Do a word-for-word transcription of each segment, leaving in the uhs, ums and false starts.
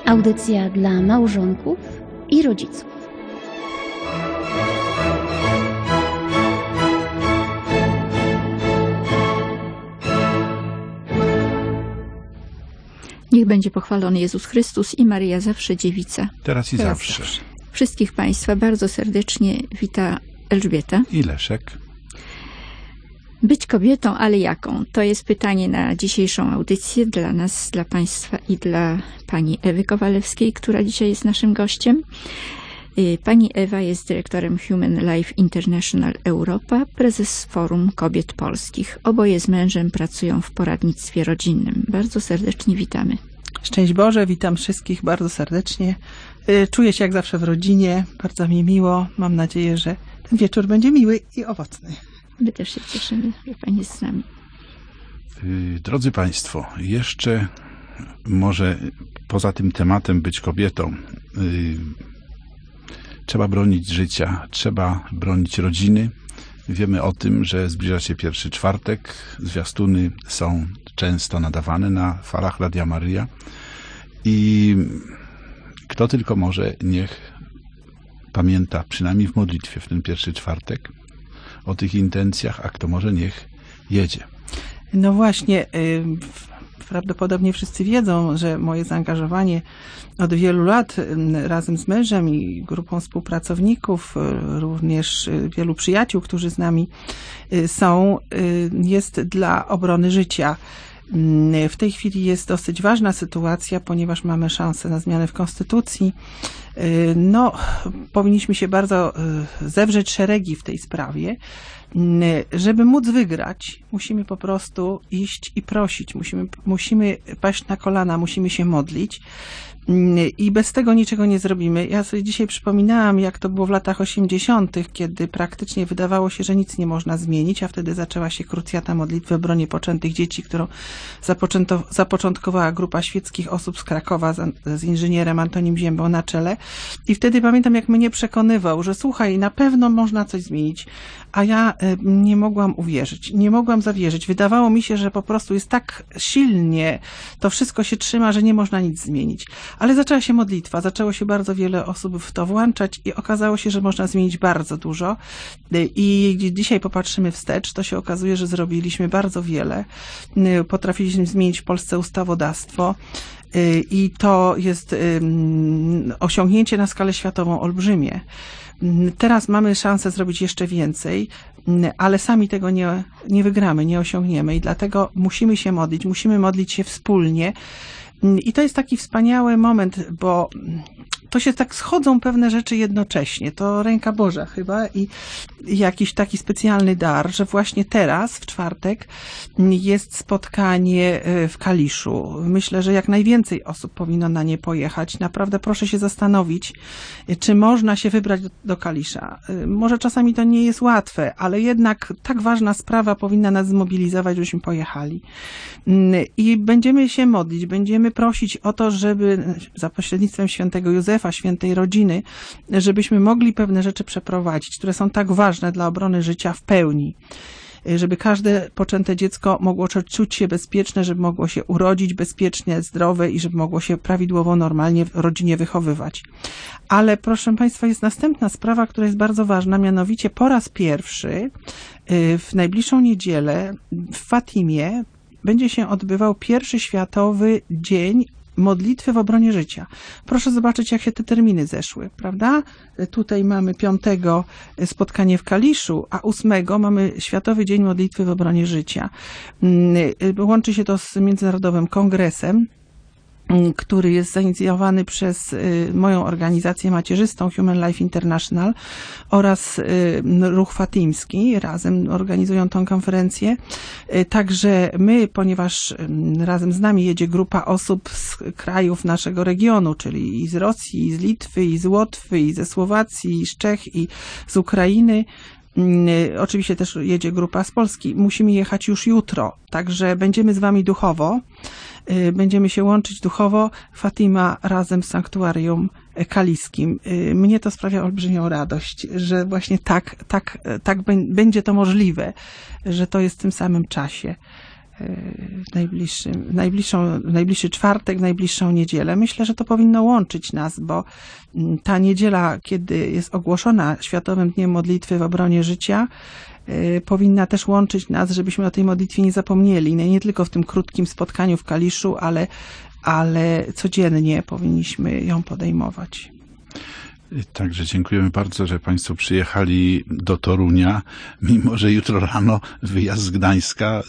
Audycja dla małżonków i rodziców. Niech będzie pochwalony Jezus Chrystus i Maryja zawsze dziewica. Teraz i Teraz zawsze. zawsze. Wszystkich Państwa bardzo serdecznie wita Elżbieta I Leszek. Być kobietą, ale jaką? To jest pytanie na dzisiejszą audycję dla nas, dla Państwa i dla pani Ewy Kowalewskiej, która dzisiaj jest naszym gościem. Pani Ewa jest dyrektorem Human Life International Europa, prezes Forum Kobiet Polskich. Oboje z mężem pracują w poradnictwie rodzinnym. Bardzo serdecznie witamy. Szczęść Boże, witam wszystkich bardzo serdecznie. Czuję się jak zawsze w rodzinie, bardzo mi miło. Mam nadzieję, że ten wieczór będzie miły i owocny. My też się cieszymy, że Pani jest z nami. Drodzy Państwo, jeszcze może poza tym tematem być kobietą, trzeba bronić życia, trzeba bronić rodziny. Wiemy o tym, że zbliża się pierwszy czwartek. Zwiastuny są często nadawane na falach Radia Maryja. I kto tylko może, niech pamięta, przynajmniej w modlitwie w ten pierwszy czwartek, o tych intencjach, a kto może, niech jedzie. No właśnie, prawdopodobnie wszyscy wiedzą, że moje zaangażowanie od wielu lat razem z mężem i grupą współpracowników, również wielu przyjaciół, którzy z nami są, jest dla obrony życia. W tej chwili jest dosyć ważna sytuacja, ponieważ mamy szansę na zmianę w konstytucji. No, powinniśmy się bardzo zewrzeć szeregi w tej sprawie. Żeby móc wygrać, musimy po prostu iść i prosić. Musimy, musimy paść na kolana, musimy się modlić. I bez tego niczego nie zrobimy. Ja sobie dzisiaj przypominałam, jak to było w latach osiemdziesiątych, kiedy praktycznie wydawało się, że nic nie można zmienić, a wtedy zaczęła się krucjata modlitwy w obronie poczętych dzieci, którą zapoczątkowała grupa świeckich osób z Krakowa z, z inżynierem Antonim Ziębą na czele. I wtedy pamiętam, jak mnie przekonywał, że słuchaj, na pewno można coś zmienić. A ja nie mogłam uwierzyć, nie mogłam zawierzyć. Wydawało mi się, że po prostu jest tak silnie, to wszystko się trzyma, że nie można nic zmienić. Ale zaczęła się modlitwa, zaczęło się bardzo wiele osób w to włączać i okazało się, że można zmienić bardzo dużo. I dzisiaj popatrzymy wstecz, to się okazuje, że zrobiliśmy bardzo wiele. Potrafiliśmy zmienić w Polsce ustawodawstwo. I to jest osiągnięcie na skalę światową olbrzymie. Teraz mamy szansę zrobić jeszcze więcej, ale sami tego nie, nie wygramy, nie osiągniemy i dlatego musimy się modlić, musimy modlić się wspólnie. I to jest taki wspaniały moment, bo to się tak schodzą pewne rzeczy jednocześnie. To ręka Boża chyba i jakiś taki specjalny dar, że właśnie teraz, w czwartek, jest spotkanie w Kaliszu. Myślę, że jak najwięcej osób powinno na nie pojechać. Naprawdę proszę się zastanowić, czy można się wybrać do, do Kalisza. Może czasami to nie jest łatwe, ale jednak tak ważna sprawa powinna nas zmobilizować, żebyśmy pojechali. I będziemy się modlić, będziemy prosić o to, żeby za pośrednictwem świętego Józefa, świętej rodziny, żebyśmy mogli pewne rzeczy przeprowadzić, które są tak ważne dla obrony życia w pełni. Żeby każde poczęte dziecko mogło czuć się bezpieczne, żeby mogło się urodzić bezpiecznie, zdrowe i żeby mogło się prawidłowo, normalnie w rodzinie wychowywać. Ale proszę Państwa, jest następna sprawa, która jest bardzo ważna, mianowicie po raz pierwszy w najbliższą niedzielę w Fatimie będzie się odbywał pierwszy światowy dzień modlitwy w obronie życia. Proszę zobaczyć, jak się te terminy zeszły, prawda? Tutaj mamy piątego spotkanie w Kaliszu, a ósmego mamy Światowy Dzień Modlitwy w obronie życia. Łączy się to z Międzynarodowym Kongresem, który jest zainicjowany przez moją organizację macierzystą Human Life International oraz Ruch Fatimski. Razem organizują tą konferencję. Także my, ponieważ razem z nami jedzie grupa osób z krajów naszego regionu, czyli i z Rosji, i z Litwy, i z Łotwy, i ze Słowacji, i z Czech, i z Ukrainy. Oczywiście też jedzie grupa z Polski. Musimy jechać już jutro, także będziemy z wami duchowo. Będziemy się łączyć duchowo. Fatima razem z Sanktuarium Kaliskim. Mnie to sprawia olbrzymią radość, że właśnie tak, tak, tak będzie to możliwe, że to jest w tym samym czasie. w najbliższym, w najbliższą, w najbliższy czwartek, w najbliższą niedzielę. Myślę, że to powinno łączyć nas, bo ta niedziela, kiedy jest ogłoszona Światowym Dniem Modlitwy w obronie życia, powinna też łączyć nas, żebyśmy o tej modlitwie nie zapomnieli. Nie, nie tylko w tym krótkim spotkaniu w Kaliszu, ale, ale codziennie powinniśmy ją podejmować. Także dziękujemy bardzo, że Państwo przyjechali do Torunia, mimo że jutro rano wyjazd z Gdańska,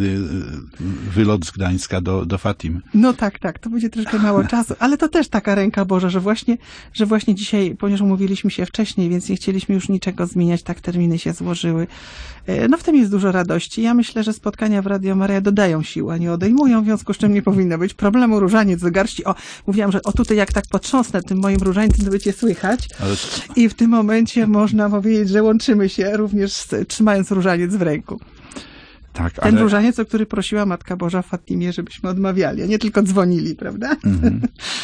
wylot z Gdańska do, do Fatimy. No tak, tak, to będzie troszkę mało czasu, ale to też taka ręka Boża, że właśnie, że właśnie dzisiaj, ponieważ umówiliśmy się wcześniej, więc nie chcieliśmy już niczego zmieniać, tak terminy się złożyły. No w tym jest dużo radości. Ja myślę, że spotkania w Radio Maryja dodają sił, a nie odejmują, w związku z czym nie powinno być problemu. Różaniec do garści. O, mówiłam, że o tutaj jak tak potrząsnę tym moim różańcem, to będzie słychać. Ale... I w tym momencie można powiedzieć, że łączymy się również z, trzymając różaniec w ręku. Tak, Ten ale... różaniec, o który prosiła Matka Boża w Fatimie, żebyśmy odmawiali, a nie tylko dzwonili, prawda? Mhm.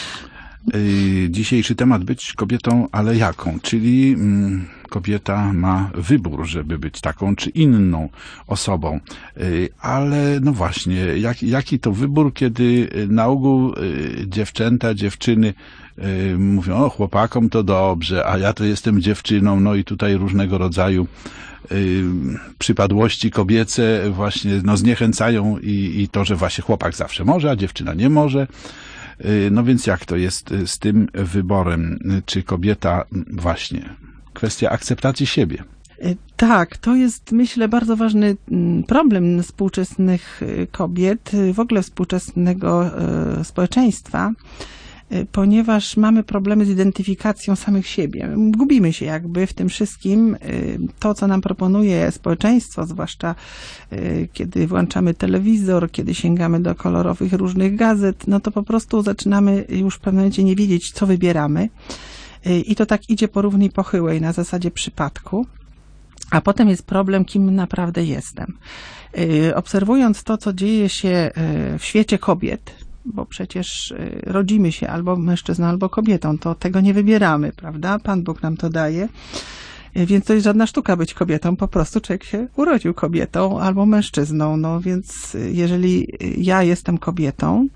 Dzisiejszy temat: być kobietą, ale jaką? Czyli mm, kobieta ma wybór, żeby być taką czy inną osobą. Ale no właśnie, jak, jaki to wybór, kiedy na ogół dziewczęta, dziewczyny mówią: o, chłopakom to dobrze, a ja to jestem dziewczyną. No i tutaj różnego rodzaju przypadłości kobiece właśnie no, zniechęcają i, i to, że właśnie chłopak zawsze może, a dziewczyna nie może. No więc jak to jest z tym wyborem? Czy kobieta właśnie, kwestia akceptacji siebie? Tak, to jest, myślę, bardzo ważny problem współczesnych kobiet, w ogóle współczesnego społeczeństwa, ponieważ mamy problemy z identyfikacją samych siebie. Gubimy się jakby w tym wszystkim. To, co nam proponuje społeczeństwo, zwłaszcza kiedy włączamy telewizor, kiedy sięgamy do kolorowych różnych gazet, no to po prostu zaczynamy już w pewnym momencie nie wiedzieć, co wybieramy. I to tak idzie po równej pochyłej na zasadzie przypadku. A potem jest problem, kim naprawdę jestem. Obserwując to, co dzieje się w świecie kobiet, bo przecież rodzimy się albo mężczyzną, albo kobietą, to tego nie wybieramy, prawda? Pan Bóg nam to daje. Więc to jest żadna sztuka być kobietą, po prostu człowiek się urodził kobietą albo mężczyzną. No więc jeżeli ja jestem kobietą,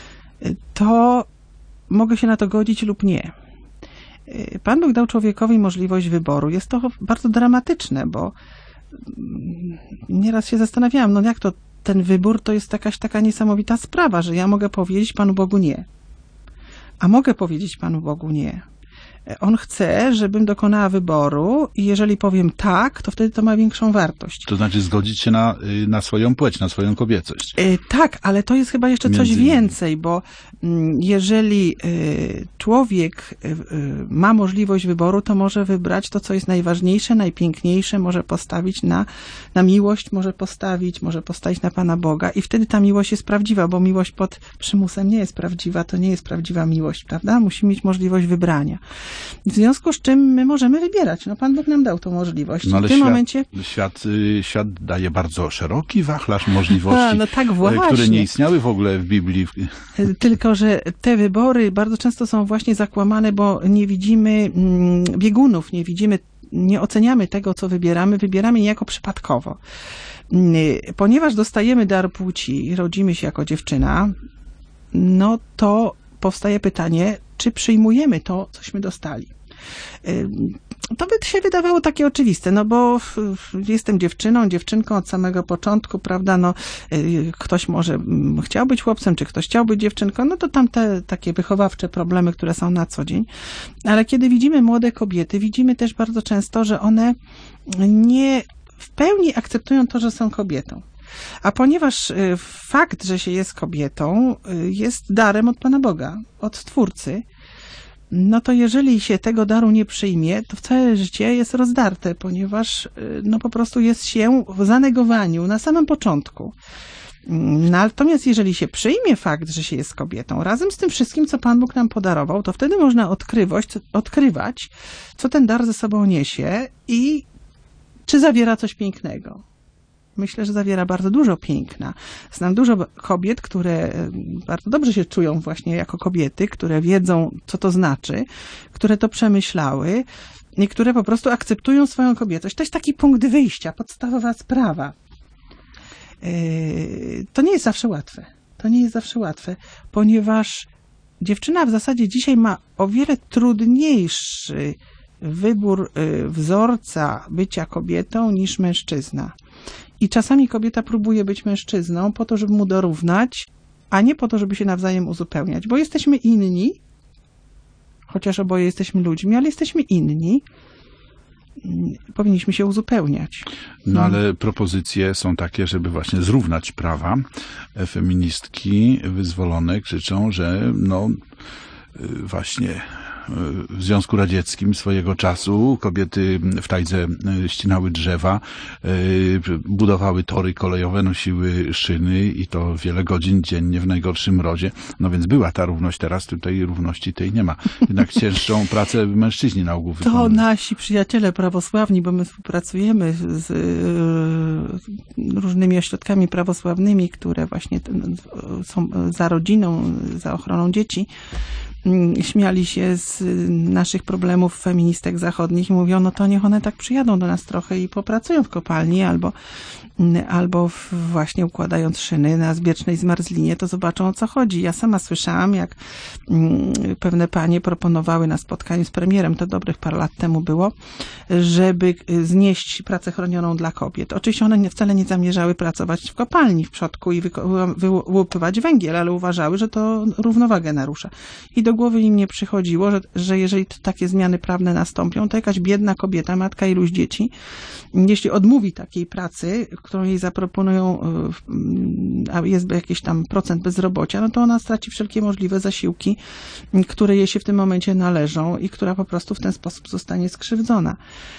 to mogę się na to godzić lub nie. Pan Bóg dał człowiekowi możliwość wyboru. Jest to bardzo dramatyczne, bo nieraz się zastanawiałam, no jak to ten wybór to jest jakaś taka niesamowita sprawa, że ja mogę powiedzieć Panu Bogu nie. A mogę powiedzieć Panu Bogu nie. On chce, żebym dokonała wyboru i jeżeli powiem tak, to wtedy to ma większą wartość. To znaczy zgodzić się na, na swoją płeć, na swoją kobiecość. Yy, tak, ale to jest chyba jeszcze Między... coś więcej, bo yy, jeżeli yy, człowiek yy, ma możliwość wyboru, to może wybrać to, co jest najważniejsze, najpiękniejsze, może postawić na, na miłość, może postawić, może postawić na Pana Boga i wtedy ta miłość jest prawdziwa, bo miłość pod przymusem nie jest prawdziwa, to nie jest prawdziwa miłość, prawda? Musimy mieć możliwość wybrania. W związku z czym my możemy wybierać. No Pan Bóg nam dał tą możliwość. No ale w tym świat, momencie... świat, świat daje bardzo szeroki wachlarz możliwości, A, no tak właśnie. które nie istniały w ogóle w Biblii. Tylko że te wybory bardzo często są właśnie zakłamane, bo nie widzimy biegunów, nie widzimy, nie oceniamy tego, co wybieramy, wybieramy niejako przypadkowo. Ponieważ dostajemy dar płci i rodzimy się jako dziewczyna, no to powstaje pytanie, czy przyjmujemy to, cośmy dostali. To by się wydawało takie oczywiste, no bo jestem dziewczyną, dziewczynką od samego początku, prawda, no ktoś może chciał być chłopcem, czy ktoś chciał być dziewczynką, no to tam te takie wychowawcze problemy, które są na co dzień. Ale kiedy widzimy młode kobiety, widzimy też bardzo często, że one nie w pełni akceptują to, że są kobietą. A ponieważ fakt, że się jest kobietą, jest darem od Pana Boga, od Stwórcy, no to jeżeli się tego daru nie przyjmie, to całe życie jest rozdarte, ponieważ no po prostu jest się w zanegowaniu na samym początku. Natomiast jeżeli się przyjmie fakt, że się jest kobietą, razem z tym wszystkim, co Pan Bóg nam podarował, to wtedy można odkrywać, odkrywać, co ten dar ze sobą niesie i czy zawiera coś pięknego. Myślę, że zawiera bardzo dużo piękna. Znam dużo kobiet, które bardzo dobrze się czują właśnie jako kobiety, które wiedzą, co to znaczy, które to przemyślały i które po prostu akceptują swoją kobiecość. To jest taki punkt wyjścia, podstawowa sprawa. To nie jest zawsze łatwe. To nie jest zawsze łatwe, ponieważ dziewczyna w zasadzie dzisiaj ma o wiele trudniejszy wybór wzorca bycia kobietą niż mężczyzna. I czasami kobieta próbuje być mężczyzną po to, żeby mu dorównać, a nie po to, żeby się nawzajem uzupełniać, bo jesteśmy inni, chociaż oboje jesteśmy ludźmi, ale jesteśmy inni. Powinniśmy się uzupełniać. No ale propozycje są takie, żeby właśnie zrównać prawa. Feministki wyzwolone krzyczą, że no właśnie w Związku Radzieckim swojego czasu kobiety w tajdze ścinały drzewa, budowały tory kolejowe, nosiły szyny i to wiele godzin dziennie w najgorszym mrozie. No więc była ta równość, teraz tutaj równości tej nie ma. Jednak cięższą pracę mężczyźni na ogół wykonują. To nasi przyjaciele prawosławni, bo my współpracujemy z różnymi ośrodkami prawosławnymi, które właśnie są za rodziną, za ochroną dzieci, śmiali się z naszych problemów feministek zachodnich i mówią, no to niech one tak przyjadą do nas trochę i popracują w kopalni albo, albo w, właśnie układając szyny na Zbiercznej Zmarzlinie, to zobaczą, o co chodzi. Ja sama słyszałam, jak pewne panie proponowały na spotkaniu z premierem, to dobrych parę lat temu było, żeby znieść pracę chronioną dla kobiet. Oczywiście one wcale nie zamierzały pracować w kopalni w przodku i wyłupywać węgiel, ale uważały, że to równowagę narusza. I do głowy im nie przychodziło, że, że jeżeli takie zmiany prawne nastąpią, to jakaś biedna kobieta, matka iluś dzieci, jeśli odmówi takiej pracy, którą jej zaproponują, a jest jakiś tam procent bezrobocia, no to ona straci wszelkie możliwe zasiłki, które jej się w tym momencie należą i która po prostu w ten sposób zostanie skrzywdzona.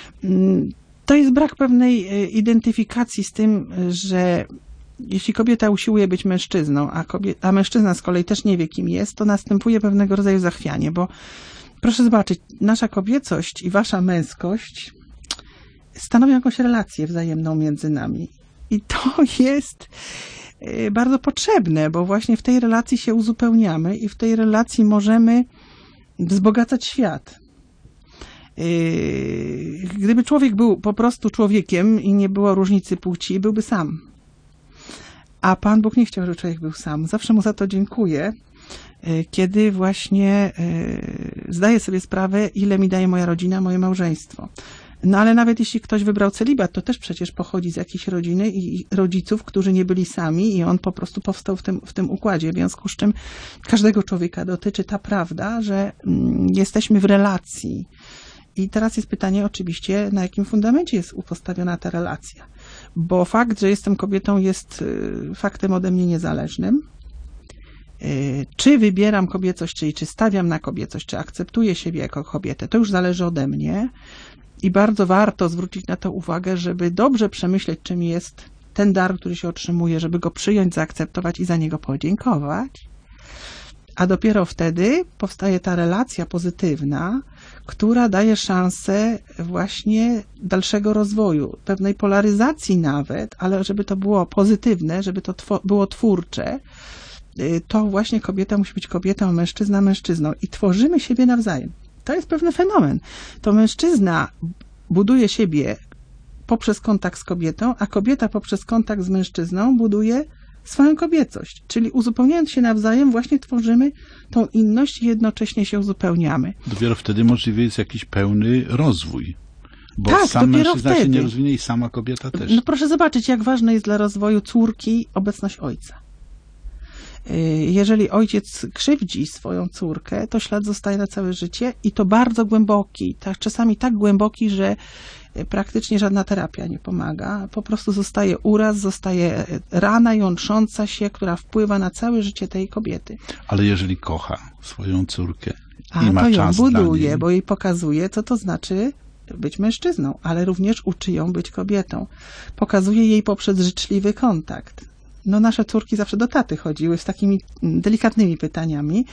To jest brak pewnej identyfikacji z tym, że jeśli kobieta usiłuje być mężczyzną, a, kobiet, a mężczyzna z kolei też nie wie, kim jest, to następuje pewnego rodzaju zachwianie, bo proszę zobaczyć, nasza kobiecość i wasza męskość stanowią jakąś relację wzajemną między nami. I to jest bardzo potrzebne, bo właśnie w tej relacji się uzupełniamy i w tej relacji możemy wzbogacać świat. Gdyby człowiek był po prostu człowiekiem i nie było różnicy płci, byłby sam. A Pan Bóg nie chciał, żeby człowiek był sam. Zawsze mu za to dziękuję, kiedy właśnie zdaję sobie sprawę, ile mi daje moja rodzina, moje małżeństwo. No ale nawet jeśli ktoś wybrał celibat, to też przecież pochodzi z jakiejś rodziny i rodziców, którzy nie byli sami i on po prostu powstał w tym, w tym układzie, w związku z czym każdego człowieka dotyczy ta prawda, że jesteśmy w relacji. I teraz jest pytanie oczywiście, na jakim fundamencie jest postawiona ta relacja. Bo fakt, że jestem kobietą, jest faktem ode mnie niezależnym. Czy wybieram kobiecość, czyli czy stawiam na kobiecość, czy akceptuję siebie jako kobietę, to już zależy ode mnie. I bardzo warto zwrócić na to uwagę, żeby dobrze przemyśleć, czym jest ten dar, który się otrzymuje, żeby go przyjąć, zaakceptować i za niego podziękować. A dopiero wtedy powstaje ta relacja pozytywna, która daje szansę właśnie dalszego rozwoju, pewnej polaryzacji nawet, ale żeby to było pozytywne, żeby to two- było twórcze, to właśnie kobieta musi być kobietą, a mężczyzna mężczyzną. I tworzymy siebie nawzajem. To jest pewien fenomen. To mężczyzna buduje siebie poprzez kontakt z kobietą, a kobieta poprzez kontakt z mężczyzną buduje swoją kobiecość. Czyli uzupełniając się nawzajem, właśnie tworzymy tą inność i jednocześnie się uzupełniamy. Dopiero wtedy możliwy jest jakiś pełny rozwój. Bo tak, sam mężczyzna wtedy się nie rozwinie i sama kobieta też. No proszę zobaczyć, jak ważne jest dla rozwoju córki obecność ojca. Jeżeli ojciec krzywdzi swoją córkę, to ślad zostaje na całe życie i to bardzo głęboki, tak, czasami tak głęboki, że praktycznie żadna terapia nie pomaga. Po prostu zostaje uraz, zostaje rana jątrząca się, która wpływa na całe życie tej kobiety. Ale jeżeli kocha swoją córkę A, i ma to ją czas buduje, dla niej, bo jej pokazuje, co to znaczy być mężczyzną, ale również uczy ją być kobietą. Pokazuje jej poprzez życzliwy kontakt. No nasze córki zawsze do taty chodziły z takimi delikatnymi pytaniami.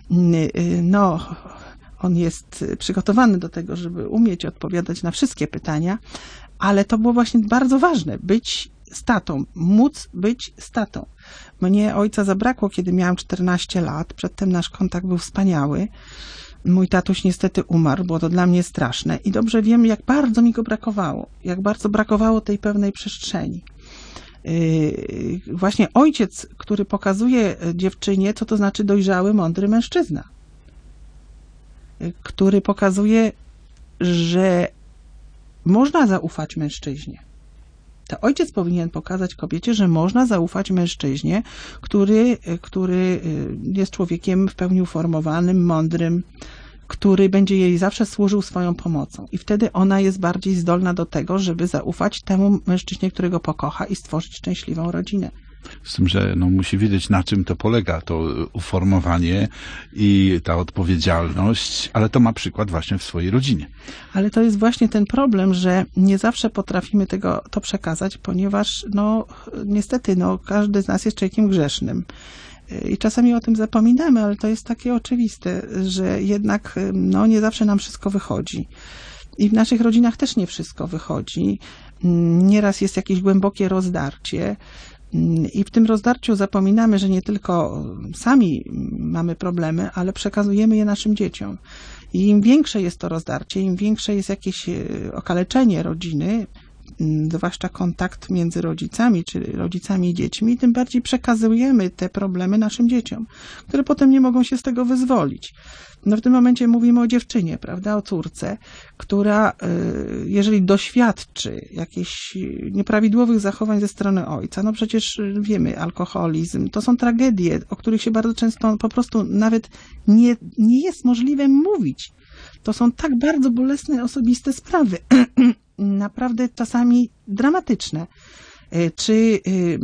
No, on jest przygotowany do tego, żeby umieć odpowiadać na wszystkie pytania, ale to było właśnie bardzo ważne, być z tatą, móc być z tatą. Mnie ojca zabrakło, kiedy miałam czternaście lat, przedtem nasz kontakt był wspaniały. Mój tatuś niestety umarł, było to dla mnie straszne i dobrze wiem, jak bardzo mi go brakowało, jak bardzo brakowało tej pewnej przestrzeni. właśnie ojciec, który pokazuje dziewczynie, co to znaczy dojrzały, mądry mężczyzna, który pokazuje, że można zaufać mężczyźnie. To ojciec powinien pokazać kobiecie, że można zaufać mężczyźnie, który, który jest człowiekiem w pełni uformowanym, mądrym, który będzie jej zawsze służył swoją pomocą. I wtedy ona jest bardziej zdolna do tego, żeby zaufać temu mężczyźnie, którego pokocha i stworzyć szczęśliwą rodzinę. Z tym, że no, musi wiedzieć, na czym to polega, to uformowanie i ta odpowiedzialność, ale to ma przykład właśnie w swojej rodzinie. Ale to jest właśnie ten problem, że nie zawsze potrafimy tego to przekazać, ponieważ no niestety no, każdy z nas jest człowiekiem grzesznym. I czasami o tym zapominamy, ale to jest takie oczywiste, że jednak no, nie zawsze nam wszystko wychodzi. I w naszych rodzinach też nie wszystko wychodzi. Nieraz jest jakieś głębokie rozdarcie. I w tym rozdarciu zapominamy, że nie tylko sami mamy problemy, ale przekazujemy je naszym dzieciom. I im większe jest to rozdarcie, im większe jest jakieś okaleczenie rodziny, zwłaszcza kontakt między rodzicami, czy rodzicami i dziećmi, tym bardziej przekazujemy te problemy naszym dzieciom, które potem nie mogą się z tego wyzwolić. No w tym momencie mówimy o dziewczynie, prawda, o córce, która, jeżeli doświadczy jakichś nieprawidłowych zachowań ze strony ojca, no przecież wiemy, alkoholizm, to są tragedie, o których się bardzo często po prostu nawet nie, nie jest możliwe mówić. To są tak bardzo bolesne, osobiste sprawy. Naprawdę czasami dramatyczne. Czy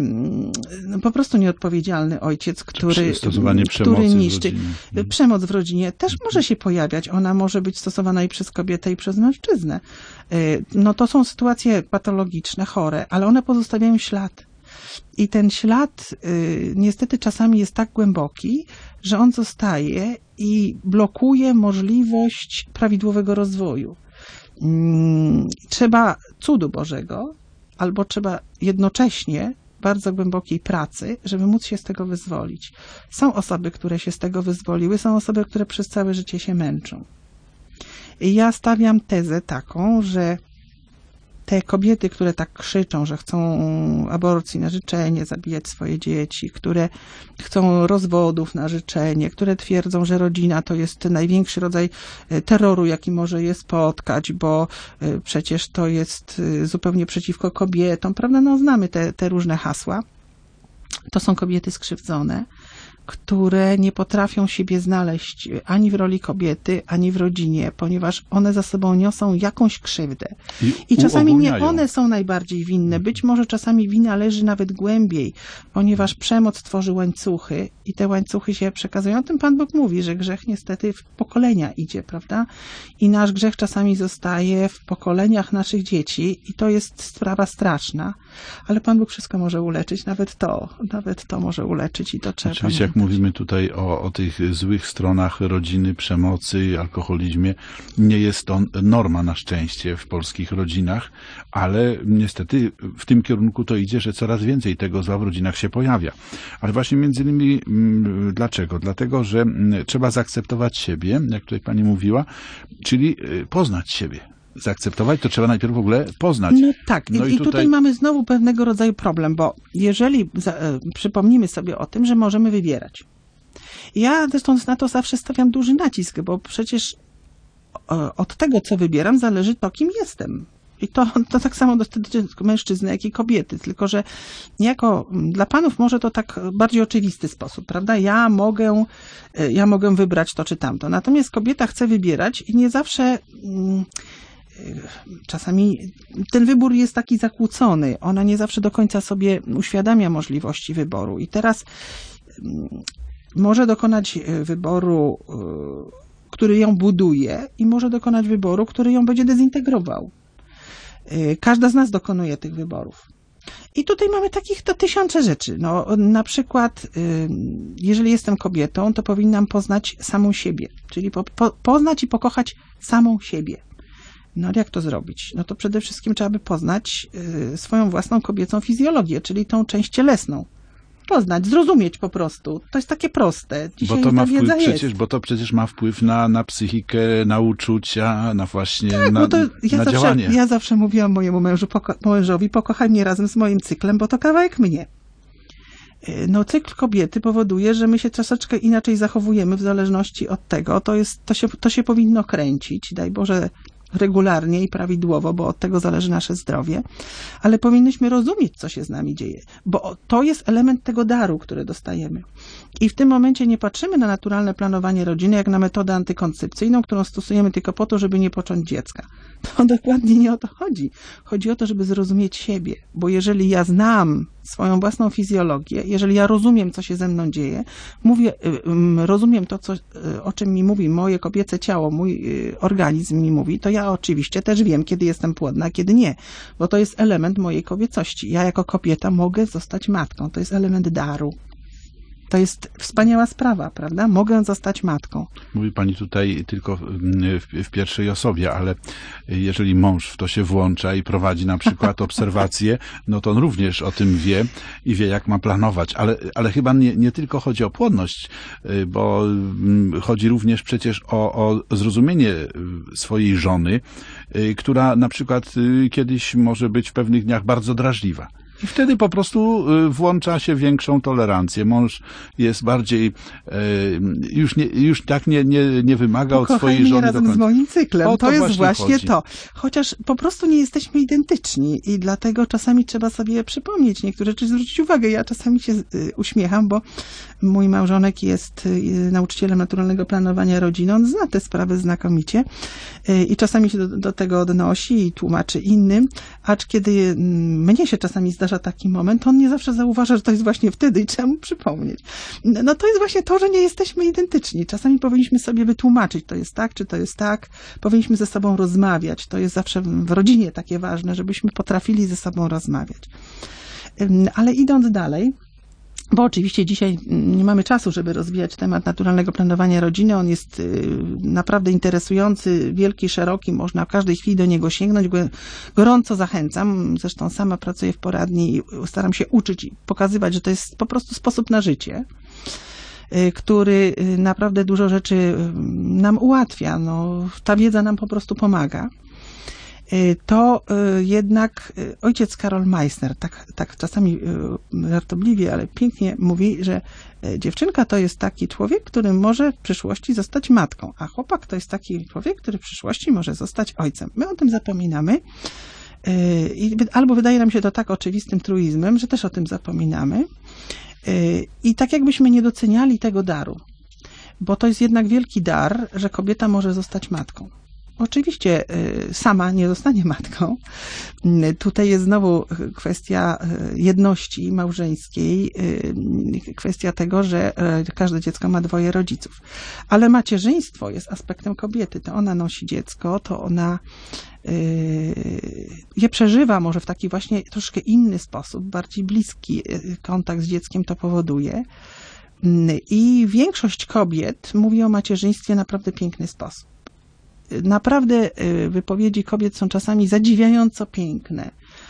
no, po prostu nieodpowiedzialny ojciec, który, który niszczy. W Przemoc w rodzinie też może się pojawiać. Ona może być stosowana i przez kobietę, i przez mężczyznę. No to są sytuacje patologiczne, chore, ale one pozostawiają ślad. I ten ślad niestety czasami jest tak głęboki, że on zostaje i blokuje możliwość prawidłowego rozwoju. Trzeba cudu Bożego, albo trzeba jednocześnie bardzo głębokiej pracy, żeby móc się z tego wyzwolić. Są osoby, które się z tego wyzwoliły, są osoby, które przez całe życie się męczą. I ja stawiam tezę taką, że te kobiety, które tak krzyczą, że chcą aborcji na życzenie, zabijać swoje dzieci, które chcą rozwodów na życzenie, które twierdzą, że rodzina to jest największy rodzaj terroru, jaki może je spotkać, bo przecież to jest zupełnie przeciwko kobietom, prawda? No znamy te, te różne hasła. To są kobiety skrzywdzone, które nie potrafią siebie znaleźć ani w roli kobiety, ani w rodzinie, ponieważ one za sobą niosą jakąś krzywdę. I, I czasami nie one są najbardziej winne. Być może czasami wina leży nawet głębiej, ponieważ przemoc tworzy łańcuchy i te łańcuchy się przekazują. O tym Pan Bóg mówi, że grzech niestety w pokolenia idzie, prawda? I nasz grzech czasami zostaje w pokoleniach naszych dzieci i to jest sprawa straszna, ale Pan Bóg wszystko może uleczyć, nawet to, nawet to może uleczyć i to trzeba Oczywiście, jak mówimy tutaj o, o tych złych stronach rodziny, przemocy, alkoholizmie, nie jest to norma na szczęście w polskich rodzinach, ale niestety w tym kierunku to idzie, że coraz więcej tego zła w rodzinach się pojawia. Ale właśnie między innymi dlaczego? Dlatego, że trzeba zaakceptować siebie, jak tutaj Pani mówiła, czyli poznać siebie. Zaakceptować, to trzeba najpierw w ogóle poznać. No tak, no i, i tutaj... tutaj mamy znowu pewnego rodzaju problem, bo jeżeli za, e, przypomnimy sobie o tym, że możemy wybierać. Ja zresztą na to zawsze stawiam duży nacisk, bo przecież e, od tego, co wybieram, zależy to, kim jestem. I to, to tak samo dotyczy mężczyzny, jak i kobiety, tylko że jako dla panów może to tak bardziej oczywisty sposób, prawda? Ja mogę, ja mogę wybrać to czy tamto. Natomiast kobieta chce wybierać i nie zawsze... Mm, czasami ten wybór jest taki zakłócony. Ona nie zawsze do końca sobie uświadamia możliwości wyboru. I teraz może dokonać wyboru, który ją buduje, i może dokonać wyboru, który ją będzie dezintegrował. Każda z nas dokonuje tych wyborów. I tutaj mamy takich to tysiące rzeczy. No, na przykład, jeżeli jestem kobietą, to powinnam poznać samą siebie. Czyli po, po, poznać i pokochać samą siebie. No jak to zrobić? No to przede wszystkim trzeba by poznać y, swoją własną kobiecą fizjologię, czyli tą część cielesną. poznać, zrozumieć po prostu. To jest takie proste. Dzisiaj bo to ma ta wpływ wiedza przecież, jest. bo to przecież ma wpływ na, na psychikę, na uczucia, na właśnie Tak, na, bo to ja, na zawsze, działanie. ja zawsze mówiłam mojemu mężu, poko- mężowi, pokochaj mnie razem z moim cyklem, bo to kawałek mnie. No, cykl kobiety powoduje, że my się troszeczkę inaczej zachowujemy w zależności od tego. To, jest, to, się, to się powinno kręcić, daj Boże, regularnie i prawidłowo, bo od tego zależy nasze zdrowie, ale powinnyśmy rozumieć, co się z nami dzieje, bo to jest element tego daru, który dostajemy. I w tym momencie nie patrzymy na naturalne planowanie rodziny jak na metodę antykoncepcyjną, którą stosujemy tylko po to, żeby nie począć dziecka. To dokładnie nie o to chodzi. Chodzi o to, żeby zrozumieć siebie, bo jeżeli ja znam swoją własną fizjologię, jeżeli ja rozumiem, co się ze mną dzieje, mówię, rozumiem to, co, o czym mi mówi moje kobiece ciało, mój organizm mi mówi, to ja oczywiście też wiem, kiedy jestem płodna, a kiedy nie, bo to jest element mojej kobiecości. Ja jako kobieta mogę zostać matką, to jest element daru. To jest wspaniała sprawa, prawda? Mogę zostać matką. Mówi pani tutaj tylko w, w pierwszej osobie, ale jeżeli mąż w to się włącza i prowadzi na przykład obserwacje, no to on również o tym wie i wie, jak ma planować. Ale, ale chyba nie, nie tylko chodzi o płodność, bo chodzi również przecież o, o zrozumienie swojej żony, która na przykład kiedyś może być w pewnych dniach bardzo drażliwa. I wtedy po prostu włącza się większą tolerancję. Mąż jest bardziej, już, nie, już tak nie, nie, nie wymaga od swojej żony do razem końca. z moim cyklem. O to, to jest właśnie właśnie chodzi. to. Chociaż po prostu nie jesteśmy identyczni i dlatego czasami trzeba sobie przypomnieć niektóre rzeczy, zwrócić uwagę. Ja czasami się uśmiecham, bo mój małżonek jest nauczycielem naturalnego planowania rodziny. On zna te sprawy znakomicie i czasami się do, do tego odnosi i tłumaczy innym, acz kiedy mnie się czasami zdarza taki moment, to on nie zawsze zauważa, że to jest właśnie wtedy i trzeba mu przypomnieć. No to jest właśnie to, że nie jesteśmy identyczni. Czasami powinniśmy sobie wytłumaczyć, to jest tak, czy to jest tak. Powinniśmy ze sobą rozmawiać. To jest zawsze w rodzinie takie ważne, żebyśmy potrafili ze sobą rozmawiać. Ale idąc dalej, bo oczywiście dzisiaj nie mamy czasu, żeby rozwijać temat naturalnego planowania rodziny. On jest naprawdę interesujący, wielki, szeroki. Można w każdej chwili do niego sięgnąć. Gorąco zachęcam. Zresztą sama pracuję w poradni i staram się uczyć i pokazywać, że to jest po prostu sposób na życie, który naprawdę dużo rzeczy nam ułatwia. No, ta wiedza nam po prostu pomaga. To jednak ojciec Karol Meissner, tak, tak czasami żartobliwie, ale pięknie mówi, że dziewczynka to jest taki człowiek, który może w przyszłości zostać matką, a chłopak to jest taki człowiek, który w przyszłości może zostać ojcem. My o tym zapominamy. I albo wydaje nam się to tak oczywistym truizmem, że też o tym zapominamy. I tak jakbyśmy nie doceniali tego daru, bo to jest jednak wielki dar, że kobieta może zostać matką. Oczywiście sama nie zostanie matką. Tutaj jest znowu kwestia jedności małżeńskiej, kwestia tego, że każde dziecko ma dwoje rodziców. Ale macierzyństwo jest aspektem kobiety. To ona nosi dziecko, to ona je przeżywa może w taki właśnie troszkę inny sposób, bardziej bliski kontakt z dzieckiem to powoduje. I większość kobiet mówi o macierzyństwie w naprawdę piękny sposób. Naprawdę wypowiedzi kobiet są czasami zadziwiająco piękne.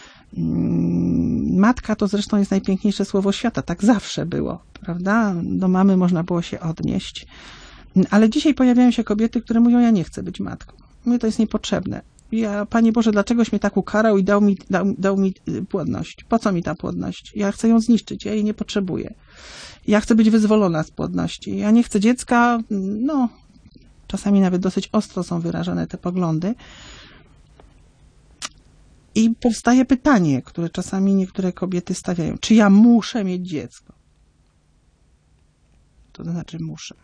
Matka to zresztą jest najpiękniejsze słowo świata. Tak zawsze było, prawda? Do mamy można było się odnieść. Ale dzisiaj pojawiają się kobiety, które mówią, ja nie chcę być matką. Mnie to jest niepotrzebne. Ja, Panie Boże, dlaczegoś mnie tak ukarał i dał mi, dał, dał mi płodność? Po co mi ta płodność? Ja chcę ją zniszczyć, ja jej nie potrzebuję. Ja chcę być wyzwolona z płodności. Ja nie chcę dziecka, no... Czasami nawet dosyć ostro są wyrażane te poglądy. I powstaje pytanie, które czasami niektóre kobiety stawiają. Czy ja muszę mieć dziecko? To znaczy muszę.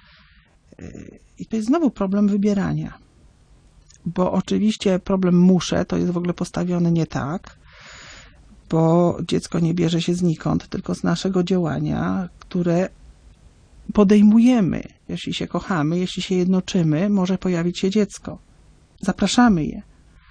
I to jest znowu problem wybierania. Bo oczywiście problem muszę to jest w ogóle postawiony nie tak, bo dziecko nie bierze się znikąd, tylko z naszego działania, które podejmujemy, jeśli się kochamy, jeśli się jednoczymy, może pojawić się dziecko. Zapraszamy je.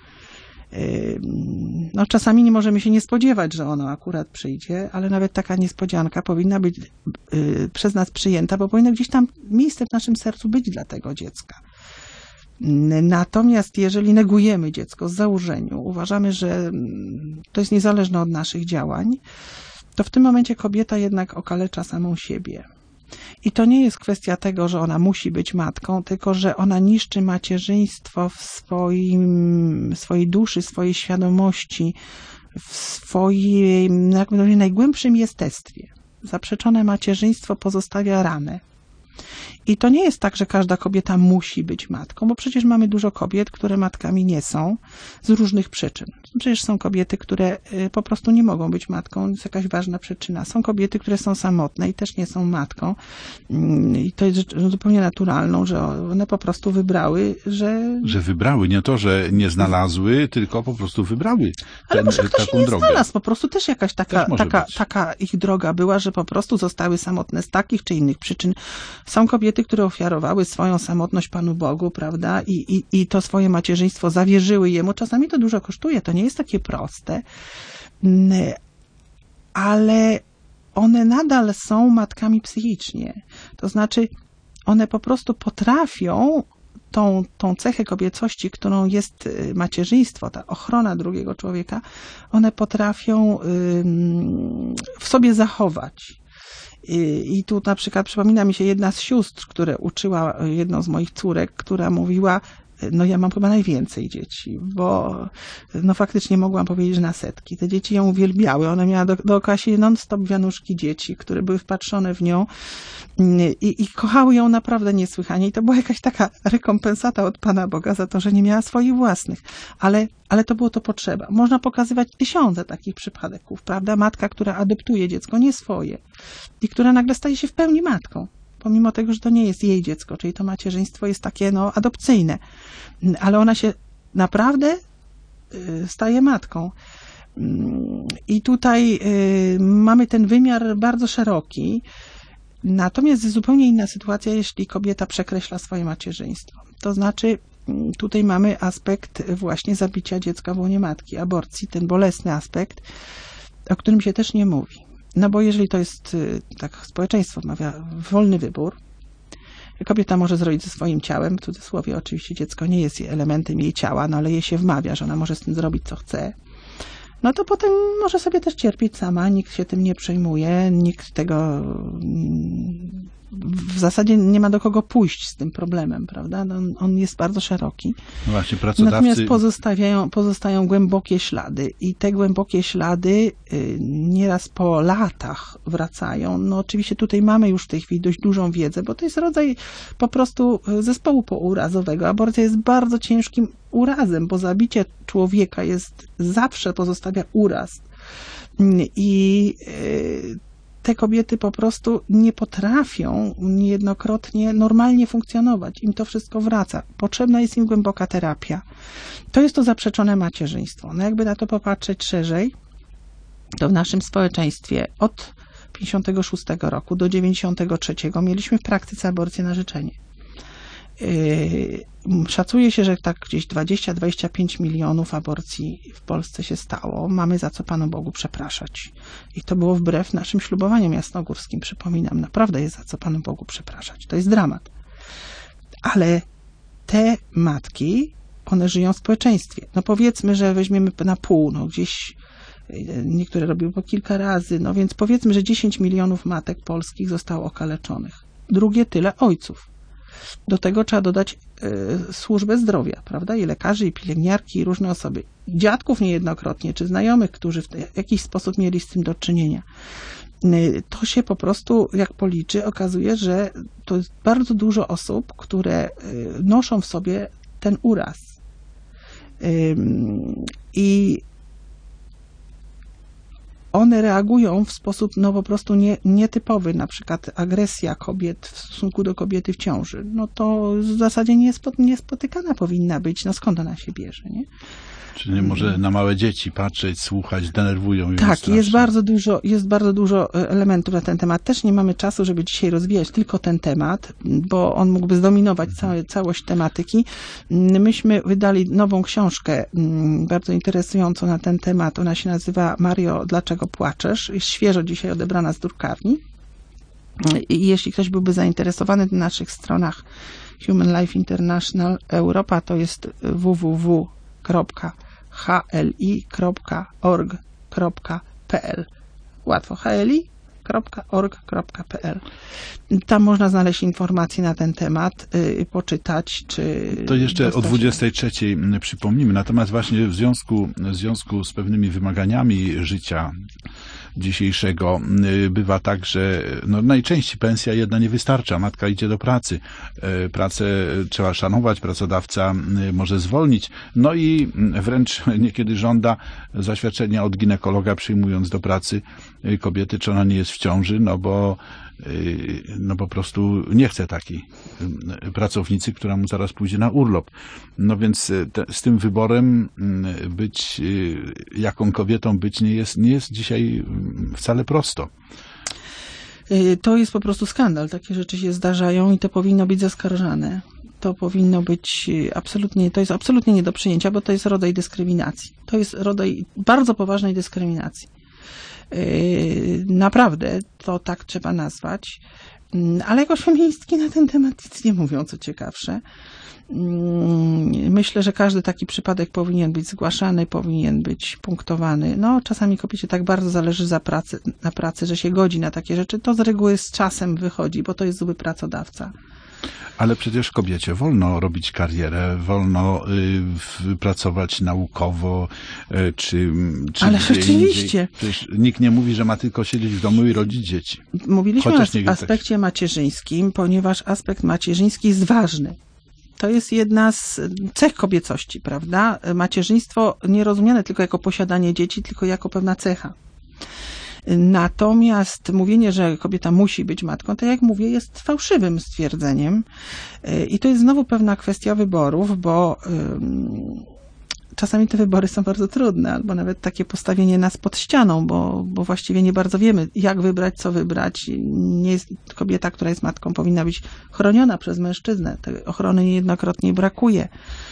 No, czasami nie możemy się nie spodziewać, że ono akurat przyjdzie, ale nawet taka niespodzianka powinna być przez nas przyjęta, bo powinno gdzieś tam miejsce w naszym sercu być dla tego dziecka. Natomiast jeżeli negujemy dziecko z założeniu, uważamy, że to jest niezależne od naszych działań, to w tym momencie kobieta jednak okalecza samą siebie. I to nie jest kwestia tego, że ona musi być matką, tylko że ona niszczy macierzyństwo w swoim, swojej duszy, swojej świadomości, w swoim, jakby to najgłębszym jestestwie. Zaprzeczone macierzyństwo pozostawia ranę. I to nie jest tak, że każda kobieta musi być matką, bo przecież mamy dużo kobiet, które matkami nie są z różnych przyczyn. Przecież są kobiety, które po prostu nie mogą być matką, jest jakaś ważna przyczyna. Są kobiety, które są samotne i też nie są matką. I to jest zupełnie naturalną, że one po prostu wybrały, że... Że wybrały, nie to, że nie znalazły, tylko po prostu wybrały ten, Ale może ktoś taką nie drogę. znalazł, po prostu też jakaś taka, Też taka, być. taka ich droga była, że po prostu zostały samotne z takich czy innych przyczyn. Są kobiety, które ofiarowały swoją samotność Panu Bogu, prawda, i, i, i to swoje macierzyństwo zawierzyły Jemu. Czasami to dużo kosztuje, to nie jest takie proste, ale one nadal są matkami psychicznie. To znaczy, one po prostu potrafią tą, tą cechę kobiecości, którą jest macierzyństwo, ta ochrona drugiego człowieka, one potrafią w sobie zachować. I tu na przykład przypomina mi się jedna z sióstr, które uczyła jedną z moich córek, która mówiła, no ja mam chyba najwięcej dzieci, bo no faktycznie mogłam powiedzieć, że na setki. Te dzieci ją uwielbiały. Ona miała do, dookoła się non-stop wianuszki dzieci, które były wpatrzone w nią i, i kochały ją naprawdę niesłychanie. I to była jakaś taka rekompensata od Pana Boga za to, że nie miała swoich własnych. Ale, ale to było to potrzeba. Można pokazywać tysiące takich przypadków, prawda? Matka, która adoptuje dziecko nie swoje i która nagle staje się w pełni matką. Pomimo tego, że to nie jest jej dziecko, czyli to macierzyństwo jest takie no, adopcyjne, ale ona się naprawdę staje matką. I tutaj mamy ten wymiar bardzo szeroki, natomiast jest zupełnie inna sytuacja, jeśli kobieta przekreśla swoje macierzyństwo. To znaczy, tutaj mamy aspekt właśnie zabicia dziecka w łonie matki, aborcji, ten bolesny aspekt, o którym się też nie mówi. No bo jeżeli to jest, tak społeczeństwo mawia, wolny wybór, kobieta może zrobić ze swoim ciałem, w cudzysłowie oczywiście dziecko nie jest elementem jej ciała, no ale jej się wmawia, że ona może z tym zrobić co chce, no to potem może sobie też cierpieć sama, nikt się tym nie przejmuje, nikt tego w zasadzie nie ma do kogo pójść z tym problemem, prawda? No, on jest bardzo szeroki. No właśnie, pracodawcy... Natomiast pozostawiają, pozostają głębokie ślady i te głębokie ślady nieraz po latach wracają. No oczywiście tutaj mamy już w tej chwili dość dużą wiedzę, bo to jest rodzaj po prostu zespołu pourazowego. Aborcja jest bardzo ciężkim urazem, bo zabicie człowieka jest zawsze pozostawia uraz. I te kobiety po prostu nie potrafią niejednokrotnie normalnie funkcjonować. Im to wszystko wraca. Potrzebna jest im głęboka terapia. To jest to zaprzeczone macierzyństwo. No jakby na to popatrzeć szerzej, to w naszym społeczeństwie od pięćdziesiątego szóstego roku do dziewięćdziesiątego trzeciego mieliśmy w praktyce aborcję na życzenie. Szacuje się, że tak gdzieś dwadzieścia do dwudziestu pięciu milionów aborcji w Polsce się stało. Mamy za co Panu Bogu przepraszać. I to było wbrew naszym ślubowaniom jasnogórskim, przypominam. Naprawdę jest za co Panu Bogu przepraszać. To jest dramat. Ale te matki, one żyją w społeczeństwie. No powiedzmy, że weźmiemy na pół, no gdzieś niektóre robiły po kilka razy, no więc powiedzmy, że dziesięć milionów matek polskich zostało okaleczonych. Drugie tyle ojców. Do tego trzeba dodać y, służbę zdrowia, prawda? I lekarzy, i pielęgniarki, i różne osoby. Dziadków niejednokrotnie, czy znajomych, którzy w jakiś sposób mieli z tym do czynienia. Y, to się po prostu, jak policzy, okazuje, że to jest bardzo dużo osób, które y, noszą w sobie ten uraz. Y, I one reagują w sposób no po prostu nie, nietypowy, na przykład agresja kobiet w stosunku do kobiety w ciąży. No to w zasadzie niespotykana powinna być. No skąd ona się bierze, nie? Czy nie może na małe dzieci patrzeć, słuchać, denerwują ją Tak, strasznie. jest bardzo dużo, jest bardzo dużo elementów na ten temat. Też nie mamy czasu, żeby dzisiaj rozwijać tylko ten temat, bo on mógłby zdominować całe, całość tematyki. Myśmy wydali nową książkę, bardzo interesującą na ten temat. Ona się nazywa Mario, dlaczego płaczesz? Jest świeżo dzisiaj odebrana z drukarni. I jeśli ktoś byłby zainteresowany, na naszych stronach Human Life International Europa to jest w w w kropka h l i kropka org kropka p l. Łatwo. h l i kropka org kropka p l. Tam można znaleźć informacje na ten temat, y, poczytać, czy... To jeszcze dostać... o dwudziestej trzeciej przypomnimy. Natomiast właśnie w związku, w związku z pewnymi wymaganiami życia dzisiejszego bywa tak, że no najczęściej pensja jedna nie wystarcza. Matka idzie do pracy. Pracę trzeba szanować, pracodawca może zwolnić. No i wręcz niekiedy żąda zaświadczenia od ginekologa, przyjmując do pracy kobiety, czy ona nie jest w ciąży, no bo no po prostu nie chce takiej pracownicy, która mu zaraz pójdzie na urlop. No więc te, z tym wyborem być, jaką kobietą być nie jest, nie jest dzisiaj wcale prosto. To jest po prostu skandal. Takie rzeczy się zdarzają i to powinno być zaskarżane. To powinno być absolutnie, to jest absolutnie nie do przyjęcia, bo to jest rodzaj dyskryminacji. To jest rodzaj bardzo poważnej dyskryminacji. Naprawdę, to tak trzeba nazwać. Ale jakoś feministki na ten temat nic nie mówią, co ciekawsze. Myślę, że każdy taki przypadek powinien być zgłaszany, powinien być punktowany. No, czasami kobiecie tak bardzo zależy za pracę, na pracy, że się godzi na takie rzeczy. To z reguły z czasem wychodzi, bo to jest zły pracodawca. Ale przecież kobiecie wolno robić karierę, wolno y, pracować naukowo, y, czy, czy Ale rzeczywiście. Przecież nikt nie mówi, że ma tylko siedzieć w domu i rodzić dzieci. Mówiliśmy Chociaż o aspekcie macierzyńskim, ponieważ aspekt macierzyński jest ważny. To jest jedna z cech kobiecości, prawda? Macierzyństwo nie rozumiane tylko jako posiadanie dzieci, tylko jako pewna cecha. Natomiast mówienie, że kobieta musi być matką, tak jak mówię, jest fałszywym stwierdzeniem. I to jest znowu pewna kwestia wyborów, bo czasami te wybory są bardzo trudne, albo nawet takie postawienie nas pod ścianą, bo, bo właściwie nie bardzo wiemy, jak wybrać, co wybrać. Nie jest, kobieta, która jest matką, powinna być chroniona przez mężczyznę. Tej ochrony niejednokrotnie brakuje.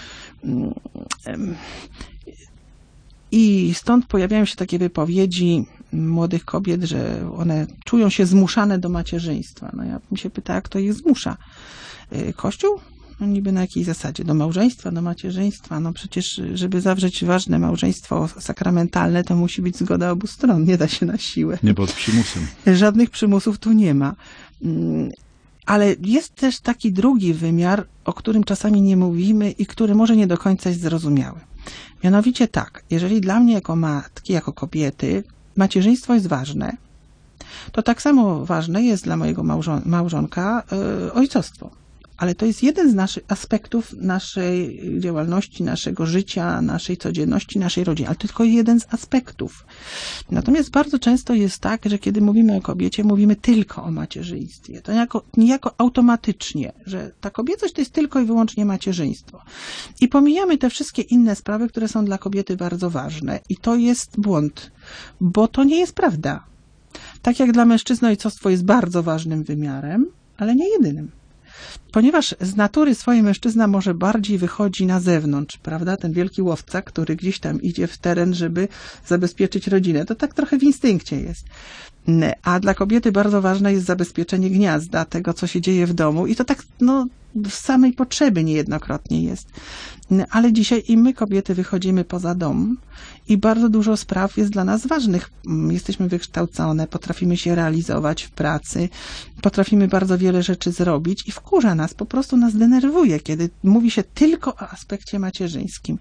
I stąd pojawiają się takie wypowiedzi młodych kobiet, że one czują się zmuszane do macierzyństwa. No ja bym się pytała, jak to ich zmusza? Kościół? No niby na jakiej zasadzie? Do małżeństwa, do macierzyństwa? No przecież, żeby zawrzeć ważne małżeństwo sakramentalne, to musi być zgoda obu stron. Nie da się na siłę. Nie pod przymusem. Żadnych przymusów tu nie ma. Ale jest też taki drugi wymiar, o którym czasami nie mówimy i który może nie do końca jest zrozumiały. Mianowicie tak, jeżeli dla mnie jako matki, jako kobiety macierzyństwo jest ważne, to tak samo ważne jest dla mojego małżon- małżonka yy, ojcostwo. Ale to jest jeden z naszych aspektów naszej działalności, naszego życia, naszej codzienności, naszej rodziny. Ale to tylko jeden z aspektów. Natomiast bardzo często jest tak, że kiedy mówimy o kobiecie, mówimy tylko o macierzyństwie. To niejako, niejako automatycznie, że ta kobiecość to jest tylko i wyłącznie macierzyństwo. I pomijamy te wszystkie inne sprawy, które są dla kobiety bardzo ważne. I to jest błąd, bo to nie jest prawda. Tak jak dla mężczyzny ojcostwo jest bardzo ważnym wymiarem, ale nie jedynym. Ponieważ z natury swojej mężczyzna może bardziej wychodzi na zewnątrz, prawda? Ten wielki łowca, który gdzieś tam idzie w teren, żeby zabezpieczyć rodzinę. To tak trochę w instynkcie jest. A dla kobiety bardzo ważne jest zabezpieczenie gniazda, tego, co się dzieje w domu. I to tak, no, z samej potrzeby niejednokrotnie jest. Ale dzisiaj i my, kobiety, wychodzimy poza dom i bardzo dużo spraw jest dla nas ważnych. Jesteśmy wykształcone, potrafimy się realizować w pracy, potrafimy bardzo wiele rzeczy zrobić i wkurza nas, po prostu nas denerwuje, kiedy mówi się tylko o aspekcie macierzyńskim.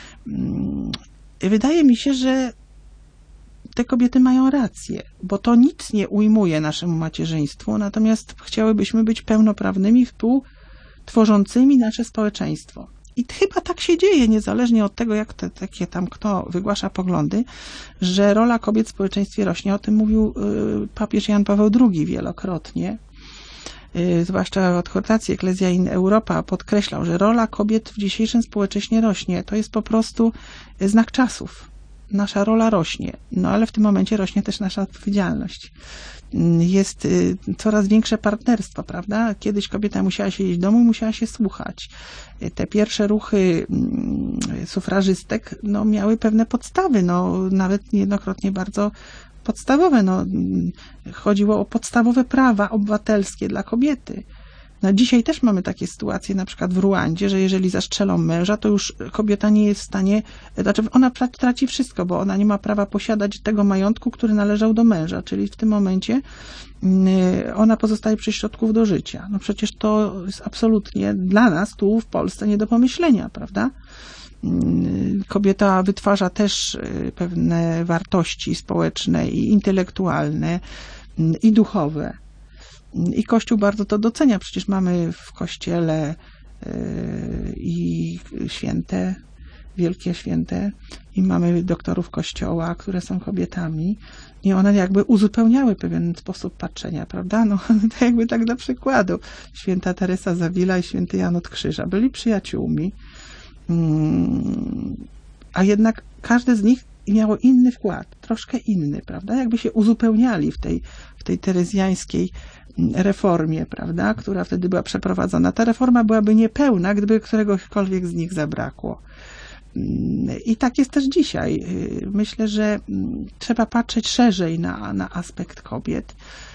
Wydaje mi się, że te kobiety mają rację, bo to nic nie ujmuje naszemu macierzyństwu, natomiast chciałybyśmy być pełnoprawnymi współtworzącymi nasze społeczeństwo. I chyba tak się dzieje, niezależnie od tego, jak te, takie tam kto wygłasza poglądy, że rola kobiet w społeczeństwie rośnie. O tym mówił papież Jan Paweł drugi wielokrotnie. Zwłaszcza w adhortacji Ecclesia in Europa podkreślał, że rola kobiet w dzisiejszym społeczeństwie rośnie. To jest po prostu znak czasów. Nasza rola rośnie, no ale w tym momencie rośnie też nasza odpowiedzialność. Jest coraz większe partnerstwo, prawda? Kiedyś kobieta musiała siedzieć w domu i musiała się słuchać. Te pierwsze ruchy sufrażystek no, miały pewne podstawy, no, nawet niejednokrotnie bardzo podstawowe. No, chodziło o podstawowe prawa obywatelskie dla kobiety. No, dzisiaj też mamy takie sytuacje, na przykład w Ruandzie, że jeżeli zastrzelą męża, to już kobieta nie jest w stanie, znaczy ona traci wszystko, bo ona nie ma prawa posiadać tego majątku, który należał do męża, czyli w tym momencie ona pozostaje bez środków do życia. No przecież to jest absolutnie dla nas tu w Polsce nie do pomyślenia, prawda? Kobieta wytwarza też pewne wartości społeczne i intelektualne i duchowe. I Kościół bardzo to docenia. Przecież mamy w Kościele i święte, wielkie święte, i mamy doktorów Kościoła, które są kobietami, i one jakby uzupełniały pewien sposób patrzenia, prawda? No, to jakby tak dla przykładu. Święta Teresa z Avila i święty Jan od Krzyża byli przyjaciółmi, a jednak każdy z nich miało inny wkład, troszkę inny, prawda? Jakby się uzupełniali w tej, w tej terezjańskiej reformie, prawda? Która wtedy była przeprowadzona. Ta reforma byłaby niepełna, gdyby któregokolwiek z nich zabrakło. I tak jest też dzisiaj. Myślę, że trzeba patrzeć szerzej na, na aspekt kobiet.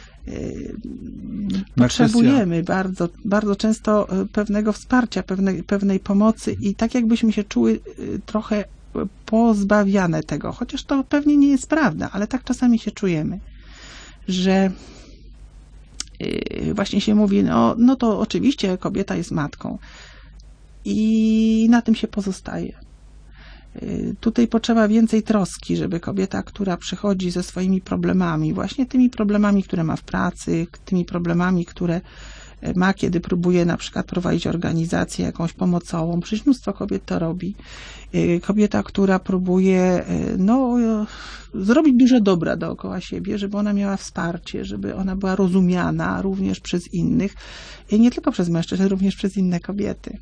Potrzebujemy bardzo, bardzo często pewnego wsparcia, pewnej, pewnej pomocy i tak jakbyśmy się czuły trochę pozbawiane tego, chociaż to pewnie nie jest prawda, ale tak czasami się czujemy, że właśnie się mówi, no, no to oczywiście kobieta jest matką i na tym się pozostaje. Tutaj potrzeba więcej troski, żeby kobieta, która przychodzi ze swoimi problemami, właśnie tymi problemami, które ma w pracy, tymi problemami, które ma, kiedy próbuje na przykład prowadzić organizację jakąś pomocową, przecież mnóstwo kobiet to robi. Kobieta, która próbuje no, zrobić dużo dobra dookoła siebie, żeby ona miała wsparcie, żeby ona była rozumiana również przez innych, i nie tylko przez mężczyzn, ale również przez inne kobiety.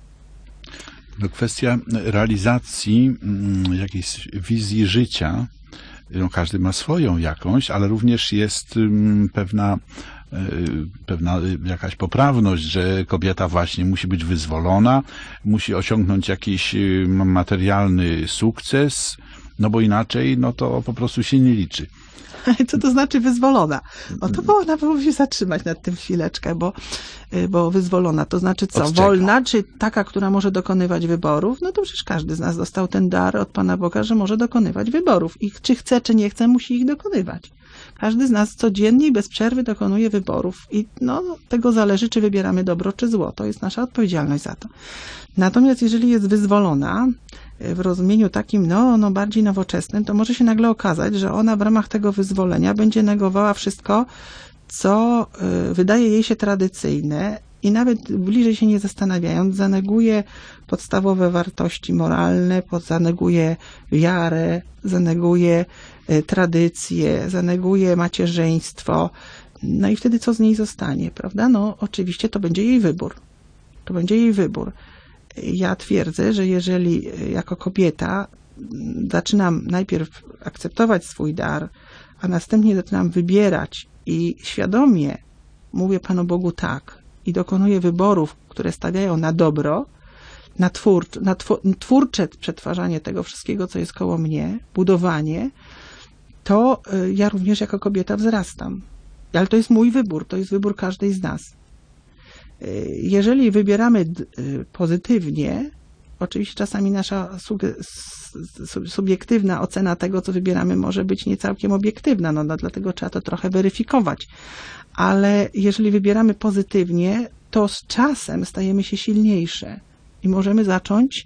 No, kwestia realizacji jakiejś wizji życia, no, każdy ma swoją jakąś, ale również jest pewna, pewna jakaś poprawność, że kobieta właśnie musi być wyzwolona, musi osiągnąć jakiś materialny sukces, no bo inaczej no to po prostu się nie liczy. Co to znaczy wyzwolona? O, to bo ona powinna się zatrzymać nad tym chwileczkę, bo, bo wyzwolona to znaczy co? Od czego? Wolna, czy taka, która może dokonywać wyborów? No to przecież każdy z nas dostał ten dar od Pana Boga, że może dokonywać wyborów. I czy chce, czy nie chce, musi ich dokonywać. Każdy z nas codziennie i bez przerwy dokonuje wyborów. I no, tego zależy, czy wybieramy dobro, czy zło. To jest nasza odpowiedzialność za to. Natomiast jeżeli jest wyzwolona, w rozumieniu takim no, no bardziej nowoczesnym, to może się nagle okazać, że ona w ramach tego wyzwolenia będzie negowała wszystko, co wydaje jej się tradycyjne i nawet bliżej się nie zastanawiając, zaneguje podstawowe wartości moralne, zaneguje wiarę, zaneguje tradycje, zaneguje macierzyństwo. No i wtedy co z niej zostanie, prawda? No oczywiście to będzie jej wybór. To będzie jej wybór. Ja twierdzę, że jeżeli jako kobieta zaczynam najpierw akceptować swój dar, a następnie zaczynam wybierać i świadomie mówię Panu Bogu tak i dokonuję wyborów, które stawiają na dobro, na, twórcze, na twórcze przetwarzanie tego wszystkiego, co jest koło mnie, budowanie, to ja również jako kobieta wzrastam. Ale to jest mój wybór, to jest wybór każdej z nas. Jeżeli wybieramy pozytywnie, oczywiście czasami nasza subiektywna ocena tego, co wybieramy, może być nie całkiem obiektywna, no, no dlatego trzeba to trochę weryfikować. Ale jeżeli wybieramy pozytywnie, to z czasem stajemy się silniejsze i możemy zacząć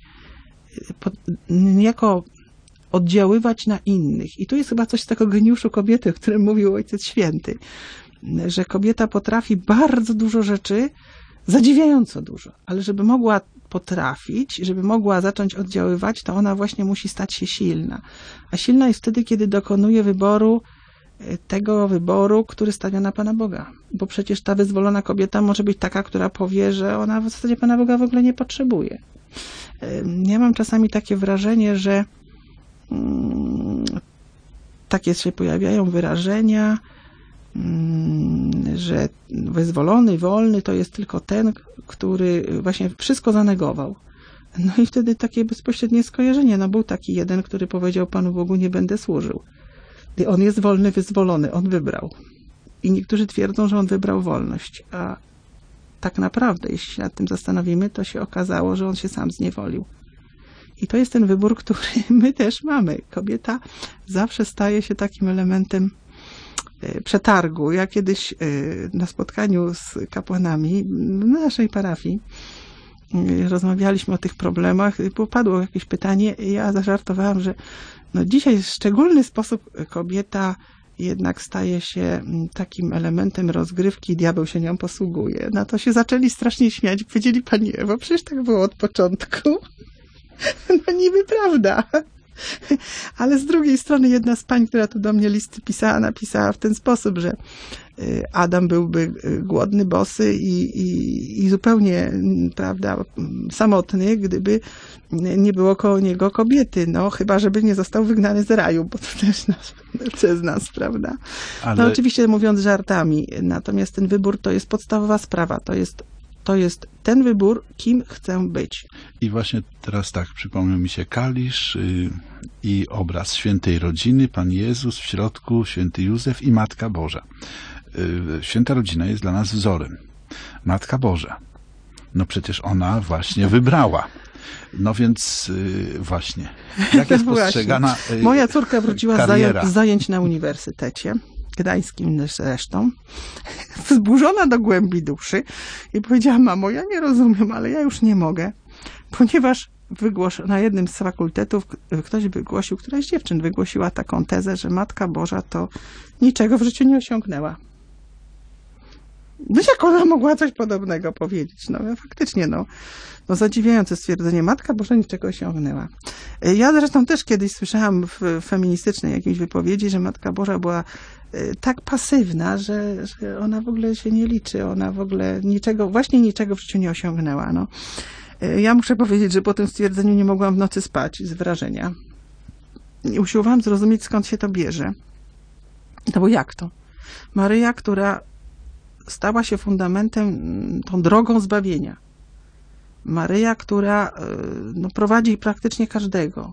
niejako oddziaływać na innych. I tu jest chyba coś z tego geniuszu kobiety, o którym mówił Ojciec Święty, że kobieta potrafi bardzo dużo rzeczy, zadziwiająco dużo, ale żeby mogła potrafić, żeby mogła zacząć oddziaływać, to ona właśnie musi stać się silna. A silna jest wtedy, kiedy dokonuje wyboru, tego wyboru, który stawia na Pana Boga. Bo przecież ta wyzwolona kobieta może być taka, która powie, że ona w zasadzie Pana Boga w ogóle nie potrzebuje. Ja mam czasami takie wrażenie, że takie się pojawiają wyrażenia, że wyzwolony, wolny to jest tylko ten, który właśnie wszystko zanegował. No i wtedy takie bezpośrednie skojarzenie. No był taki jeden, który powiedział Panu Bogu, nie będę służył. I on jest wolny, wyzwolony, on wybrał. I niektórzy twierdzą, że on wybrał wolność. A tak naprawdę, jeśli się nad tym zastanowimy, to się okazało, że on się sam zniewolił. I to jest ten wybór, który my też mamy. Kobieta zawsze staje się takim elementem przetargu. Ja kiedyś na spotkaniu z kapłanami na naszej parafii rozmawialiśmy o tych problemach, padło jakieś pytanie i ja zażartowałam, że no dzisiaj w szczególny sposób kobieta jednak staje się takim elementem rozgrywki, diabeł się nią posługuje. Na to się zaczęli strasznie śmiać. Powiedzieli, pani Ewo, przecież tak było od początku. No niby prawda. Ale z drugiej strony jedna z pań, która tu do mnie listy pisała, napisała w ten sposób, że Adam byłby głodny, bosy i, i, i zupełnie, prawda, samotny, gdyby nie było koło niego kobiety. No, chyba, żeby nie został wygnany z raju, bo to też nas, przez nas, prawda. Ale... No oczywiście mówiąc żartami, natomiast ten wybór to jest podstawowa sprawa, to jest To jest ten wybór, kim chcę być. I właśnie teraz tak, przypomniał mi się kalisz yy, i obraz świętej rodziny, Pan Jezus, w środku święty Józef i Matka Boża. Yy, święta rodzina jest dla nas wzorem. Matka Boża. No przecież ona właśnie wybrała. No więc yy, właśnie. Jak jest postrzegana yy, Moja córka wróciła z kariera. zajęć na uniwersytecie gdańskim zresztą, wzburzona do głębi duszy i powiedziała, mamo, ja nie rozumiem, ale ja już nie mogę, ponieważ wygłosz, na jednym z fakultetów ktoś wygłosił, któraś z dziewczyn wygłosiła taką tezę, że Matka Boża to niczego w życiu nie osiągnęła. No jak ona mogła coś podobnego powiedzieć? No faktycznie, no, no zadziwiające stwierdzenie. Matka Boża niczego osiągnęła. Ja zresztą też kiedyś słyszałam w feministycznej jakiejś wypowiedzi, że Matka Boża była tak pasywna, że, że ona w ogóle się nie liczy. Ona w ogóle niczego, właśnie niczego w życiu nie osiągnęła. No. Ja muszę powiedzieć, że po tym stwierdzeniu nie mogłam w nocy spać z wrażenia. I usiłowałam zrozumieć, skąd się to bierze. No bo jak to? Maryja, która stała się fundamentem, tą drogą zbawienia. Maryja, która no, prowadzi praktycznie każdego.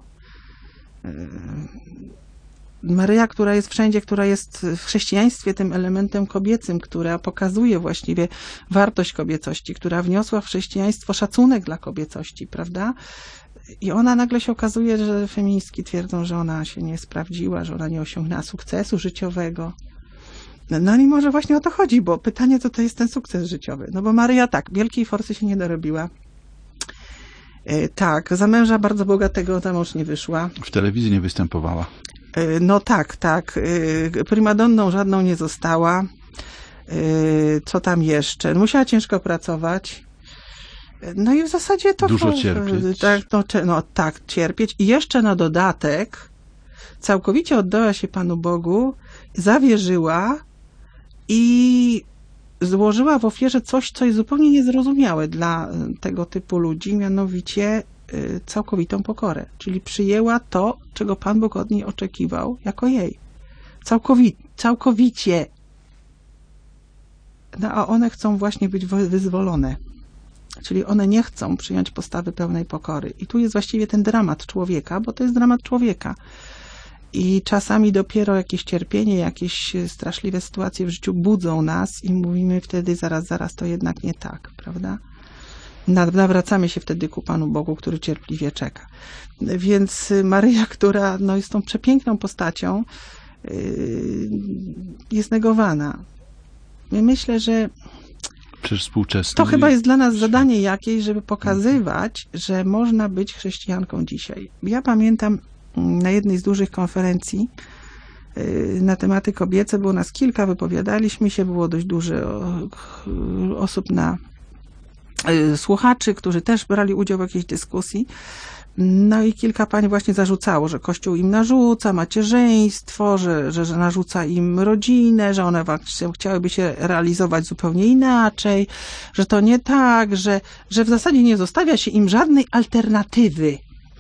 Maryja, która jest wszędzie, która jest w chrześcijaństwie tym elementem kobiecym, która pokazuje właściwie wartość kobiecości, która wniosła w chrześcijaństwo szacunek dla kobiecości, prawda? I ona nagle się okazuje, że feministki twierdzą, że ona się nie sprawdziła, że ona nie osiągnęła sukcesu życiowego. No i może właśnie o to chodzi, bo pytanie, co to jest ten sukces życiowy. No bo Maryja tak, wielkiej forsy się nie dorobiła. Yy, tak, za męża bardzo bogatego za mąż nie wyszła. W telewizji nie występowała. Yy, no tak, tak. Yy, primadonną żadną nie została. Yy, co tam jeszcze? Musiała ciężko pracować. No i w zasadzie to... Dużo cierpieć. Tak, no, no tak, cierpieć. I jeszcze na dodatek całkowicie oddała się Panu Bogu, zawierzyła i złożyła w ofierze coś, co jest zupełnie niezrozumiałe dla tego typu ludzi, mianowicie całkowitą pokorę. Czyli przyjęła to, czego Pan Bóg od niej oczekiwał, jako jej. Całkowi całkowicie. No, a one chcą właśnie być wyzwolone. Czyli one nie chcą przyjąć postawy pełnej pokory. I tu jest właściwie ten dramat człowieka, bo to jest dramat człowieka. I czasami dopiero jakieś cierpienie, jakieś straszliwe sytuacje w życiu budzą nas i mówimy wtedy zaraz, zaraz, to jednak nie tak, prawda? Nawracamy się wtedy ku Panu Bogu, który cierpliwie czeka. Więc Maryja, która no, jest tą przepiękną postacią, yy, jest negowana. I myślę, że to chyba jest dla nas zadanie jakieś, żeby pokazywać, że można być chrześcijanką dzisiaj. Ja pamiętam na jednej z dużych konferencji na tematy kobiece, było nas kilka, wypowiadaliśmy się, było dość dużo osób na słuchaczy, którzy też brali udział w jakiejś dyskusji. No i kilka pań właśnie zarzucało, że Kościół im narzuca macierzyństwo, że, że, że narzuca im rodzinę, że one chciałyby się realizować zupełnie inaczej, że to nie tak, że, że w zasadzie nie zostawia się im żadnej alternatywy.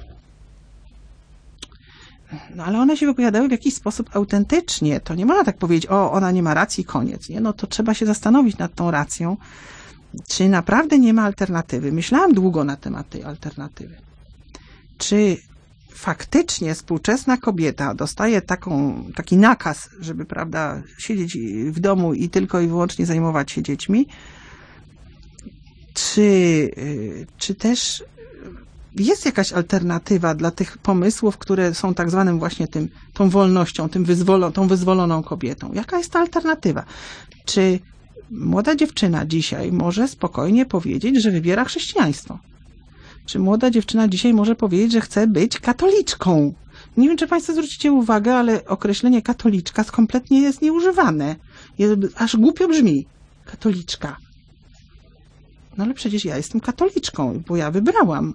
No ale one się wypowiadały w jakiś sposób autentycznie. To nie można tak powiedzieć, o, ona nie ma racji, koniec. Nie? No to trzeba się zastanowić nad tą racją, czy naprawdę nie ma alternatywy. Myślałam długo na temat tej alternatywy. Czy faktycznie współczesna kobieta dostaje taką, taki nakaz, żeby, prawda, siedzieć w domu i tylko i wyłącznie zajmować się dziećmi? czy, y, czy też jest jakaś alternatywa dla tych pomysłów, które są tak zwanym właśnie tym, tą wolnością, tym wyzwolo, tą wyzwoloną kobietą? Jaka jest ta alternatywa? Czy młoda dziewczyna dzisiaj może spokojnie powiedzieć, że wybiera chrześcijaństwo? Czy młoda dziewczyna dzisiaj może powiedzieć, że chce być katoliczką? Nie wiem, czy Państwo zwrócicie uwagę, ale określenie katoliczka kompletnie jest nieużywane. Jest, aż głupio brzmi. Katoliczka. No ale przecież ja jestem katoliczką, bo ja wybrałam.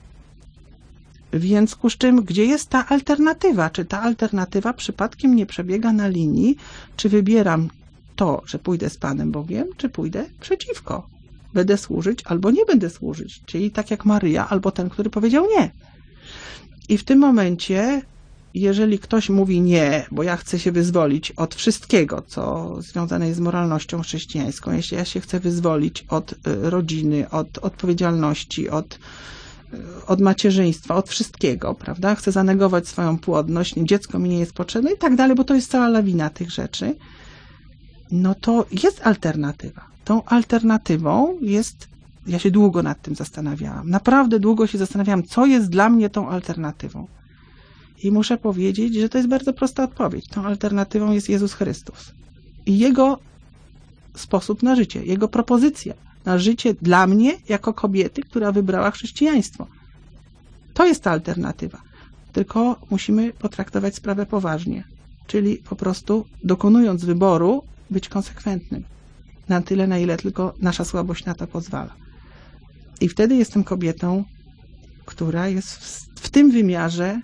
W związku z czym, gdzie jest ta alternatywa? Czy ta alternatywa przypadkiem nie przebiega na linii, czy wybieram to, że pójdę z Panem Bogiem, czy pójdę przeciwko? Będę służyć albo nie będę służyć. Czyli tak jak Maryja, albo ten, który powiedział nie. I w tym momencie, jeżeli ktoś mówi nie, bo ja chcę się wyzwolić od wszystkiego, co związane jest z moralnością chrześcijańską, jeśli ja się chcę wyzwolić od rodziny, od odpowiedzialności, od, od macierzyństwa, od wszystkiego, prawda? Chcę zanegować swoją płodność, dziecko mi nie jest potrzebne i tak dalej, bo to jest cała lawina tych rzeczy, no to jest alternatywa. Tą alternatywą jest, ja się długo nad tym zastanawiałam, naprawdę długo się zastanawiałam, co jest dla mnie tą alternatywą. I muszę powiedzieć, że to jest bardzo prosta odpowiedź. Tą alternatywą jest Jezus Chrystus. I Jego sposób na życie, Jego propozycja na życie dla mnie, jako kobiety, która wybrała chrześcijaństwo. To jest ta alternatywa. Tylko musimy potraktować sprawę poważnie. Czyli po prostu dokonując wyboru, być konsekwentnym. Na tyle, na ile tylko nasza słabość na to pozwala. I wtedy jestem kobietą, która jest w, w tym wymiarze,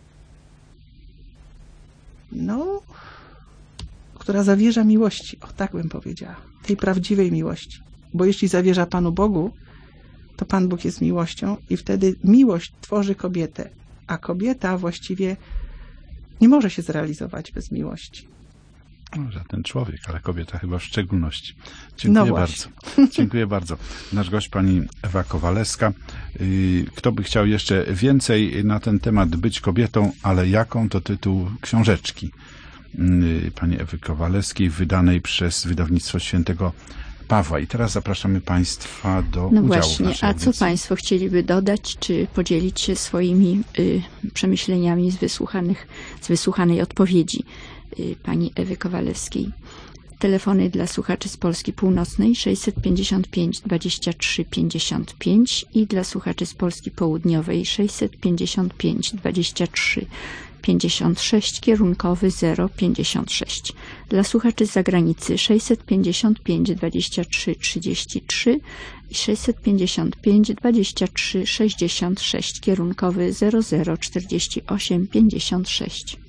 no, która zawierza miłości. O, tak bym powiedziała. Tej prawdziwej miłości. Bo jeśli zawierza Panu Bogu, to Pan Bóg jest miłością i wtedy miłość tworzy kobietę, a kobieta właściwie nie może się zrealizować bez miłości. No, żaden człowiek, ale kobieta chyba w szczególności. Dziękuję no bardzo. Dziękuję bardzo. Nasz gość pani Ewa Kowalewska. Kto by chciał jeszcze więcej na ten temat być kobietą, ale jaką, to tytuł książeczki pani Ewy Kowalewskiej, wydanej przez wydawnictwo Świętego Pawła. I teraz zapraszamy Państwa do no udziału właśnie, w naszej a co audycji. Państwo chcieliby dodać, czy podzielić się swoimi y, przemyśleniami z, wysłuchanych, z wysłuchanej odpowiedzi y, pani Ewy Kowalewskiej? Telefony dla słuchaczy z Polski Północnej sześćset pięćdziesiąt pięć dwadzieścia trzy pięćdziesiąt pięć i dla słuchaczy z Polski Południowej sześćset pięćdziesiąt pięć dwadzieścia trzy pięćdziesiąt sześć, kierunkowy zero pięćdziesiąt sześć. Dla słuchaczy z zagranicy sześćset pięćdziesiąt pięć dwadzieścia trzy trzydzieści trzy i sześćset pięćdziesiąt pięć dwadzieścia trzy sześćdziesiąt sześć, kierunkowy zero zero czterdzieści osiem pięćdziesiąt sześć.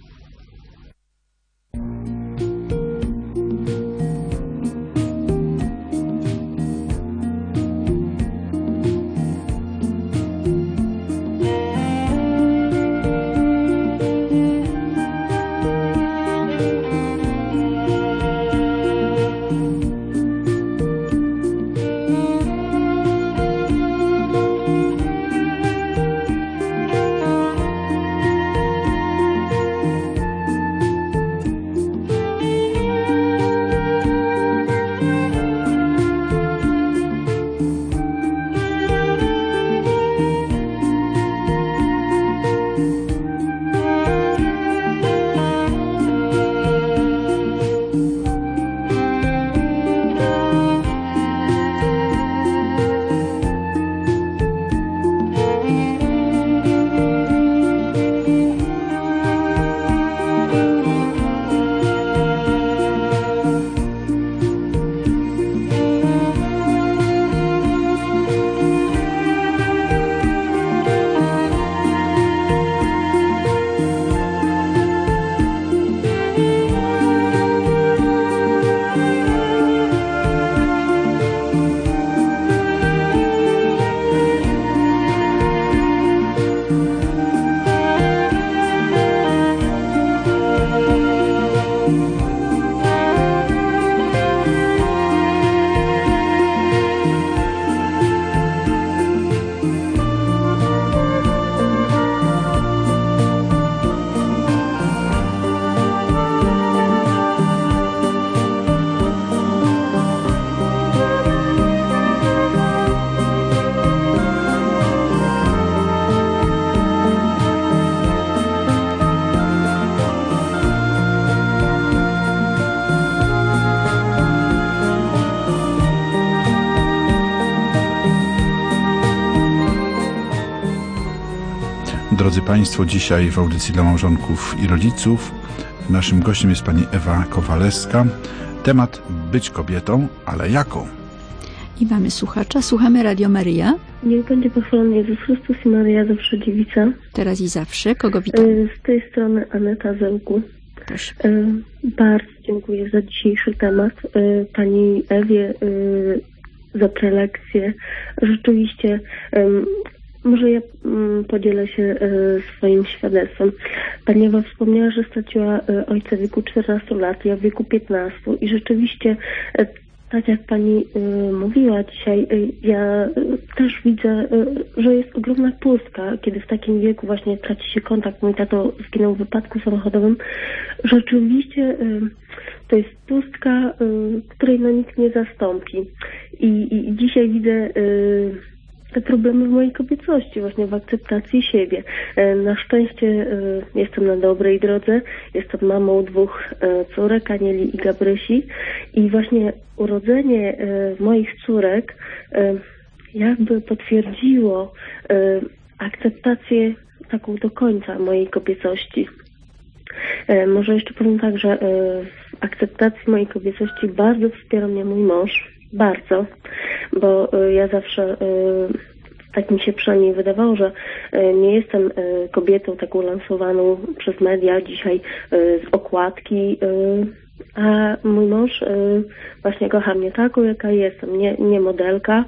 Drodzy Państwo, dzisiaj w audycji dla małżonków i rodziców naszym gościem jest pani Ewa Kowalewska. Temat być kobietą, ale jaką? I mamy słuchacza. Słuchamy Radio Maryja. Niech będzie pochwalony Jezus Chrystus i Maryja zawsze dziewica. Teraz i zawsze. Kogo witamy? Z tej strony Aneta Zełku. Proszę. Bardzo dziękuję za dzisiejszy temat. Pani Ewie za prelekcję. Rzeczywiście, może ja podzielę się swoim świadectwem. Pani Ewa wspomniała, że straciła ojca w wieku czternastu lat, ja w wieku piętnastu i rzeczywiście tak jak pani y, mówiła dzisiaj, y, ja y, też widzę, y, że jest ogromna pustka, kiedy w takim wieku właśnie traci się kontakt. Mój tato zginął w wypadku samochodowym. Rzeczywiście y, to jest pustka, y, której no nikt nie zastąpi. I, i, i dzisiaj widzę y, te problemy w mojej kobiecości, właśnie w akceptacji siebie. Na szczęście jestem na dobrej drodze. Jestem mamą dwóch córek, Anieli i Gabrysi. I właśnie urodzenie moich córek jakby potwierdziło akceptację taką do końca mojej kobiecości. Może jeszcze powiem tak, że w akceptacji mojej kobiecości bardzo wspiera mnie mój mąż. Bardzo, bo ja zawsze, tak mi się przynajmniej wydawało, że nie jestem kobietą taką lansowaną przez media dzisiaj z okładki, a mój mąż właśnie kocha mnie taką, jaka jestem, nie, nie modelka,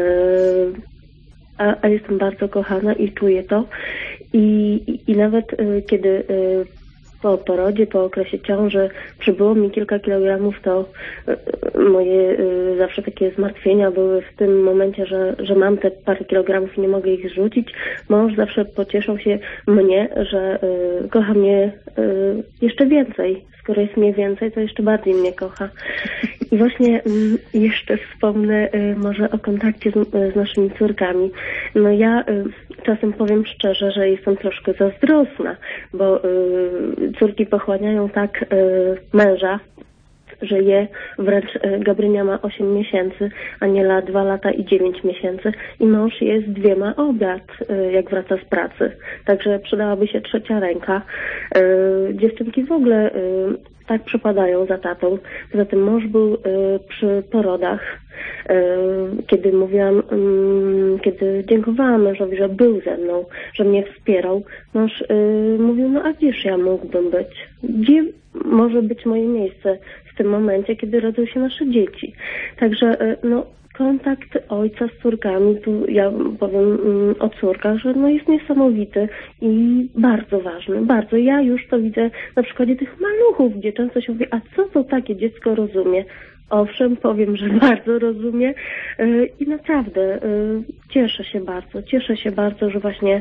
a, a jestem bardzo kochana i czuję to. I, i, i nawet kiedy po porodzie, po okresie ciąży przybyło mi kilka kilogramów, to moje zawsze takie zmartwienia były w tym momencie, że, że mam te parę kilogramów i nie mogę ich zrzucić. Mąż zawsze pocieszał się mnie, że kocha mnie jeszcze więcej. Skoro jest mnie więcej, to jeszcze bardziej mnie kocha. I właśnie jeszcze wspomnę może o kontakcie z, z naszymi córkami. No ja czasem powiem szczerze, że jestem troszkę zazdrosna, bo córki pochłaniają tak męża, że je wręcz Gabrynia ma osiem miesięcy, Aniela dwa lata i dziewięć miesięcy i mąż jest dwiema obiad, jak wraca z pracy. Także przydałaby się trzecia ręka. Dziewczynki w ogóle tak przepadają za tatą. Poza tym mąż był przy porodach, kiedy mówiłam, kiedy dziękowałam mężowi, że był ze mną, że mnie wspierał. Mąż mówił, no a gdzież ja mógłbym być? Gdzie może być moje miejsce w tym momencie, kiedy rodzą się nasze dzieci? Także no, kontakt ojca z córkami, tu ja powiem o córkach, że no jest niesamowity i bardzo ważny, bardzo. Ja już to widzę na przykładzie tych maluchów, gdzie często się mówi, a co to takie dziecko rozumie? Owszem, powiem, że bardzo rozumie i naprawdę cieszę się bardzo, cieszę się bardzo, że właśnie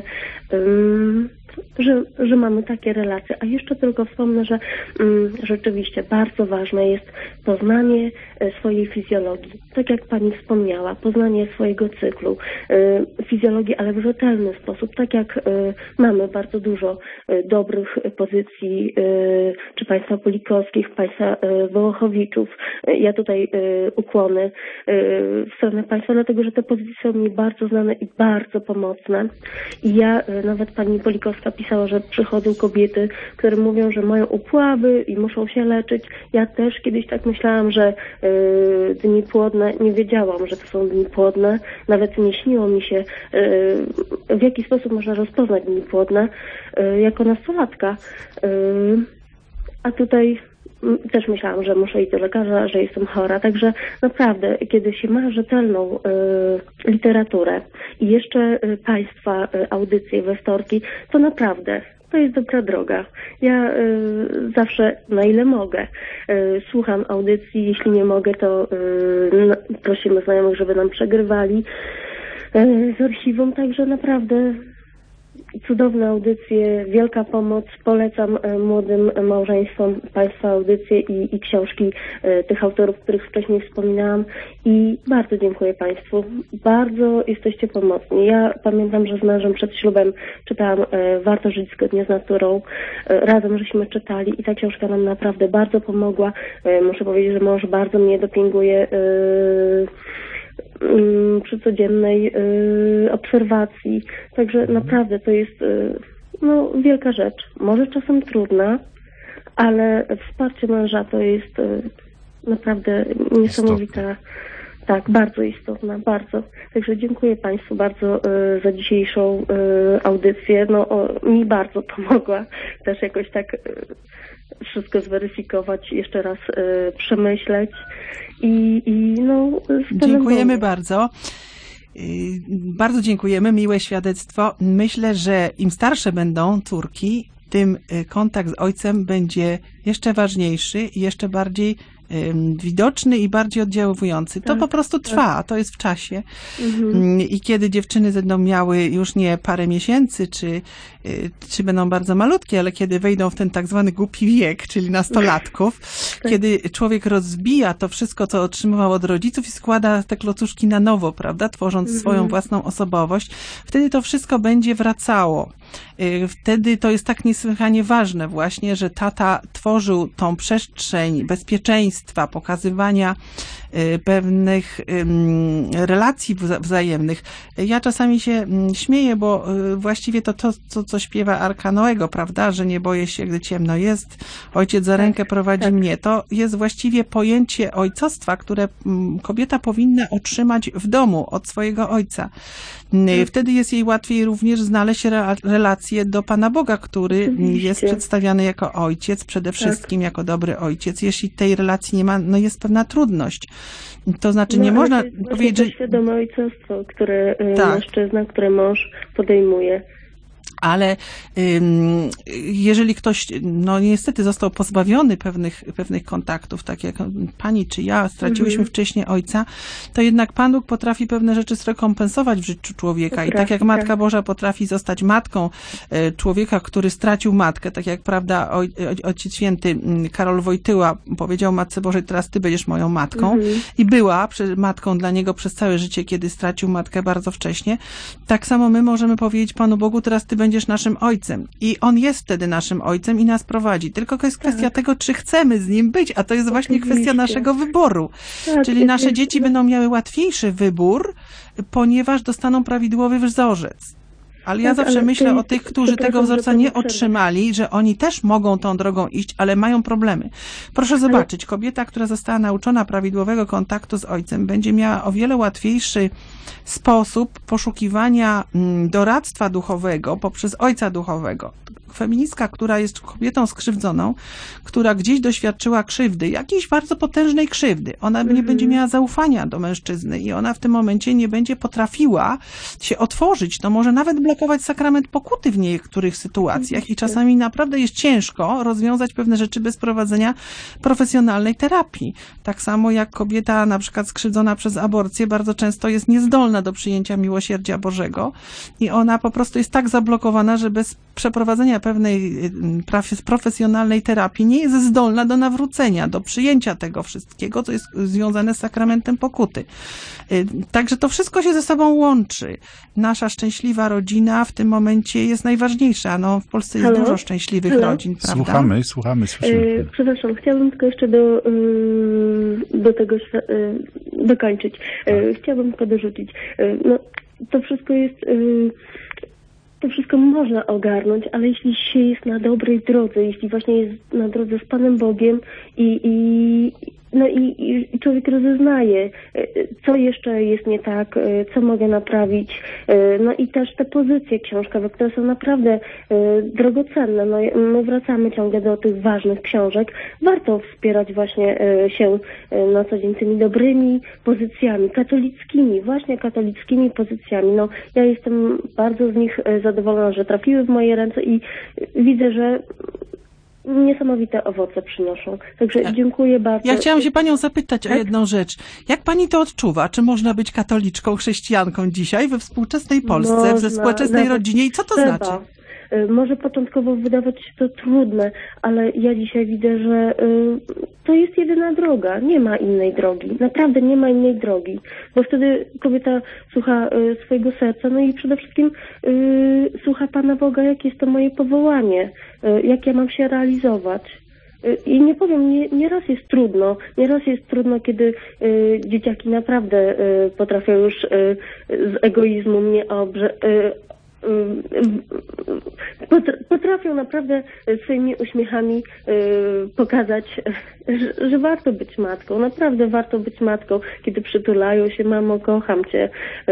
że, że mamy takie relacje. A jeszcze tylko wspomnę, że um, rzeczywiście bardzo ważne jest poznanie e, swojej fizjologii. Tak jak pani wspomniała, poznanie swojego cyklu, e, fizjologii, ale w rzetelny sposób. Tak jak e, mamy bardzo dużo e, dobrych pozycji, e, czy państwa Polikowskich, państwa e, Wołochowiczów. E, ja tutaj e, ukłony e, w stronę państwa, dlatego że te pozycje są mi bardzo znane i bardzo pomocne. I ja, e, nawet pani Polikowska pisała, że przychodzą kobiety, które mówią, że mają upławy i muszą się leczyć. Ja też kiedyś tak myślałam, że y, dni płodne, nie wiedziałam, że to są dni płodne. Nawet nie śniło mi się, y, w jaki sposób można rozpoznać dni płodne y, jako nastolatka. Y, a tutaj też myślałam, że muszę iść do lekarza, że jestem chora. Także naprawdę, kiedy się ma rzetelną y, literaturę i jeszcze y, państwa y, audycje we wtorki, to naprawdę to jest dobra droga. Ja y, zawsze, na ile mogę, y, słucham audycji. Jeśli nie mogę, to y, no, prosimy znajomych, żeby nam przegrywali y, z archiwum. Także naprawdę cudowne audycje, wielka pomoc. Polecam młodym małżeństwom państwa audycje i, i książki tych autorów, których wcześniej wspominałam i bardzo dziękuję państwu. Bardzo jesteście pomocni. Ja pamiętam, że z mężem przed ślubem czytałam Warto żyć zgodnie z naturą. Razem żeśmy czytali i ta książka nam naprawdę bardzo pomogła. Muszę powiedzieć, że mąż bardzo mnie dopinguje przy codziennej y, obserwacji. Także naprawdę to jest y, no, wielka rzecz. Może czasem trudna, ale wsparcie męża to jest y, naprawdę niesamowita. Istotne. Tak, bardzo istotna, bardzo. Także dziękuję Państwu bardzo y, za dzisiejszą y, audycję. No, o, mi bardzo pomogła też jakoś tak y, wszystko zweryfikować, jeszcze raz y, przemyśleć i, i no... Dziękujemy Bogu. bardzo. Y, Bardzo dziękujemy, miłe świadectwo. Myślę, że im starsze będą córki, tym y, kontakt z ojcem będzie jeszcze ważniejszy i jeszcze bardziej ym, widoczny i bardziej oddziałujący. To Tak, po prostu trwa, to jest w czasie. Mhm. I kiedy dziewczyny będą miały już nie parę miesięcy, czy, y, czy będą bardzo malutkie, ale kiedy wejdą w ten tak zwany głupi wiek, czyli nastolatków, Tak. kiedy człowiek rozbija to wszystko, co otrzymywał od rodziców i składa te klocuszki na nowo, prawda, tworząc Mhm. swoją własną osobowość, wtedy to wszystko będzie wracało. Y, Wtedy to jest tak niesłychanie ważne właśnie, że tata tworzył tą przestrzeń bezpieczeństwa, pokazywania y, pewnych ym, relacji wza- wzajemnych. Ja czasami się mm, śmieję, bo y, właściwie to to, co, co śpiewa Arka Noego, prawda, że nie boję się, gdy ciemno jest, ojciec za rękę prowadzi tak. mnie. To jest właściwie pojęcie ojcostwa, które mm, kobieta powinna otrzymać w domu od swojego ojca. Y, Wtedy jest jej łatwiej również znaleźć re- relację do Pana Boga, który Oczywiście. jest przedstawiany jako ojciec, przede wszystkim jako dobry ojciec. Jeśli tej relacji nie ma, no jest pewna trudność. To znaczy nie No, ale można to jest właśnie powiedzieć, to że... świadome ojcostwo, które y, Tak. mężczyzna, które mąż podejmuje. Ale ym, jeżeli ktoś, no niestety został pozbawiony pewnych, pewnych kontaktów, tak jak pani czy ja straciłyśmy Mhm. wcześniej ojca, to jednak Pan Bóg potrafi pewne rzeczy zrekompensować w życiu człowieka. I tak Potrafi, jak Matka tak. Boża potrafi zostać matką e, człowieka, który stracił matkę, tak jak, prawda, oj, oj, Ojciec Święty mm, Karol Wojtyła powiedział Matce Bożej, teraz ty będziesz moją matką. Mhm. I była przy- matką dla niego przez całe życie, kiedy stracił matkę bardzo wcześnie. Tak samo my możemy powiedzieć Panu Bogu, teraz ty będziesz naszym ojcem. I on jest wtedy naszym ojcem i nas prowadzi. Tylko to jest kwestia Tak. tego, czy chcemy z nim być, a to jest właśnie Oczywiście. kwestia naszego wyboru. Tak, Czyli jest- nasze jest- dzieci będą miały łatwiejszy wybór, ponieważ dostaną prawidłowy wzorzec. Ale ja Tak, zawsze ale myślę to o jest- tych, którzy przepraszam, tego że wzorca pani nie przerwę. otrzymali, że oni też mogą tą drogą iść, ale mają problemy. Proszę zobaczyć, kobieta, która została nauczona prawidłowego kontaktu z ojcem, będzie miała o wiele łatwiejszy sposób poszukiwania mm, doradztwa duchowego poprzez ojca duchowego. Feministka, która jest kobietą skrzywdzoną, która gdzieś doświadczyła krzywdy, jakiejś bardzo potężnej krzywdy, ona nie Mhm. będzie miała zaufania do mężczyzny i ona w tym momencie nie będzie potrafiła się otworzyć. To może nawet blokować sakrament pokuty w niektórych sytuacjach i czasami naprawdę jest ciężko rozwiązać pewne rzeczy bez prowadzenia profesjonalnej terapii. Tak samo jak kobieta na przykład skrzywdzona przez aborcję bardzo często jest niezdolna do przyjęcia miłosierdzia Bożego i ona po prostu jest tak zablokowana, że bez przeprowadzenia pewnej y, praw- profesjonalnej terapii nie jest zdolna do nawrócenia, do przyjęcia tego wszystkiego, co jest związane z sakramentem pokuty. Y, Także to wszystko się ze sobą łączy. Nasza szczęśliwa rodzina w tym momencie jest najważniejsza. No, w Polsce jest Halo? dużo szczęśliwych Halo? rodzin, prawda? Słuchamy, słuchamy, słyszymy. E, przepraszam, chciałabym tylko jeszcze do, y, do tego świ- y, dokończyć. E, chciałabym tylko dorzucić. E, no, to wszystko jest... y, To wszystko można ogarnąć, ale jeśli się jest na dobrej drodze, jeśli właśnie jest na drodze z Panem Bogiem i, i, no i, i człowiek rozeznaje, e, co jeszcze jest nie tak, e, co mogę naprawić, e, no i też te pozycje książkowe, które są naprawdę e, drogocenne. No, my wracamy ciągle do tych ważnych książek. Warto wspierać właśnie e, się e, na co dzień tymi dobrymi pozycjami, katolickimi, właśnie katolickimi pozycjami. No, ja jestem bardzo z nich e, zadowolona, że trafiły w moje ręce i e, widzę, że niesamowite owoce przynoszą. Także dziękuję bardzo. Ja chciałam się panią zapytać o Tak? jedną rzecz. Jak pani to odczuwa? Czy można być katoliczką, chrześcijanką dzisiaj we współczesnej Polsce, Można, we współczesnej nawet rodzinie i co to trzeba. znaczy? Y, Może początkowo wydawać się to trudne, ale ja dzisiaj widzę, że y, to jest jedyna droga. Nie ma innej drogi. Naprawdę nie ma innej drogi. Bo wtedy kobieta słucha y, swojego serca, no i przede wszystkim y, słucha Pana Boga, jakie jest to moje powołanie, y, jak ja mam się realizować. Y, I nie powiem, nie, nieraz jest trudno. Nieraz jest trudno, kiedy y, dzieciaki naprawdę y, potrafią już y, z egoizmu mnie obrze- y, potrafią naprawdę swoimi uśmiechami pokazać, że, że warto być matką, naprawdę warto być matką, kiedy przytulają się, mamo, kocham cię,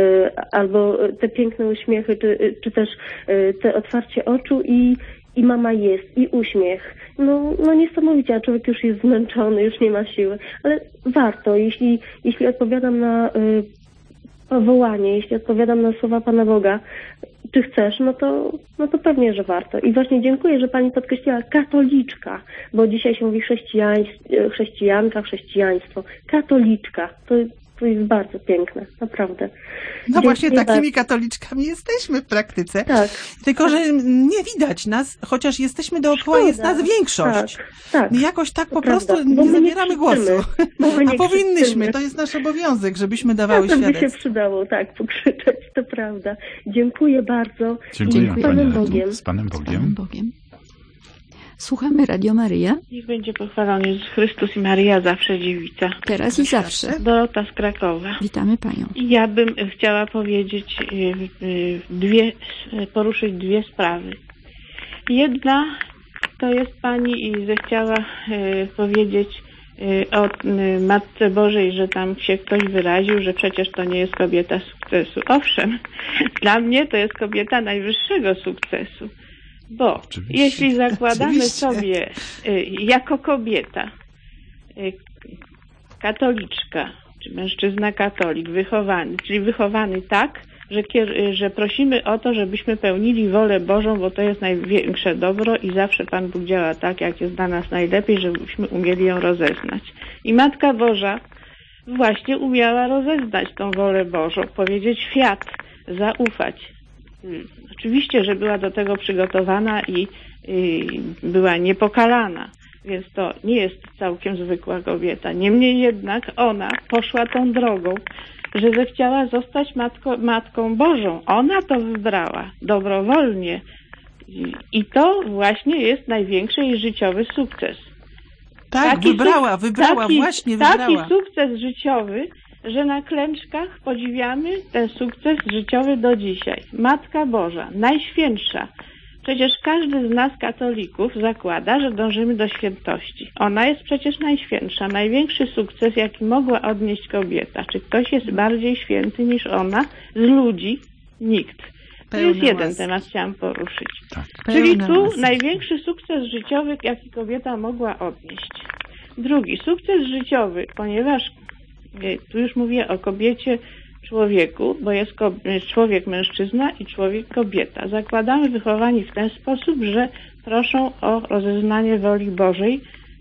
albo te piękne uśmiechy, czy, czy też te otwarcie oczu i I mama jest, i uśmiech. No, no niesamowicie, a człowiek już jest zmęczony, już nie ma siły. Ale warto, jeśli, jeśli odpowiadam na y, powołanie, jeśli odpowiadam na słowa Pana Boga, czy chcesz, no to, no to pewnie, że warto. I właśnie dziękuję, że Pani podkreśliła katoliczka, bo dzisiaj się mówi chrześcijanka, chrześcijaństwo. Katoliczka, to To jest bardzo piękne, naprawdę. No właśnie takimi katoliczkami jesteśmy w praktyce. Tak. Tylko, że nie widać nas, chociaż jesteśmy dookoła, jest nas większość. Tak, tak. I jakoś tak po To prostu prawda, nie bo my nie zabieramy krzyczymy. głosu. Bo my nie A powinnyśmy, krzyczymy. to jest nasz obowiązek, żebyśmy dawały To by się świadectwo. przydało, tak, pokrzyczeć, to prawda. Dziękuję bardzo. Dziękuję, I z Panem Pani Bogiem. Edu. Z Panem Panem Bogiem. Bogiem. Słuchamy Radio Maryja. Niech będzie pochwalony Jezus Chrystus i Maryja zawsze dziewica. Teraz i zawsze. Dorota z Krakowa. Witamy Panią. I ja bym chciała powiedzieć y, y, dwie, poruszyć dwie sprawy. Jedna to jest Pani i zechciała y, powiedzieć y, o y, Matce Bożej, że tam się ktoś wyraził, że przecież to nie jest kobieta sukcesu. Owszem, dla mnie to jest kobieta najwyższego sukcesu. Bo Oczywiście. jeśli zakładamy Oczywiście. sobie y, jako kobieta, y, katoliczka, czy mężczyzna katolik, wychowany, czyli wychowany tak, że, kier- że prosimy o to, żebyśmy pełnili wolę Bożą, bo to jest największe dobro i zawsze Pan Bóg działa tak, jak jest dla nas najlepiej, żebyśmy umieli ją rozeznać. I Matka Boża właśnie umiała rozeznać tą wolę Bożą, powiedzieć świat, zaufać. Oczywiście, że była do tego przygotowana i, i była niepokalana, więc to nie jest całkiem zwykła kobieta. Niemniej jednak ona poszła tą drogą, że zechciała zostać matko, Matką Bożą. Ona to wybrała dobrowolnie i, i to właśnie jest największy jej życiowy sukces. Tak, Taki wybrała, suk- wybrała, taki, właśnie taki wybrała. sukces życiowy, że na klęczkach podziwiamy ten sukces życiowy do dzisiaj. Matka Boża, najświętsza. Przecież każdy z nas katolików zakłada, że dążymy do świętości. Ona jest przecież najświętsza, największy sukces, jaki mogła odnieść kobieta. Czy ktoś jest bardziej święty niż ona? Z ludzi? Nikt. To Pełna jest jeden łaski. temat, chciałam poruszyć. Tak. Czyli Pełna tu łaski. największy sukces życiowy, jaki kobieta mogła odnieść. Drugi, sukces życiowy, ponieważ tu już mówię o kobiecie, człowieku, bo jest człowiek mężczyzna i człowiek kobieta. Zakładamy wychowani w ten sposób, że proszą o rozeznanie woli Bożej,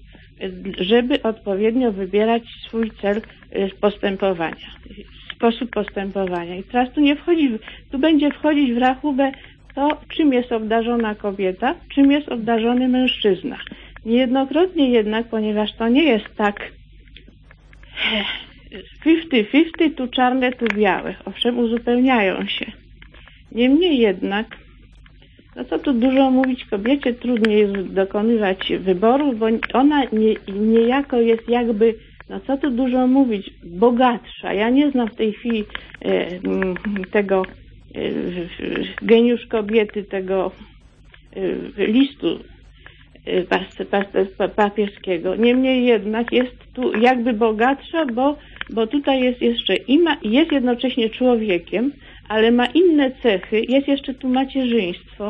żeby odpowiednio wybierać swój cel postępowania, sposób postępowania. I teraz tu nie wchodzi, tu będzie wchodzić w rachubę to, czym jest obdarzona kobieta, czym jest obdarzony mężczyzna. Niejednokrotnie jednak, ponieważ to nie jest tak fifty fifty, tu czarne, tu białe. Owszem, uzupełniają się. Niemniej jednak, no to tu dużo mówić, kobiecie trudniej jest dokonywać wyborów, bo ona nie, niejako jest jakby, no co tu dużo mówić, bogatsza. Ja nie znam w tej chwili e, tego e, geniusz kobiety, tego e, listu e, papieskiego. Niemniej jednak jest tu jakby bogatsza, bo, bo tutaj jest jeszcze i ma, jest jednocześnie człowiekiem, ale ma inne cechy, jest jeszcze tu macierzyństwo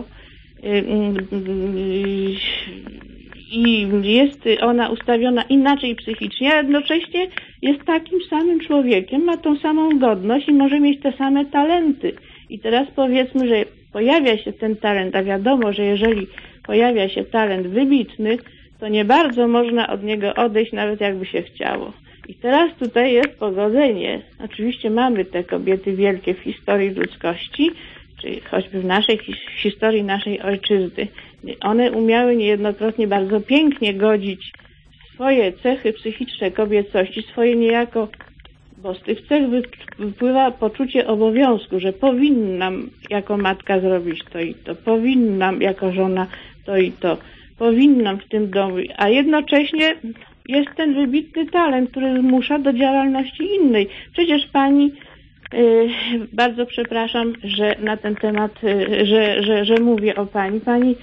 i jest ona ustawiona inaczej psychicznie, a jednocześnie jest takim samym człowiekiem, ma tą samą godność i może mieć te same talenty. I teraz powiedzmy, że pojawia się ten talent, a wiadomo, że jeżeli pojawia się talent wybitny, to nie bardzo można od niego odejść, nawet jakby się chciało. I teraz tutaj jest pogodzenie. Oczywiście mamy te kobiety wielkie w historii ludzkości, czy choćby w naszej his- historii naszej ojczyzny. One umiały niejednokrotnie bardzo pięknie godzić swoje cechy psychiczne kobiecości, swoje niejako, bo z tych cech wypływa poczucie obowiązku, że powinnam jako matka zrobić to i to, powinnam jako żona to i to, powinnam w tym domu, a jednocześnie jest ten wybitny talent, który zmusza do działalności innej. Przecież pani Bardzo przepraszam, że na ten temat, że, że, że mówię o pani. Pani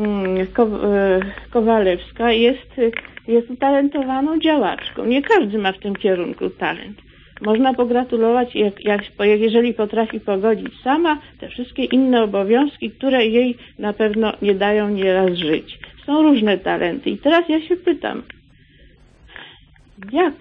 Kowalewska jest, jest utalentowaną działaczką. Nie każdy ma w tym kierunku talent. Można pogratulować, jak, jak, jeżeli potrafi pogodzić sama te wszystkie inne obowiązki, które jej na pewno nie dają nieraz żyć. Są różne talenty. I teraz ja się pytam, jak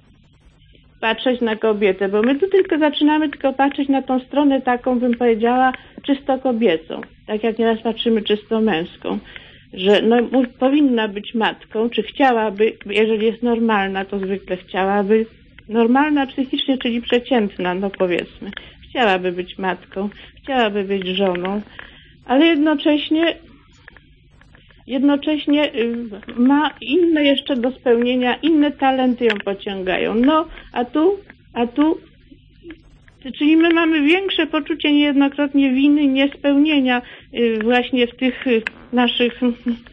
patrzeć na kobietę? Bo my tu tylko zaczynamy tylko patrzeć na tą stronę taką, bym powiedziała, czysto kobiecą. Tak jak nieraz patrzymy czysto męską. Że no, powinna być matką, czy chciałaby, jeżeli jest normalna, to zwykle chciałaby, normalna psychicznie, czyli przeciętna, no powiedzmy, chciałaby być matką, chciałaby być żoną, ale jednocześnie jednocześnie ma inne jeszcze do spełnienia, inne talenty ją pociągają. No, a tu, a tu, czyli my mamy większe poczucie niejednokrotnie winy, niespełnienia właśnie w tych naszych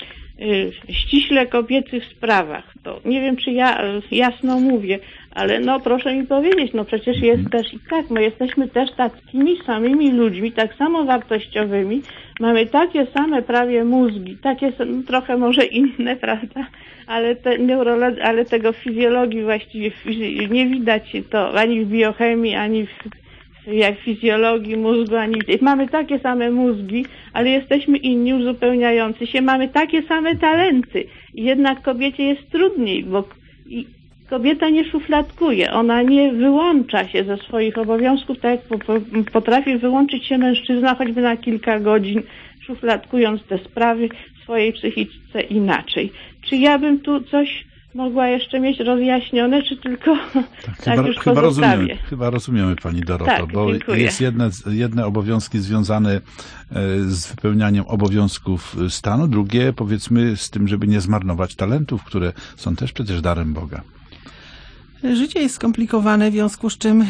ściśle kobiecych sprawach. To nie wiem, czy ja jasno mówię, ale no proszę mi powiedzieć, no przecież jest też i tak, my jesteśmy też takimi samymi ludźmi, tak samo wartościowymi, mamy takie same prawie mózgi, takie no, trochę może inne, prawda, ale, te neurolog- ale tego w fizjologii właściwie nie widać to ani w biochemii, ani w jak w fizjologii mózgu, ani mamy takie same mózgi, ale jesteśmy inni, uzupełniający się, mamy takie same talenty. I jednak kobiecie jest trudniej, bo kobieta nie szufladkuje, ona nie wyłącza się ze swoich obowiązków, tak jak potrafi wyłączyć się mężczyzna choćby na kilka godzin, szufladkując te sprawy w swojej psychice inaczej. Czy ja bym tu coś mogła jeszcze mieć rozjaśnione, czy tylko tak, tak chyba, już chyba pozostawię? rozumiemy, chyba rozumiemy, pani Doroto, tak, bo dziękuję. jest jedne, jedne obowiązki związane z wypełnianiem obowiązków stanu, drugie powiedzmy z tym, żeby nie zmarnować talentów, które są też przecież darem Boga. Życie jest skomplikowane, w związku z czym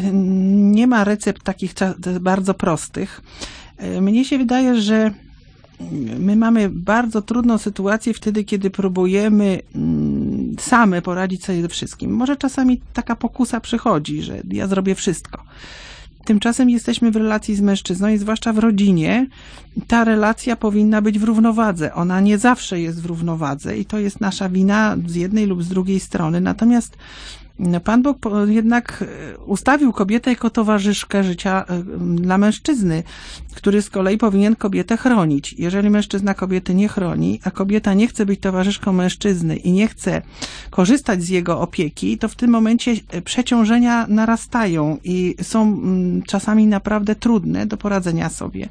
nie ma recept takich bardzo prostych. Mnie się wydaje, że my mamy bardzo trudną sytuację wtedy, kiedy próbujemy same poradzić sobie ze wszystkim. Może czasami taka pokusa przychodzi, że ja zrobię wszystko. Tymczasem jesteśmy w relacji z mężczyzną i zwłaszcza w rodzinie ta relacja powinna być w równowadze. Ona nie zawsze jest w równowadze i to jest nasza wina z jednej lub z drugiej strony. Natomiast Pan Bóg jednak ustawił kobietę jako towarzyszkę życia dla mężczyzny, który z kolei powinien kobietę chronić. Jeżeli mężczyzna kobiety nie chroni, a kobieta nie chce być towarzyszką mężczyzny i nie chce korzystać z jego opieki, to w tym momencie przeciążenia narastają i są czasami naprawdę trudne do poradzenia sobie.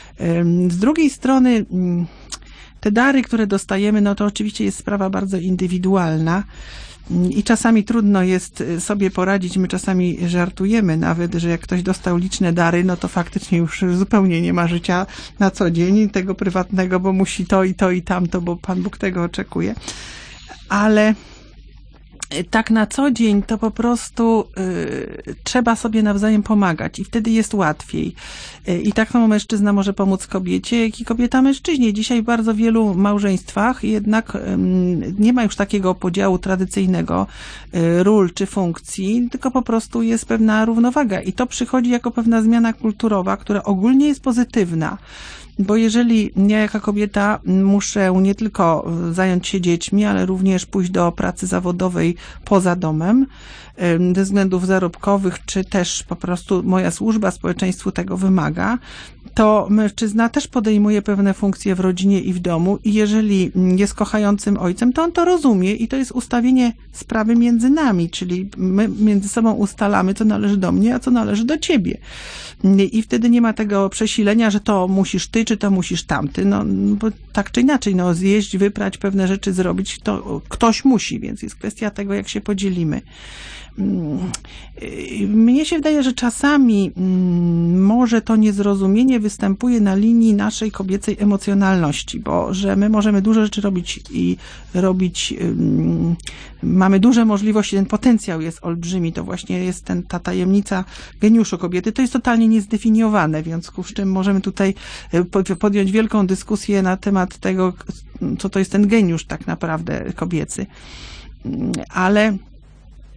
Z drugiej strony te dary, które dostajemy, no to oczywiście jest sprawa bardzo indywidualna. I czasami trudno jest sobie poradzić. My czasami żartujemy nawet, że jak ktoś dostał liczne dary, no to faktycznie już zupełnie nie ma życia na co dzień tego prywatnego, bo musi to i to i tamto, bo Pan Bóg tego oczekuje. Ale tak na co dzień to po prostu y, trzeba sobie nawzajem pomagać i wtedy jest łatwiej. Y, I tak samo mężczyzna może pomóc kobiecie, jak i kobieta mężczyźnie. Dzisiaj w bardzo wielu małżeństwach jednak y, nie ma już takiego podziału tradycyjnego y, ról czy funkcji, tylko po prostu jest pewna równowaga i to przychodzi jako pewna zmiana kulturowa, która ogólnie jest pozytywna. Bo jeżeli ja jako kobieta muszę nie tylko zająć się dziećmi, ale również pójść do pracy zawodowej poza domem, ze względów zarobkowych, czy też po prostu moja służba społeczeństwu tego wymaga, to mężczyzna też podejmuje pewne funkcje w rodzinie i w domu i jeżeli jest kochającym ojcem, to on to rozumie i to jest ustawienie sprawy między nami, czyli my między sobą ustalamy, co należy do mnie, a co należy do ciebie. I wtedy nie ma tego przesilenia, że to musisz ty, czy to musisz tamty. No, bo tak czy inaczej, no, zjeść, wyprać, pewne rzeczy zrobić, to ktoś musi, więc jest kwestia tego, jak się podzielimy. Mnie się wydaje, że czasami może to niezrozumienie występuje na linii naszej kobiecej emocjonalności, bo że my możemy dużo rzeczy robić i robić, mamy duże możliwości, ten potencjał jest olbrzymi, to właśnie jest ten, ta tajemnica geniuszu kobiety, to jest totalnie niezdefiniowane, w związku z czym możemy tutaj podjąć wielką dyskusję na temat tego, co to jest ten geniusz tak naprawdę kobiecy. Ale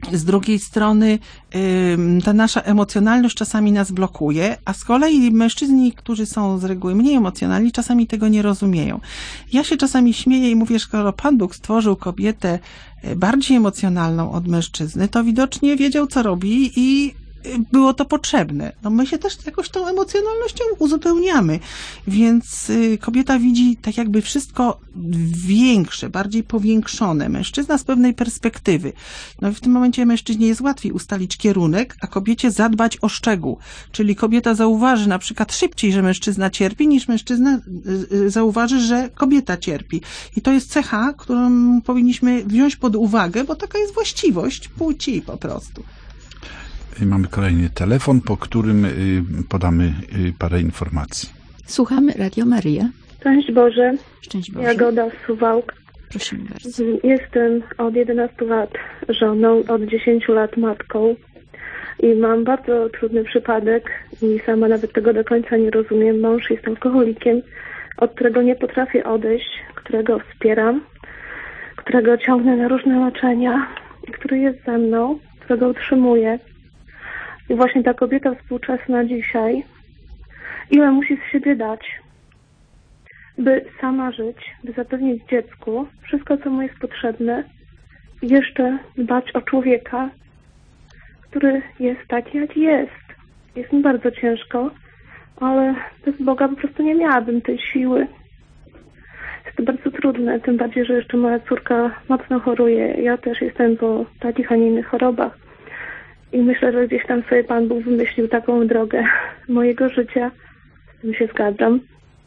Z drugiej strony ta nasza emocjonalność czasami nas blokuje, a z kolei mężczyźni, którzy są z reguły mniej emocjonalni, czasami tego nie rozumieją. Ja się czasami śmieję i mówię, że skoro Pan Bóg stworzył kobietę bardziej emocjonalną od mężczyzny, to widocznie wiedział, co robi i było to potrzebne. No my się też jakoś tą emocjonalnością uzupełniamy, więc kobieta widzi tak jakby wszystko większe, bardziej powiększone. Mężczyzna z pewnej perspektywy. No i w tym momencie mężczyźnie jest łatwiej ustalić kierunek, a kobiecie zadbać o szczegół. Czyli kobieta zauważy na przykład szybciej, że mężczyzna cierpi, niż mężczyzna zauważy, że kobieta cierpi. I to jest cecha, którą powinniśmy wziąć pod uwagę, bo taka jest właściwość płci po prostu. Mamy kolejny telefon, po którym podamy parę informacji. Słuchamy Radio Maryja. Szczęść Boże. Szczęść Boże. Jagoda z Suwałk. Prosimy bardzo. Jestem od jedenastu lat żoną, od dziesięciu lat matką i mam bardzo trudny przypadek i sama nawet tego do końca nie rozumiem. Mąż jest alkoholikiem, od którego nie potrafię odejść, którego wspieram, którego ciągnę na różne leczenia, który jest ze mną, którego utrzymuję. I właśnie ta kobieta współczesna dzisiaj, ile musi z siebie dać, by sama żyć, by zapewnić dziecku wszystko, co mu jest potrzebne i jeszcze dbać o człowieka, który jest taki, jak jest. Jest mi bardzo ciężko, ale bez Boga po prostu nie miałabym tej siły. Jest to bardzo trudne, tym bardziej, że jeszcze moja córka mocno choruje. Ja też jestem po takich, a nie innych chorobach. I myślę, że gdzieś tam sobie Pan Bóg wymyślił taką drogę mojego życia. Z tym się zgadzam.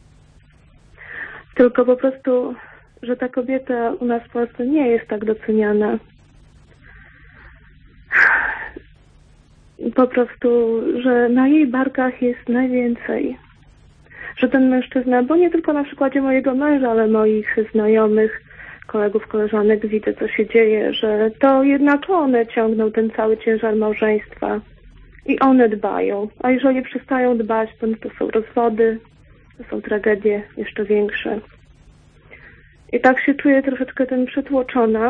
Tylko po prostu, że ta kobieta u nas w Polsce nie jest tak doceniana. Po prostu, że na jej barkach jest najwięcej. Że ten mężczyzna, bo nie tylko na przykładzie mojego męża, ale moich znajomych, kolegów, koleżanek, widzę, co się dzieje, że to jednak one ciągną ten cały ciężar małżeństwa i one dbają. A jeżeli przestają dbać, to, to są rozwody, to są tragedie jeszcze większe. I tak się czuję troszeczkę tym przytłoczona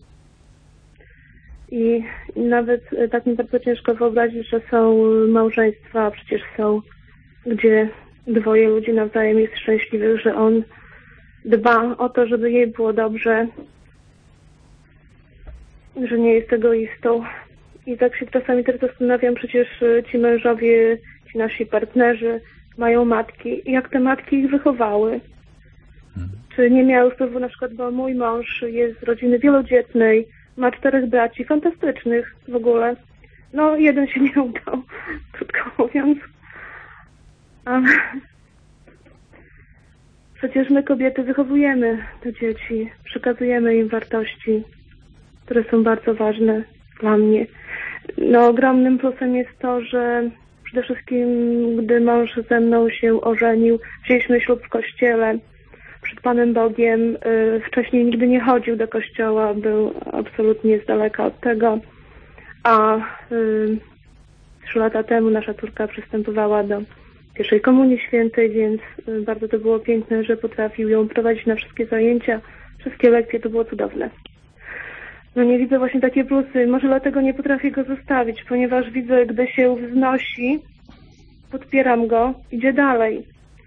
i, i nawet tak mi bardzo ciężko wyobrazić, że są małżeństwa, a przecież są, gdzie dwoje ludzi nawzajem jest szczęśliwych, że on dba o to, żeby jej było dobrze, że nie jest egoistą. I tak się czasami też zastanawiam, przecież ci mężowie, ci nasi partnerzy mają matki. Jak te matki ich wychowały? Czy nie miały wpływu na przykład, bo mój mąż jest z rodziny wielodzietnej, ma czterech braci, fantastycznych w ogóle. No, jeden się nie udał, krótko mówiąc. A przecież my kobiety wychowujemy te dzieci, przekazujemy im wartości, które są bardzo ważne dla mnie. No, ogromnym plusem jest to, że przede wszystkim, gdy mąż ze mną się ożenił, wzięliśmy ślub w kościele przed Panem Bogiem. Wcześniej nigdy nie chodził do kościoła, był absolutnie z daleka od tego, a trzy lata temu nasza córka przystępowała do pierwszej komunii świętej, więc bardzo to było piękne, że potrafił ją prowadzić na wszystkie zajęcia, wszystkie lekcje, to było cudowne. No nie widzę właśnie takie plusy, może dlatego nie potrafię go zostawić, ponieważ widzę, gdy się wznosi, podpieram go, idzie dalej.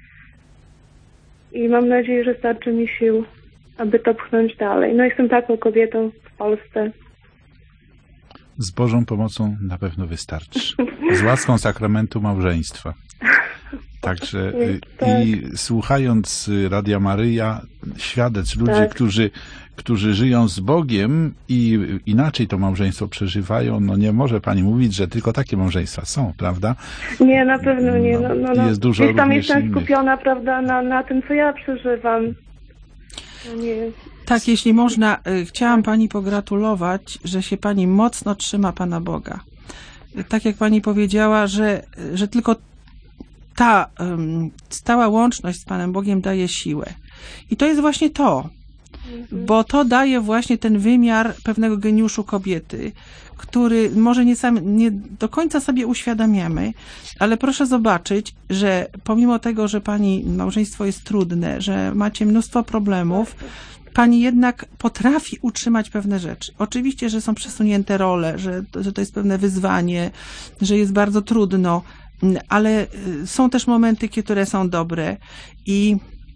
I mam nadzieję, że starczy mi sił, aby to pchnąć dalej. No jestem taką kobietą w Polsce. Z Bożą pomocą na pewno wystarczy. Z łaską sakramentu małżeństwa. Także tak. I słuchając Radia Maryja, świadectw ludzi, tak. którzy, którzy żyją z Bogiem i inaczej to małżeństwo przeżywają, no nie może pani mówić, że tylko takie małżeństwa są, prawda? Nie, na pewno nie. No, no, no. Jest dużo Gdzieś tam również jestem innych. skupiona, prawda, na, na tym, co ja przeżywam. No nie. Tak, jeśli można, chciałam pani pogratulować, że się pani mocno trzyma Pana Boga. Tak jak pani powiedziała, że, że tylko ta um, stała łączność z Panem Bogiem daje siłę. I to jest właśnie to, mhm. bo to daje właśnie ten wymiar pewnego geniuszu kobiety, który może nie, sam, nie do końca sobie uświadamiamy, ale proszę zobaczyć, że pomimo tego, że pani małżeństwo jest trudne, że macie mnóstwo problemów, pani jednak potrafi utrzymać pewne rzeczy. Oczywiście, że są przesunięte role, że, że to jest pewne wyzwanie, że jest bardzo trudno, ale są też momenty, które są dobre i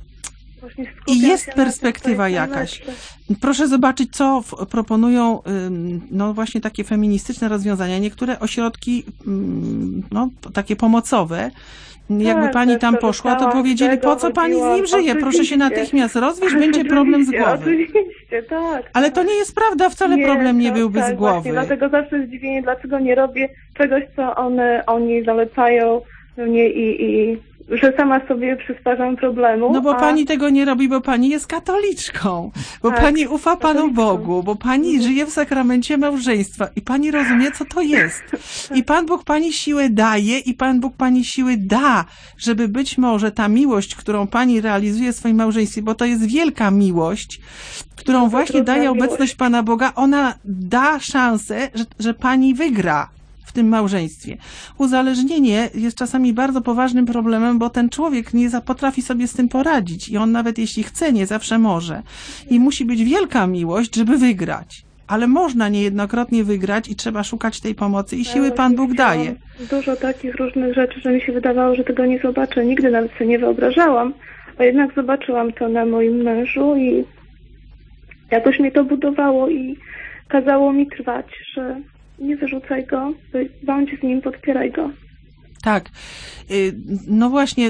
I jest perspektywa jakaś. Proszę zobaczyć, co w, proponują no właśnie takie feministyczne rozwiązania. Niektóre ośrodki no, takie pomocowe. Jakby tak, pani tam poszła, to powiedzieli, po co pani z nim żyje? Proszę się natychmiast rozwieść, będzie problem z głowy. Oczywiście, tak. Ale to nie jest prawda, wcale nie, problem nie tak, byłby tak, z głowy. Właśnie, dlatego zawsze zdziwienie, dlaczego nie robię czegoś, co one, oni zalecają mnie i, i że sama sobie przysparzam problemu. No bo a... pani tego nie robi, bo pani jest katoliczką, bo tak, pani ufa Panu katoliczką. Bogu, bo pani mhm. żyje w sakramencie małżeństwa i pani rozumie, co to jest. I Pan Bóg pani siłę daje i Pan Bóg pani siły da, żeby być może ta miłość, którą pani realizuje w swoim małżeństwie, bo to jest wielka miłość, którą to właśnie daje miłość. obecność Pana Boga, ona da szansę, że, że pani wygra w tym małżeństwie. Uzależnienie jest czasami bardzo poważnym problemem, bo ten człowiek nie za- potrafi sobie z tym poradzić i on nawet jeśli chce, nie zawsze może. I musi być wielka miłość, żeby wygrać. Ale można niejednokrotnie wygrać i trzeba szukać tej pomocy i siły Pan Bóg daje. Dużo takich różnych rzeczy, że mi się wydawało, że tego nie zobaczę. Nigdy nawet sobie nie wyobrażałam, a jednak zobaczyłam to na moim mężu i jakoś mnie to budowało i kazało mi trwać, że nie wyrzucaj go, bądź z nim, podpieraj go. Tak. No właśnie,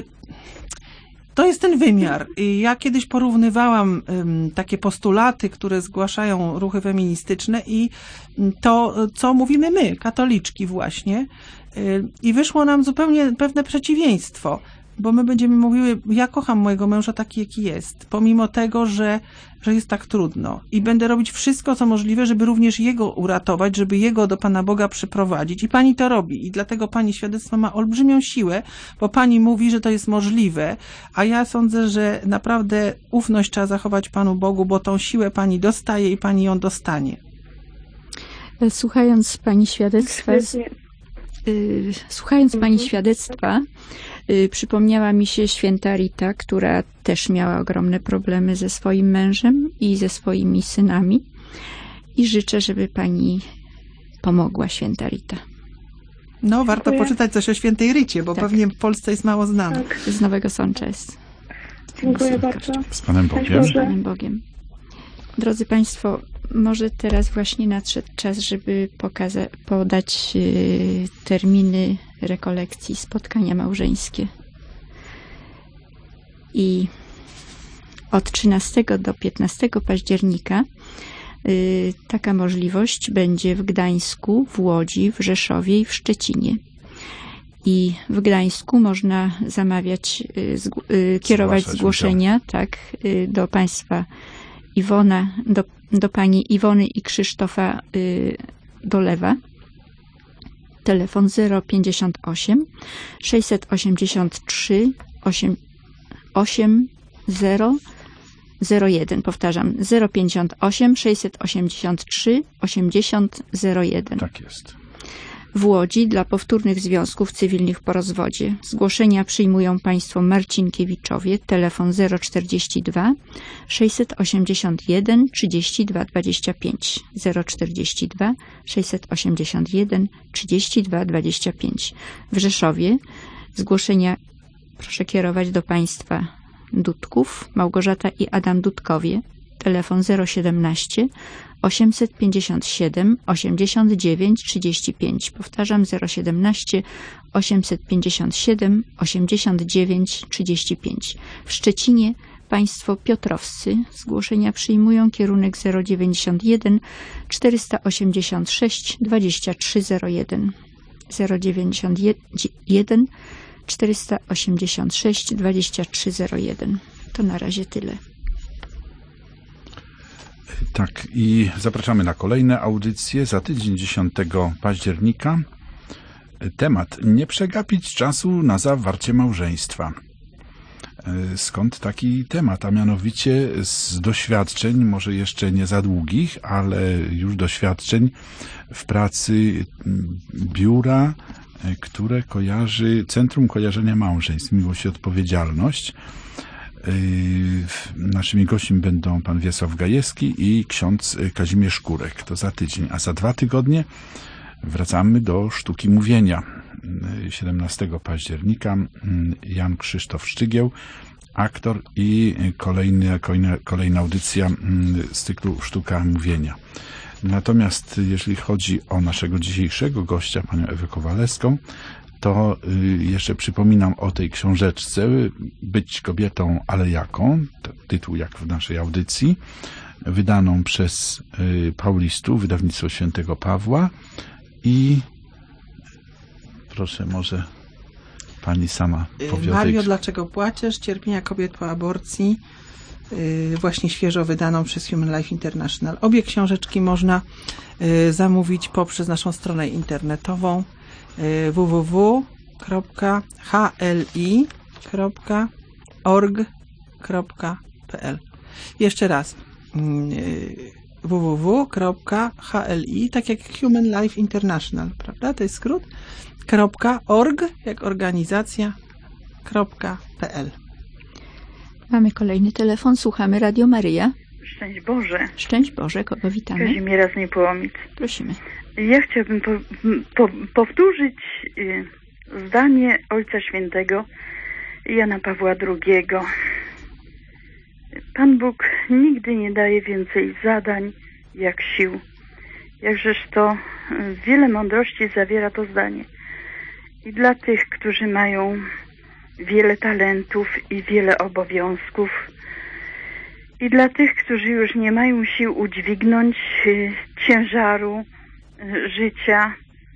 to jest ten wymiar. Ja kiedyś porównywałam takie postulaty, które zgłaszają ruchy feministyczne i to, co mówimy my, katoliczki właśnie. I wyszło nam zupełnie pewne przeciwieństwo. Bo my będziemy mówiły, ja kocham mojego męża taki, jaki jest, pomimo tego, że, że jest tak trudno. I będę robić wszystko, co możliwe, żeby również jego uratować, żeby jego do Pana Boga przyprowadzić. I pani to robi. I dlatego pani świadectwo ma olbrzymią siłę, bo pani mówi, że to jest możliwe, a ja sądzę, że naprawdę ufność trzeba zachować Panu Bogu, bo tą siłę pani dostaje i pani ją dostanie. Słuchając pani świadectwa, y, słuchając pani Mhm. świadectwa, y, przypomniała mi się święta Rita, która też miała ogromne problemy ze swoim mężem i ze swoimi synami. I życzę, żeby pani pomogła, święta Rita. No, warto Dziękuję. poczytać coś o świętej Rycie, bo Tak. pewnie w Polsce jest mało znane. Tak, Z Nowego Sącza jest. dziękuję bardzo. Z Panem Bogiem. Boże. Z Panem Bogiem. Drodzy Państwo, może teraz właśnie nadszedł czas, żeby pokaza- podać y, terminy rekolekcji, spotkania małżeńskie. I od trzynastego do piętnastego października y, taka możliwość będzie w Gdańsku, w Łodzi, w Rzeszowie i w Szczecinie. I w Gdańsku można zamawiać, y, zg- y, kierować Zgłaszać zgłoszenia tak, y, do Państwa Iwona, do, do pani Iwony i Krzysztofa y, Dolewa. Telefon zero pięćdziesiąt osiem sześćset osiemdziesiąt trzy osiemdziesiąt zero zero jeden. Powtarzam, zero pięćdziesiąt osiem sześćset osiemdziesiąt trzy osiemdziesiąt zero jeden. Tak jest. W Łodzi dla powtórnych związków cywilnych po rozwodzie. Zgłoszenia przyjmują Państwo Marcinkiewiczowie. Telefon zero czterdzieści dwa sześćset osiemdziesiąt jeden trzydzieści dwa dwadzieścia pięć. zero czterdzieści dwa sześćset osiemdziesiąt jeden trzydzieści dwa dwadzieścia pięć. W Rzeszowie zgłoszenia proszę kierować do Państwa Dudków, Małgorzata i Adam Dudkowie. Telefon zero siedemnaście osiemset pięćdziesiąt siedem osiemdziesiąt dziewięć trzydzieści pięć. Powtarzam, zero siedemnaście osiemset pięćdziesiąt siedem osiemdziesiąt dziewięć trzydzieści pięć. W Szczecinie Państwo Piotrowscy zgłoszenia przyjmują kierunek zero dziewięćdziesiąt jeden czterysta osiemdziesiąt sześć dwadzieścia trzy zero jeden. zero dziewięćdziesiąt jeden czterysta osiemdziesiąt sześć dwadzieścia trzy zero jeden. To na razie tyle. Tak, i zapraszamy na kolejne audycje za tydzień, dziesiątego października. Temat: nie przegapić czasu na zawarcie małżeństwa. Skąd taki temat? A mianowicie z doświadczeń, może jeszcze nie za długich, ale już doświadczeń w pracy biura, które kojarzy Centrum Kojarzenia Małżeństw, Miłość i Odpowiedzialność. Naszymi gośćmi będą pan Wiesław Gajewski i ksiądz Kazimierz Kurek. To za tydzień, a za dwa tygodnie wracamy do sztuki mówienia. siedemnastego października Jan Krzysztof Szczygieł, aktor, i kolejna, kolejna, kolejna audycja z cyklu Sztuka Mówienia. Natomiast jeżeli chodzi o naszego dzisiejszego gościa, panią Ewę Kowalewską, to jeszcze przypominam o tej książeczce Być kobietą, ale jaką? Tytuł jak w naszej audycji, wydaną przez Paulistów, wydawnictwo Świętego Pawła. I proszę, może pani sama powie. Mario, tej... dlaczego płaczesz? Cierpienia kobiet po aborcji, właśnie świeżo wydaną przez Human Life International. Obie książeczki można zamówić poprzez naszą stronę internetową w w w kropka h l i kropka org kropka p l. Jeszcze raz w w w kropka h l i, tak jak Human Life International, prawda? To jest skrót. .org, jak organizacja, .pl. Mamy kolejny telefon, słuchamy Radio Maryja. Szczęść Boże. Szczęść Boże, kogo witamy? Kazimiera z Niepołomic. Prosimy. Ja chciałabym po, po, powtórzyć y, zdanie Ojca Świętego Jana Pawła drugiego. Pan Bóg nigdy nie daje więcej zadań jak sił. Jakżeż to y, wiele mądrości zawiera to zdanie. I dla tych, którzy mają wiele talentów i wiele obowiązków, i dla tych, którzy już nie mają sił udźwignąć y, ciężaru y, życia,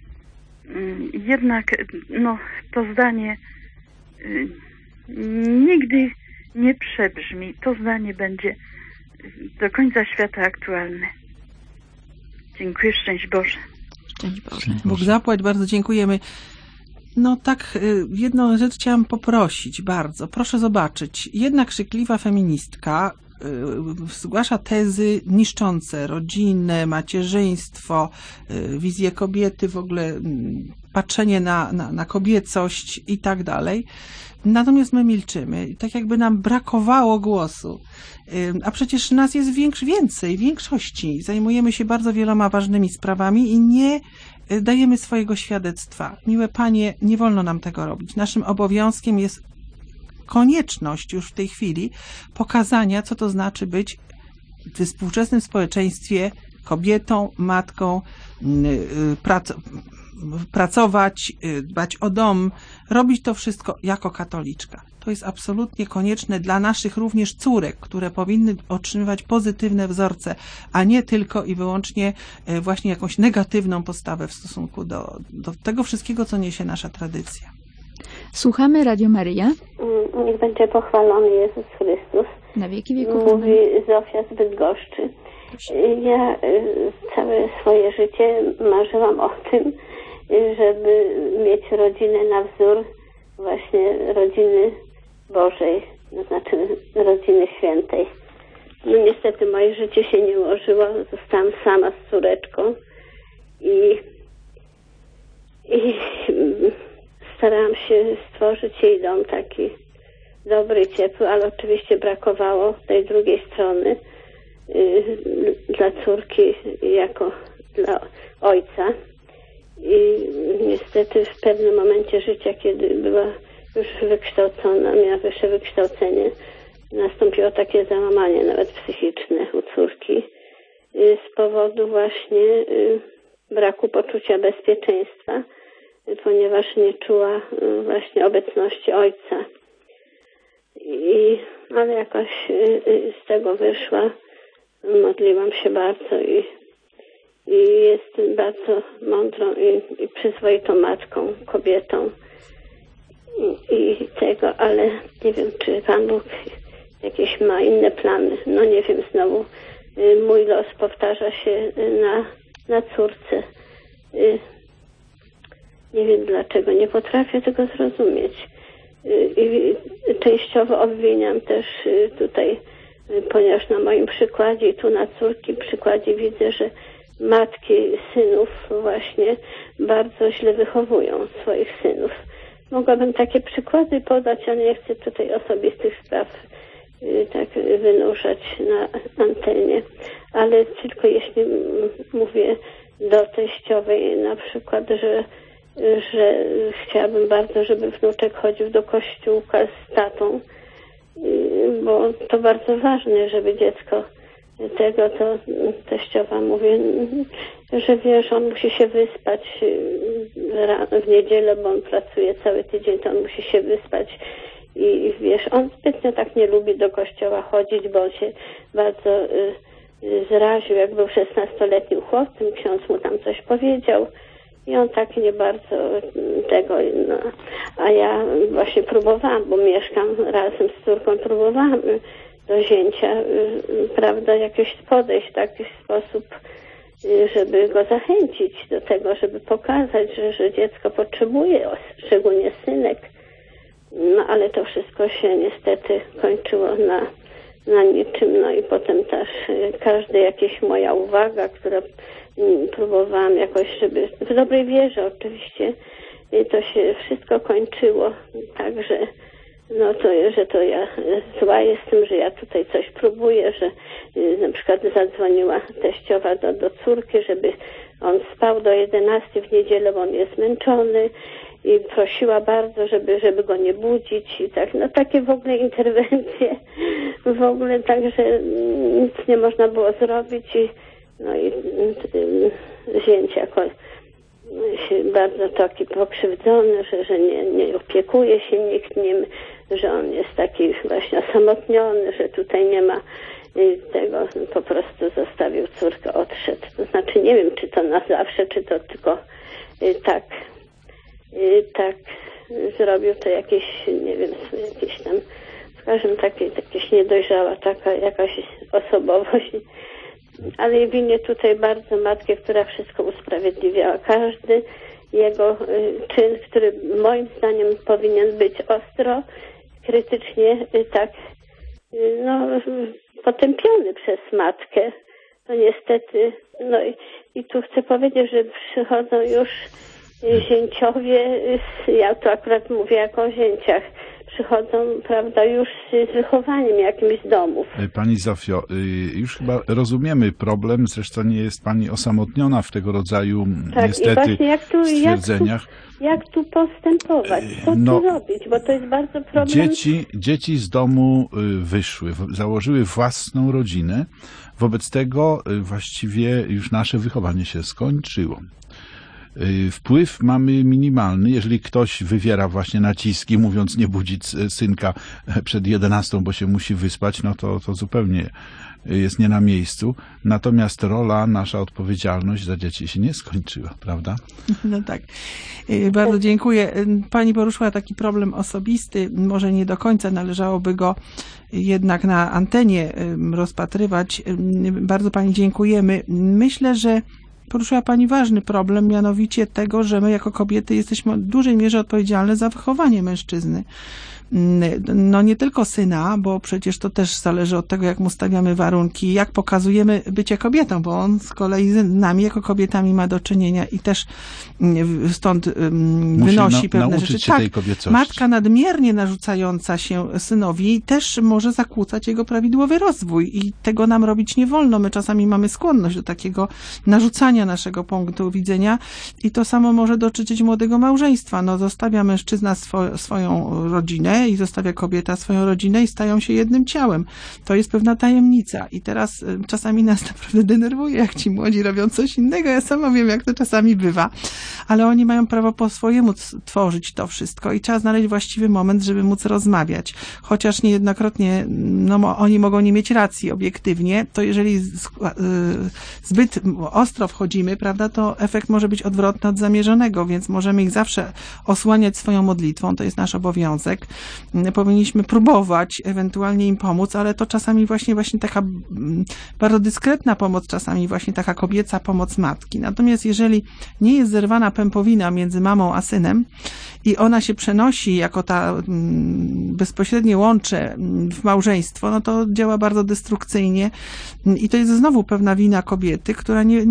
y, jednak no, to zdanie y, nigdy nie przebrzmi. To zdanie będzie do końca świata aktualne. Dziękuję, szczęść Boże. Szczęść Boże. Bóg zapłać, bardzo dziękujemy. No tak, jedną rzecz chciałam poprosić bardzo. Proszę zobaczyć, jedna krzykliwa feministka zgłasza tezy niszczące rodzinę, macierzyństwo, wizję kobiety, w ogóle patrzenie na, na, na kobiecość i tak dalej. Natomiast my milczymy, tak jakby nam brakowało głosu. A przecież nas jest większ, więcej, większości. Zajmujemy się bardzo wieloma ważnymi sprawami i nie dajemy swojego świadectwa. Miłe panie, nie wolno nam tego robić. Naszym obowiązkiem jest konieczność już w tej chwili pokazania, co to znaczy być w współczesnym społeczeństwie kobietą, matką, prac, pracować, dbać o dom, robić to wszystko jako katoliczka. To jest absolutnie konieczne dla naszych również córek, które powinny otrzymywać pozytywne wzorce, a nie tylko i wyłącznie właśnie jakąś negatywną postawę w stosunku do, do tego wszystkiego, co niesie nasza tradycja. Słuchamy Radio Maryja. Niech będzie pochwalony Jezus Chrystus. Na wieki wieków. Mówi Zofia z Bydgoszczy. Ja całe swoje życie marzyłam o tym, żeby mieć rodzinę na wzór właśnie rodziny Bożej, to znaczy rodziny świętej. No niestety moje życie się nie ułożyło, zostałam sama z córeczką i, i starałam się stworzyć jej dom taki dobry, ciepły, ale oczywiście brakowało tej drugiej strony y, dla córki jako dla ojca. I niestety w pewnym momencie życia, kiedy była już wykształcona, miała wyższe wykształcenie, nastąpiło takie załamanie nawet psychiczne u córki z powodu właśnie braku poczucia bezpieczeństwa, ponieważ nie czuła właśnie obecności ojca. I, ale jakoś z tego wyszła, modliłam się bardzo i I jest bardzo mądrą i, i przyzwoitą matką, kobietą I, i tego, ale nie wiem, czy Pan Bóg jakieś ma inne plany. No nie wiem, znowu mój los powtarza się na, na córce. Nie wiem dlaczego, nie potrafię tego zrozumieć. I częściowo obwiniam też tutaj, ponieważ na moim przykładzie i tu na córki przykładzie widzę, że matki synów właśnie bardzo źle wychowują swoich synów. Mogłabym takie przykłady podać, ale nie chcę tutaj osobistych spraw tak wynurzać na antenie, ale tylko jeśli mówię do teściowej na przykład, że, że chciałabym bardzo, żeby wnuczek chodził do kościółka z tatą, bo to bardzo ważne, żeby dziecko tego, to teściowa mówi, że wiesz, on musi się wyspać w niedzielę, bo on pracuje cały tydzień, to on musi się wyspać i wiesz, on zbytnio tak nie lubi do kościoła chodzić, bo on się bardzo y, y, zraził, jak był szesnastoletnim chłopcem, ksiądz mu tam coś powiedział i on tak nie bardzo tego, no. A ja właśnie próbowałam, bo mieszkam razem z córką, próbowałam do zięcia, prawda, jakoś podejść w taki sposób, żeby go zachęcić do tego, żeby pokazać, że, że dziecko potrzebuje, szczególnie synek. No ale to wszystko się niestety kończyło na, na niczym. No i potem też każda jakaś moja uwaga, która próbowałam jakoś, żeby w dobrej wierze oczywiście, to się wszystko kończyło. Także no to, że to ja zła jestem, że ja tutaj coś próbuję, że na przykład zadzwoniła teściowa do, do córki, żeby on spał do jedenastej w niedzielę, bo on jest zmęczony i prosiła bardzo, żeby, żeby go nie budzić i tak, no takie w ogóle interwencje, w ogóle tak, że nic nie można było zrobić i no i zięć jako się bardzo taki pokrzywdzony, że, że nie, nie opiekuje się nikt nim, że on jest taki właśnie osamotniony, że tutaj nie ma tego, po prostu zostawił córkę, odszedł. To znaczy nie wiem, czy to na zawsze, czy to tylko tak tak zrobił, to jakieś, nie wiem, jakieś tam, w każdym takiej, jakieś niedojrzała taka jakaś osobowość. Ale winię tutaj bardzo matkę, która wszystko usprawiedliwiała. Każdy jego czyn, który moim zdaniem powinien być ostro, krytycznie tak no, potępiony przez matkę. To niestety, no i, i tu chcę powiedzieć, że przychodzą już zięciowie, ja to akurat mówię jako o zięciach, przychodzą, prawda, już z wychowaniem jakimś z domów. Pani Zofio, już chyba rozumiemy problem, zresztą nie jest Pani osamotniona w tego rodzaju tak, niestety i właśnie jak tu, stwierdzeniach. Jak tu, jak tu postępować, co no, tu robić, bo to jest bardzo problem. Dzieci, dzieci z domu wyszły, założyły własną rodzinę, wobec tego właściwie już nasze wychowanie się skończyło. Wpływ mamy minimalny, jeżeli ktoś wywiera właśnie naciski, mówiąc nie budzić synka przed jedenastą, bo się musi wyspać, no to, to zupełnie jest nie na miejscu. Natomiast rola, nasza odpowiedzialność za dzieci się nie skończyła, prawda? No tak. Bardzo dziękuję. Pani poruszyła taki problem osobisty, może nie do końca należałoby go jednak na antenie rozpatrywać. Bardzo Pani dziękujemy. Myślę, że poruszyła Pani ważny problem, mianowicie tego, że my jako kobiety jesteśmy w dużej mierze odpowiedzialne za wychowanie mężczyzny. No nie tylko syna, bo przecież to też zależy od tego, jak mu stawiamy warunki, jak pokazujemy bycie kobietą, bo on z kolei z nami jako kobietami ma do czynienia i też stąd Musi wynosi na, pewne rzeczy. Się tak, tej kobiecości. Matka nadmiernie narzucająca się synowi też może zakłócać jego prawidłowy rozwój i tego nam robić nie wolno. My czasami mamy skłonność do takiego narzucania naszego punktu widzenia i to samo może dotyczyć młodego małżeństwa. No zostawia mężczyzna swo, swoją rodzinę i zostawia kobieta swoją rodzinę i stają się jednym ciałem. To jest pewna tajemnica i teraz y, czasami nas naprawdę denerwuje, jak ci młodzi robią coś innego. Ja sama wiem, jak to czasami bywa, ale oni mają prawo po swojemu tworzyć to wszystko i trzeba znaleźć właściwy moment, żeby móc rozmawiać. Chociaż niejednokrotnie no, oni mogą nie mieć racji obiektywnie, to jeżeli z, y, zbyt ostro wchodzimy, prawda, to efekt może być odwrotny od zamierzonego, więc możemy ich zawsze osłaniać swoją modlitwą, to jest nasz obowiązek. Powinniśmy próbować ewentualnie im pomóc, ale to czasami właśnie właśnie taka bardzo dyskretna pomoc, czasami właśnie taka kobieca pomoc matki. Natomiast jeżeli nie jest zerwana pępowina między mamą a synem i ona się przenosi jako ta bezpośrednie łącze w małżeństwo, no to działa bardzo destrukcyjnie i to jest znowu pewna wina kobiety, która nie, nie,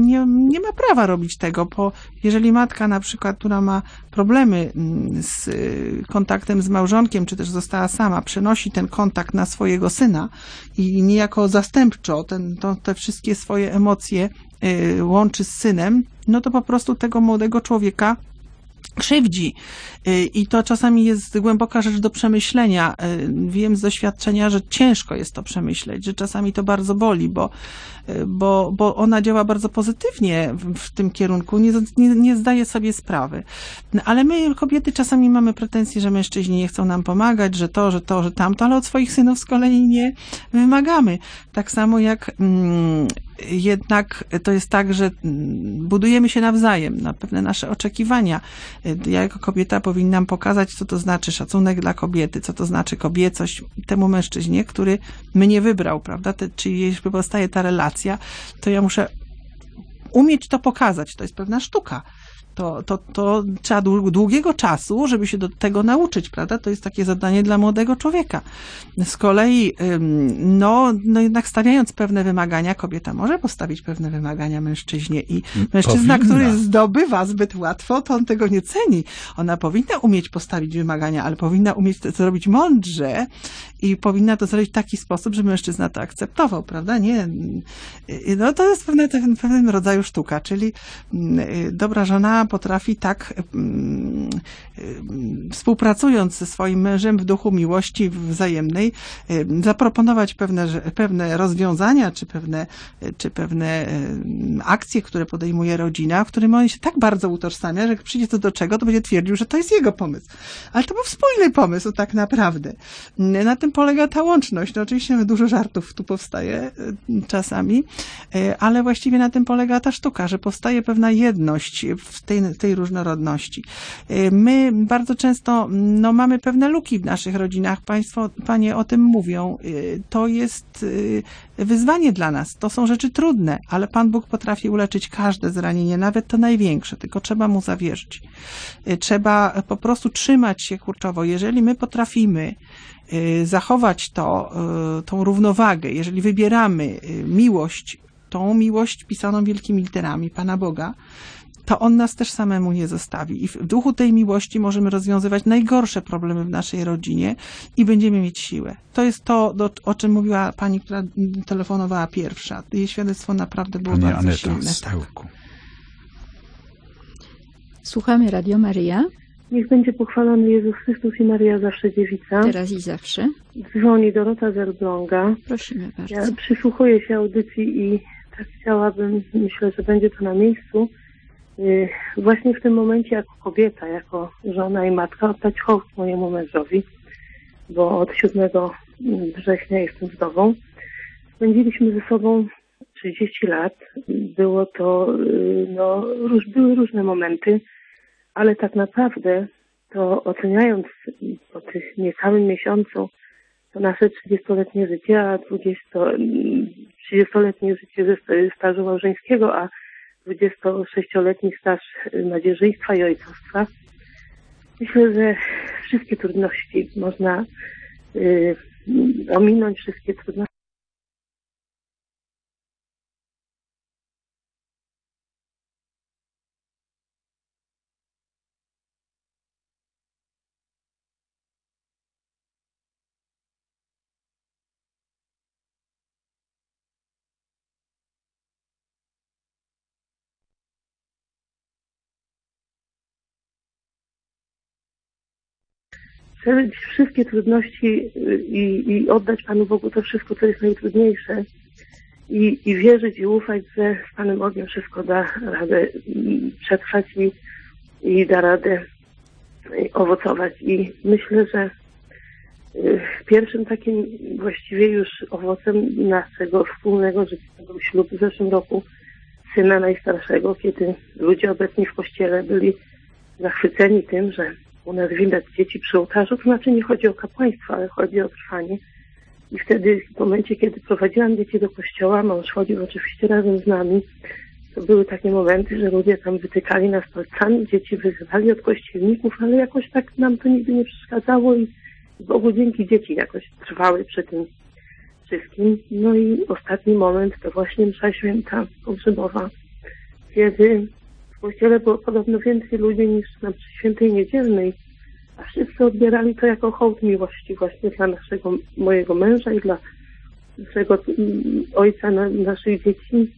nie ma prawa robić tego, bo jeżeli matka na przykład, która ma problemy z kontaktem z małżonkiem, czy też została sama, przenosi ten kontakt na swojego syna i niejako zastępczo ten, to, te wszystkie swoje emocje łączy z synem, no to po prostu tego młodego człowieka krzywdzi. I to czasami jest głęboka rzecz do przemyślenia. Wiem z doświadczenia, że ciężko jest to przemyśleć, że czasami to bardzo boli, bo, bo, bo ona działa bardzo pozytywnie w, w tym kierunku, nie, nie, nie zdaje sobie sprawy. Ale my, kobiety, czasami mamy pretensje, że mężczyźni nie chcą nam pomagać, że to, że to, że tamto, ale od swoich synów z kolei nie wymagamy. Tak samo jak mm, jednak to jest tak, że budujemy się nawzajem na pewne nasze oczekiwania. Ja jako kobieta powinnam pokazać, co to znaczy szacunek dla kobiety, co to znaczy kobiecość temu mężczyźnie, który mnie wybrał, prawda? Te, czyli jeśli powstaje ta relacja, to ja muszę umieć to pokazać. To jest pewna sztuka. To, to, to trzeba długiego czasu, żeby się do tego nauczyć, prawda? To jest takie zadanie dla młodego człowieka. Z kolei, no, no jednak stawiając pewne wymagania, kobieta może postawić pewne wymagania mężczyźnie i mężczyzna, powinna. Który zdobywa zbyt łatwo, to on tego nie ceni. Ona powinna umieć postawić wymagania, ale powinna umieć to zrobić mądrze i powinna to zrobić w taki sposób, żeby mężczyzna to akceptował, prawda? Nie. No to jest pewne, pewnego rodzaju sztuka, czyli dobra żona potrafi tak, współpracując ze swoim mężem w duchu miłości wzajemnej, zaproponować pewne, pewne rozwiązania, czy pewne, czy pewne akcje, które podejmuje rodzina, w którym on się tak bardzo utożsamia, że jak przyjdzie to do czego, to będzie twierdził, że to jest jego pomysł. Ale to był wspólny pomysł tak naprawdę. Na tym polega ta łączność. No oczywiście dużo żartów tu powstaje czasami, ale właściwie na tym polega ta sztuka, że powstaje pewna jedność w tej, tej różnorodności. My bardzo często no, mamy pewne luki w naszych rodzinach. Państwo, panie o tym mówią. To jest wyzwanie dla nas. To są rzeczy trudne, ale Pan Bóg potrafi uleczyć każde zranienie, nawet to największe, tylko trzeba Mu zawierzyć. Trzeba po prostu trzymać się kurczowo. Jeżeli my potrafimy zachować to, tą równowagę, jeżeli wybieramy miłość, tą miłość pisaną wielkimi literami Pana Boga, to On nas też samemu nie zostawi. I w duchu tej miłości możemy rozwiązywać najgorsze problemy w naszej rodzinie i będziemy mieć siłę. To jest to, do, o czym mówiła pani, która telefonowała pierwsza. Jej świadectwo naprawdę było Pani bardzo Aneta silne. z tyłku. Słuchamy Radio Maryja. Niech będzie pochwalony Jezus Chrystus i Maryja zawsze dziewica. Teraz i zawsze. Dzwoni Dorota z Elbląga. Prosimy bardzo. Ja przysłuchuję się audycji i tak chciałabym, myślę, że będzie to na miejscu, właśnie w tym momencie jako kobieta, jako żona i matka oddać hołd mojemu mężowi, bo od siódmego września jestem wdową. Spędziliśmy ze sobą trzydzieści lat. Było to, no, róż, były różne momenty, ale tak naprawdę to oceniając po tych niecałym miesiącu to nasze trzydziestoletnie życie, a trzydziestoletnie życie ze stażu małżeńskiego, a dwudziestosześcioletni staż macierzyństwa i ojcostwa. Myślę, że wszystkie trudności można y, ominąć, wszystkie trudności. Przeżyć wszystkie trudności i, i oddać Panu Bogu to wszystko, co jest najtrudniejsze i, i wierzyć i ufać, że z Panem Bogiem wszystko da radę przetrwać i, i da radę owocować. I myślę, że pierwszym takim właściwie już owocem naszego wspólnego życia był ślub w zeszłym roku syna najstarszego, kiedy ludzie obecni w kościele byli zachwyceni tym, że u nas widać dzieci przy ołtarzu, to znaczy nie chodzi o kapłaństwo, ale chodzi o trwanie. I wtedy w momencie, kiedy prowadziłam dzieci do kościoła, mąż chodził oczywiście razem z nami, to były takie momenty, że ludzie tam wytykali nas palcami, dzieci wyzywali od kościelników, ale jakoś tak nam to nigdy nie przeszkadzało i Bogu dzięki dzieci jakoś trwały przy tym wszystkim. No i ostatni moment to właśnie msza święta pogrzebowa kiedy w kościele było podobno więcej ludzi niż na Świętej Niedzielnej, a wszyscy odbierali to jako hołd miłości właśnie dla naszego, mojego męża i dla naszego ojca, na, naszych dzieci.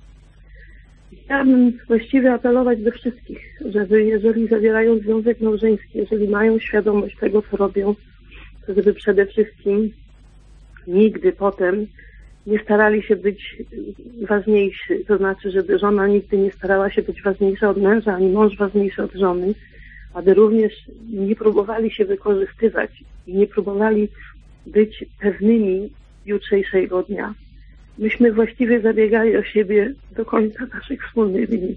Chciałabym właściwie apelować do wszystkich, żeby jeżeli zawierają związek małżeński, jeżeli mają świadomość tego, co robią, to żeby przede wszystkim nigdy potem nie starali się być ważniejsi. To znaczy, żeby żona nigdy nie starała się być ważniejsza od męża, ani mąż ważniejszy od żony, aby również nie próbowali się wykorzystywać i nie próbowali być pewnymi jutrzejszego dnia. Myśmy właściwie zabiegali o siebie do końca naszych wspólnych dni.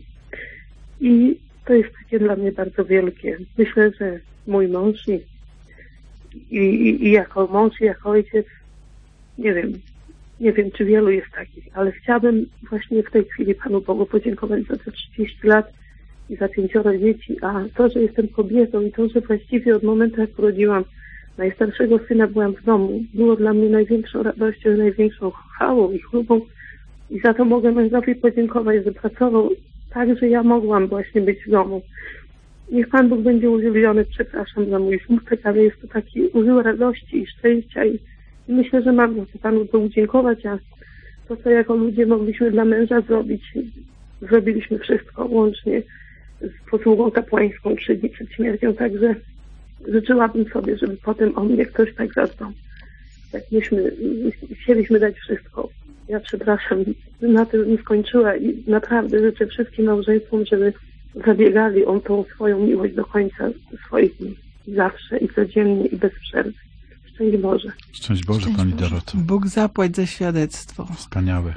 I to jest takie dla mnie bardzo wielkie. Myślę, że mój mąż i, i, i jako mąż, i jako ojciec, nie wiem, nie wiem, czy wielu jest takich, ale chciałabym właśnie w tej chwili Panu Bogu podziękować za te trzydzieści lat i za pięcioro dzieci, a to, że jestem kobietą i to, że właściwie od momentu, jak urodziłam najstarszego syna, byłam w domu, było dla mnie największą radością i największą chwałą i chlubą i za to mogę mężowi podziękować, że pracował tak, że ja mogłam właśnie być w domu. Niech Pan Bóg będzie uwielbiony, przepraszam za mój smutek, ale jest to taki użył radości i szczęścia i myślę, że mam za to Panu Bogu dziękować, a to, co jako ludzie mogliśmy dla męża zrobić, zrobiliśmy wszystko, łącznie z posługą kapłańską trzy dni przed śmiercią, także życzyłabym sobie, żeby potem o mnie ktoś tak zadbał. Jak myśmy chcieliśmy dać wszystko. Ja przepraszam, na tym bym skończyła i naprawdę życzę wszystkim małżeństwom, żeby zabiegali o tą swoją miłość do końca swoich dni. Zawsze i codziennie i bez przerwy. Szczęść Boże. Szczęść Boże, Pani Doroto. Bóg zapłać za świadectwo. Wspaniałe.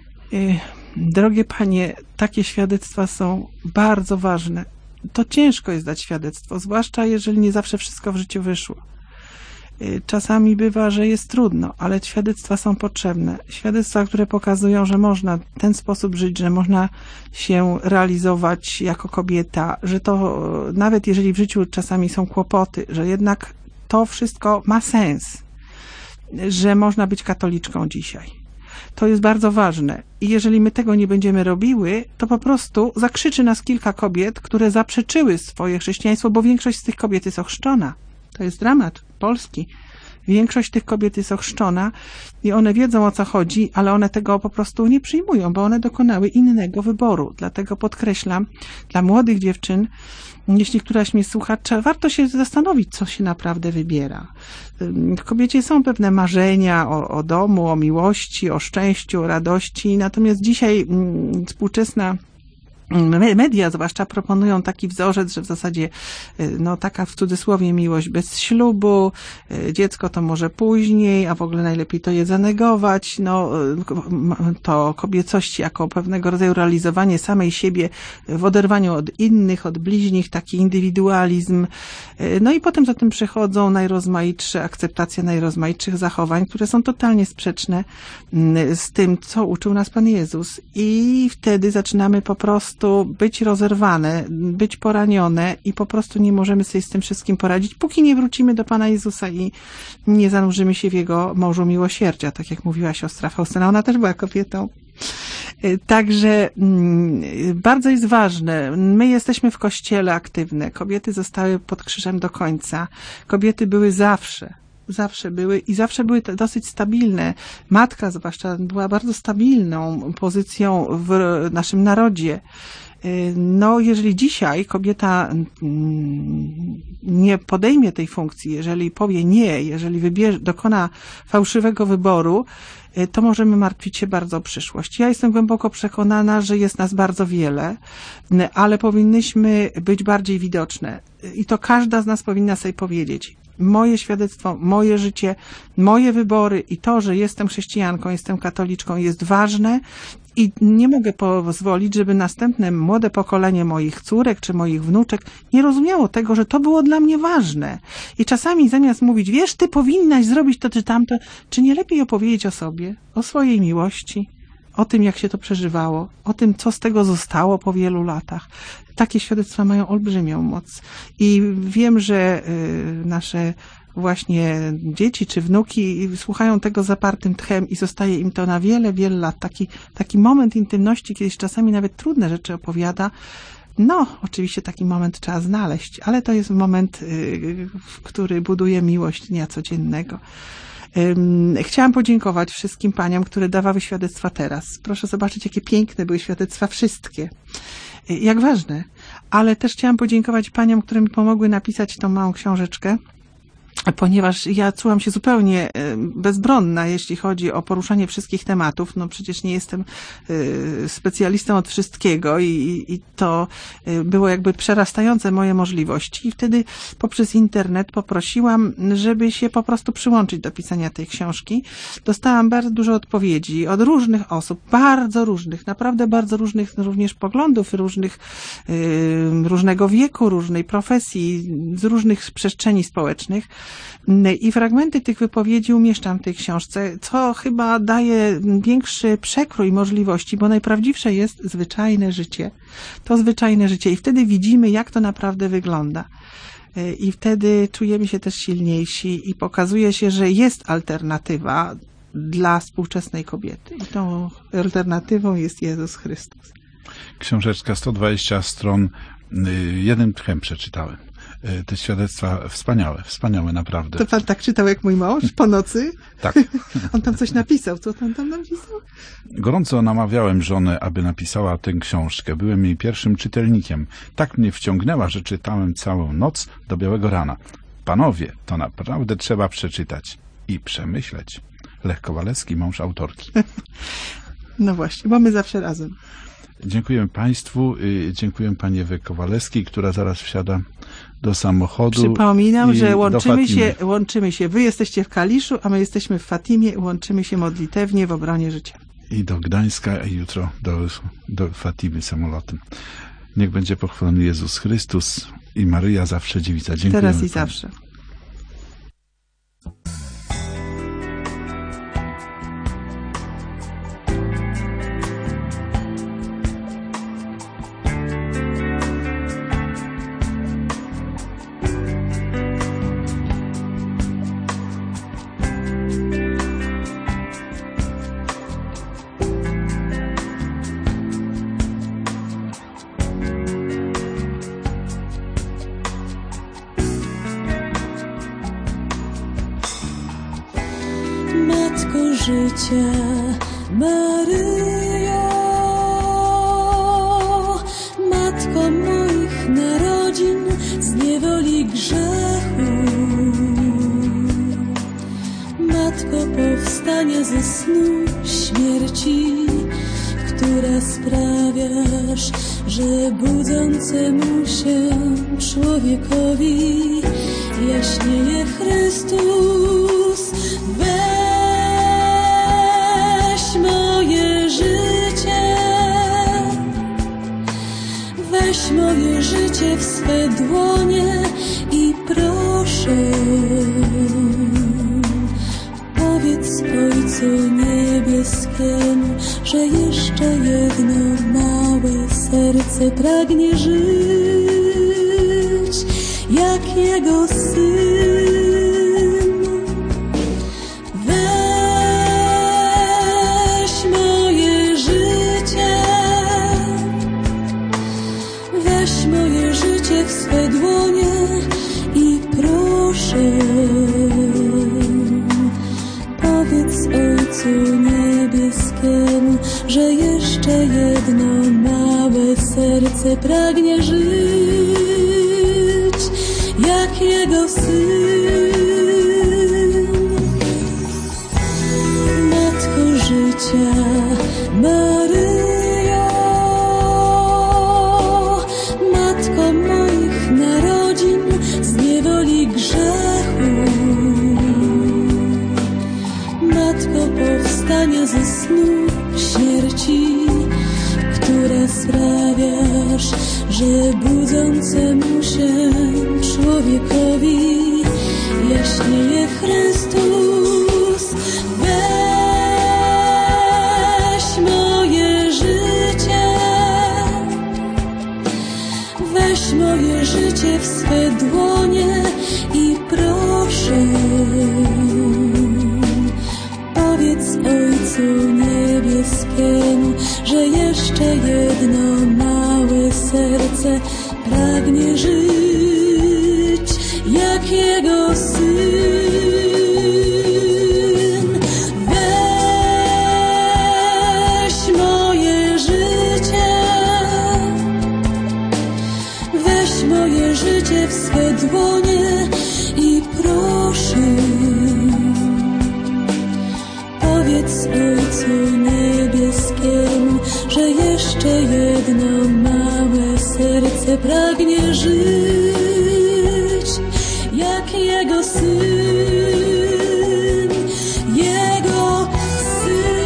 Drogie Panie, takie świadectwa są bardzo ważne. To ciężko jest dać świadectwo, zwłaszcza jeżeli nie zawsze wszystko w życiu wyszło. Czasami bywa, że jest trudno, ale świadectwa są potrzebne. Świadectwa, które pokazują, że można w ten sposób żyć, że można się realizować jako kobieta, że to nawet jeżeli w życiu czasami są kłopoty, że jednak to wszystko ma sens, że można być katoliczką dzisiaj. To jest bardzo ważne. I jeżeli my tego nie będziemy robiły, to po prostu zakrzyczy nas kilka kobiet, które zaprzeczyły swoje chrześcijaństwo, bo większość z tych kobiet jest ochrzczona. To jest dramat polski. Większość tych kobiet jest ochrzczona i one wiedzą, o co chodzi, ale one tego po prostu nie przyjmują, bo one dokonały innego wyboru. Dlatego podkreślam, dla młodych dziewczyn, jeśli któraś mnie słucha, warto się zastanowić, co się naprawdę wybiera. W kobiecie są pewne marzenia o, o domu, o miłości, o szczęściu, o radości, natomiast dzisiaj mm, współczesna media zwłaszcza proponują taki wzorzec, że w zasadzie no taka w cudzysłowie miłość bez ślubu, dziecko to może później, a w ogóle najlepiej to je zanegować, no to kobiecość jako pewnego rodzaju realizowanie samej siebie w oderwaniu od innych, od bliźnich, taki indywidualizm. No i potem za tym przychodzą najrozmaitsze, akceptacja najrozmaitszych zachowań, które są totalnie sprzeczne z tym, co uczył nas Pan Jezus. I wtedy zaczynamy po prostu być rozerwane, być poranione i po prostu nie możemy sobie z tym wszystkim poradzić, póki nie wrócimy do Pana Jezusa i nie zanurzymy się w Jego morzu miłosierdzia, tak jak mówiła siostra Faustyna. Ona też była kobietą. Także bardzo jest ważne. My jesteśmy w Kościele aktywne. Kobiety zostały pod krzyżem do końca. Kobiety były zawsze. Zawsze były i zawsze były dosyć stabilne. Matka zwłaszcza była bardzo stabilną pozycją w naszym narodzie. No, jeżeli dzisiaj kobieta nie podejmie tej funkcji, jeżeli powie nie, jeżeli wybierze, dokona fałszywego wyboru, to możemy martwić się bardzo o przyszłość. Ja jestem głęboko przekonana, że jest nas bardzo wiele, ale powinnyśmy być bardziej widoczne. I to każda z nas powinna sobie powiedzieć. Moje świadectwo, moje życie, moje wybory i to, że jestem chrześcijanką, jestem katoliczką, jest ważne i nie mogę pozwolić, żeby następne młode pokolenie moich córek czy moich wnuczek nie rozumiało tego, że to było dla mnie ważne. I czasami zamiast mówić, wiesz, ty powinnaś zrobić to czy tamto, czy nie lepiej opowiedzieć o sobie, o swojej miłości, o tym, jak się to przeżywało, o tym, co z tego zostało po wielu latach. Takie świadectwa mają olbrzymią moc. I wiem, że nasze właśnie dzieci czy wnuki słuchają tego zapartym tchem i zostaje im to na wiele, wiele lat. Taki, taki moment intymności, kiedyś czasami nawet trudne rzeczy opowiada. No, oczywiście taki moment trzeba znaleźć, ale to jest moment, który buduje miłość dnia codziennego. Chciałam podziękować wszystkim paniom, które dawały świadectwa teraz. Proszę zobaczyć, jakie piękne były świadectwa, wszystkie. Jak ważne. Ale też chciałam podziękować paniom, które mi pomogły napisać tą małą książeczkę, ponieważ ja czułam się zupełnie bezbronna, jeśli chodzi o poruszanie wszystkich tematów. No przecież nie jestem specjalistą od wszystkiego i, i to było jakby przerastające moje możliwości. I wtedy poprzez internet poprosiłam, żeby się po prostu przyłączyć do pisania tej książki. Dostałam bardzo dużo odpowiedzi od różnych osób, bardzo różnych, naprawdę bardzo różnych również poglądów, różnych, różnego wieku, różnej profesji, z różnych przestrzeni społecznych. I fragmenty tych wypowiedzi umieszczam w tej książce, co chyba daje większy przekrój możliwości, bo najprawdziwsze jest zwyczajne życie. To zwyczajne życie i wtedy widzimy, jak to naprawdę wygląda. I wtedy czujemy się też silniejsi i pokazuje się, że jest alternatywa dla współczesnej kobiety. I tą alternatywą jest Jezus Chrystus. Książeczka sto dwadzieścia stron, jednym tchem przeczytałem. Te świadectwa wspaniałe, wspaniałe naprawdę. To pan tak czytał jak mój mąż po nocy? Tak. On tam coś napisał. Co pan tam napisał? Gorąco namawiałem żonę, aby napisała tę książkę. Byłem jej pierwszym czytelnikiem. Tak mnie wciągnęła, że czytałem całą noc do białego rana. Panowie, to naprawdę trzeba przeczytać i przemyśleć. Lech Kowalewski, mąż autorki. No właśnie, bo my zawsze razem. Dziękuję państwu, dziękuję pani Ewie Kowalewskiej, która zaraz wsiada do samochodu. Przypominam, że łączymy się, łączymy się. Wy jesteście w Kaliszu, a my jesteśmy w Fatimie. Łączymy się modlitewnie w obronie życia. I do Gdańska, a jutro do, do Fatimy samolotem. Niech będzie pochwalony Jezus Chrystus i Maryja zawsze dziewica. Dziękuję. Teraz i zawsze. Matko życia, Maryjo, Matko moich narodzin z niewoli grzechu, Matko powstania ze snu śmierci, która sprawiasz, że budzącemu się człowiekowi jaśnieje Chrystus. Weź moje życie, weź moje życie w swe dłonie i proszę, powiedz Ojcu Niebieskiemu, że jeszcze jedno małe serce pragnie żyć, jak Jego Syn. Weź moje życie, weź moje życie w swe dłonie i proszę, powiedz Ojcu Niebieskiemu, że jeszcze jedno małe serce pragnie żyć, jak Jego Syn. Matko życia, Maryjo, Matko moich narodzin z niewoli grzechu, Matko powstania ze snu śmierci, która sprawiasz, że budzącemu się człowiekowi jaśnieje Chrystus. Weź moje życie, weź moje życie w swe dłonie i proszę, Powiedz Ojcu Niebieskiemu, że jeszcze jedno małe serce pragnie żyć jak Jego Syn. Weź moje życie, weź moje życie w swe dłonie i proszę, powiedz Ojcu Niebieskiemu, że jeszcze jedno małe serce pragnie żyć jak Jego Syn, Jego Syn.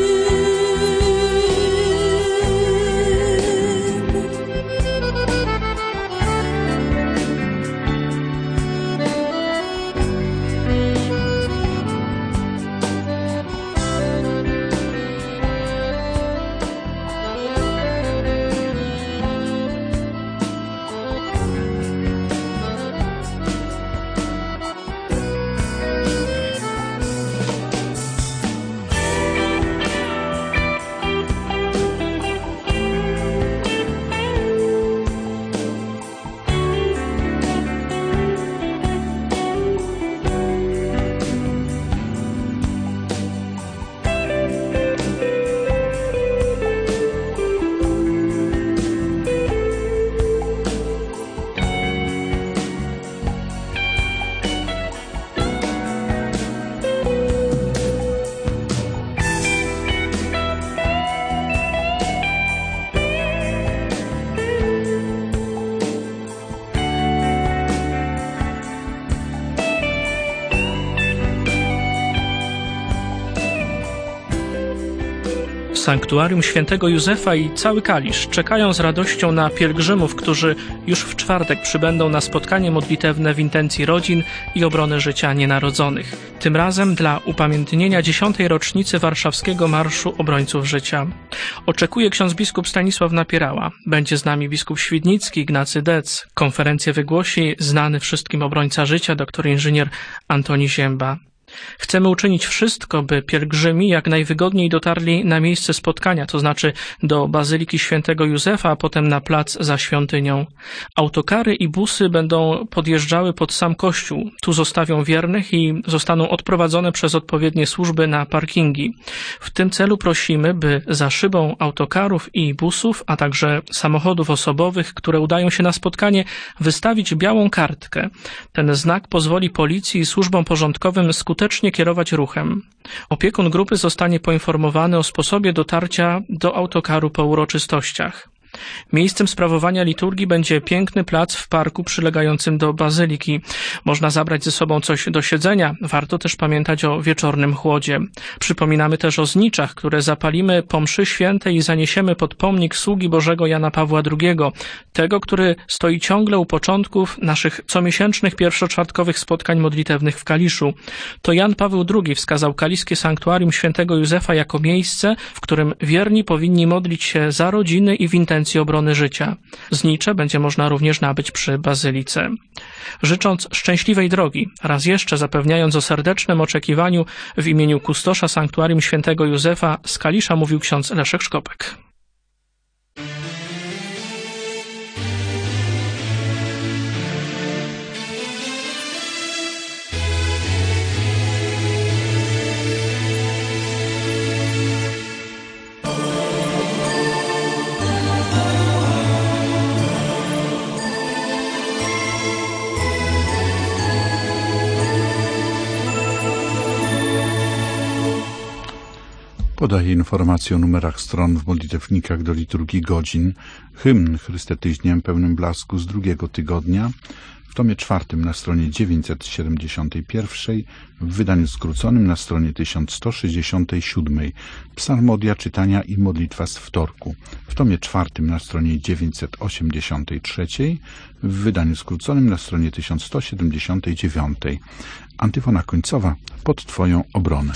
Sanktuarium Świętego Józefa i cały Kalisz czekają z radością na pielgrzymów, którzy już w czwartek przybędą na spotkanie modlitewne w intencji rodzin i obrony życia nienarodzonych. Tym razem dla upamiętnienia dziesiątej rocznicy warszawskiego Marszu Obrońców Życia. Oczekuje ksiądz biskup Stanisław Napierała. Będzie z nami biskup Świdnicki Ignacy Dec. Konferencję wygłosi znany wszystkim obrońca życia, doktor inżynier Antoni Zięba. Chcemy uczynić wszystko, by pielgrzymi jak najwygodniej dotarli na miejsce spotkania, to znaczy do Bazyliki Świętego Józefa, a potem na plac za świątynią. Autokary i busy będą podjeżdżały pod sam kościół. Tu zostawią wiernych i zostaną odprowadzone przez odpowiednie służby na parkingi. W tym celu prosimy, by za szybą autokarów i busów, a także samochodów osobowych, które udają się na spotkanie, wystawić białą kartkę. Ten znak pozwoli policji i służbom porządkowym skutecznie kierować ruchem. Opiekun grupy zostanie poinformowany o sposobie dotarcia do autokaru po uroczystościach. Miejscem sprawowania liturgii będzie piękny plac w parku przylegającym do bazyliki. Można zabrać ze sobą coś do siedzenia. Warto też pamiętać o wieczornym chłodzie. Przypominamy też o zniczach, które zapalimy po mszy świętej i zaniesiemy pod pomnik sługi Bożego Jana Pawła drugiego, tego, który stoi ciągle u początków naszych comiesięcznych pierwszoczwartkowych spotkań modlitewnych w Kaliszu. To Jan Paweł drugi wskazał kaliskie sanktuarium Świętego Józefa jako miejsce, w którym wierni powinni modlić się za rodziny i w intencji obrony życia. Znicze będzie można również nabyć przy bazylice. Życząc szczęśliwej drogi, raz jeszcze zapewniając o serdecznym oczekiwaniu, w imieniu kustosza Sanktuarium Świętego Józefa z Kalisza mówił ksiądz Leszek Szkopek. Podaję informację o numerach stron w modlitewnikach do liturgii godzin. Hymn Chryste Tyś dniem pełnym blasku z drugiego tygodnia w tomie czwartym na stronie dziewięćset siedemdziesiąt jeden, w wydaniu skróconym na stronie tysiąc sto sześćdziesiąt siedem. Psalmodia, czytania i modlitwa z wtorku w tomie czwartym na stronie dziewięćset osiemdziesiąt trzy, w wydaniu skróconym na stronie tysiąc sto siedemdziesiąt dziewięć. Antyfona końcowa pod Twoją obronę.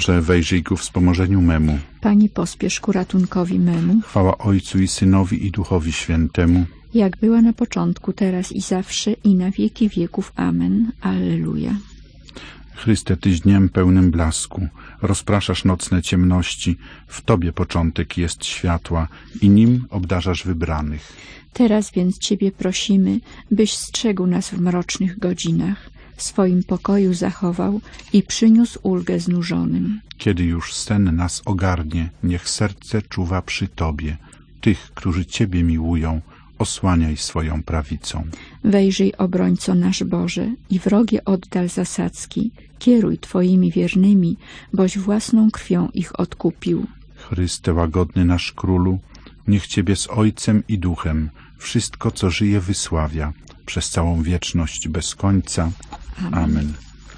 Boże, wejrzyj ku wspomożeniu memu. Pani, pospiesz ku ratunkowi memu. Chwała Ojcu i Synowi i Duchowi Świętemu. Jak była na początku, teraz i zawsze, i na wieki wieków. Amen. Alleluja. Chryste, Tyś dniem pełnym blasku, rozpraszasz nocne ciemności, w Tobie początek jest światła i nim obdarzasz wybranych. Teraz więc Ciebie prosimy, byś strzegł nas w mrocznych godzinach, w swoim pokoju zachował i przyniósł ulgę znużonym. Kiedy już sen nas ogarnie, niech serce czuwa przy Tobie. Tych, którzy Ciebie miłują, osłaniaj swoją prawicą. Wejrzyj, obrońco nasz Boże, i wrogie oddal zasadzki. Kieruj Twoimi wiernymi, boś własną krwią ich odkupił. Chryste, łagodny nasz Królu, niech Ciebie z Ojcem i Duchem wszystko, co żyje, wysławia przez całą wieczność bez końca. Amen. Amen.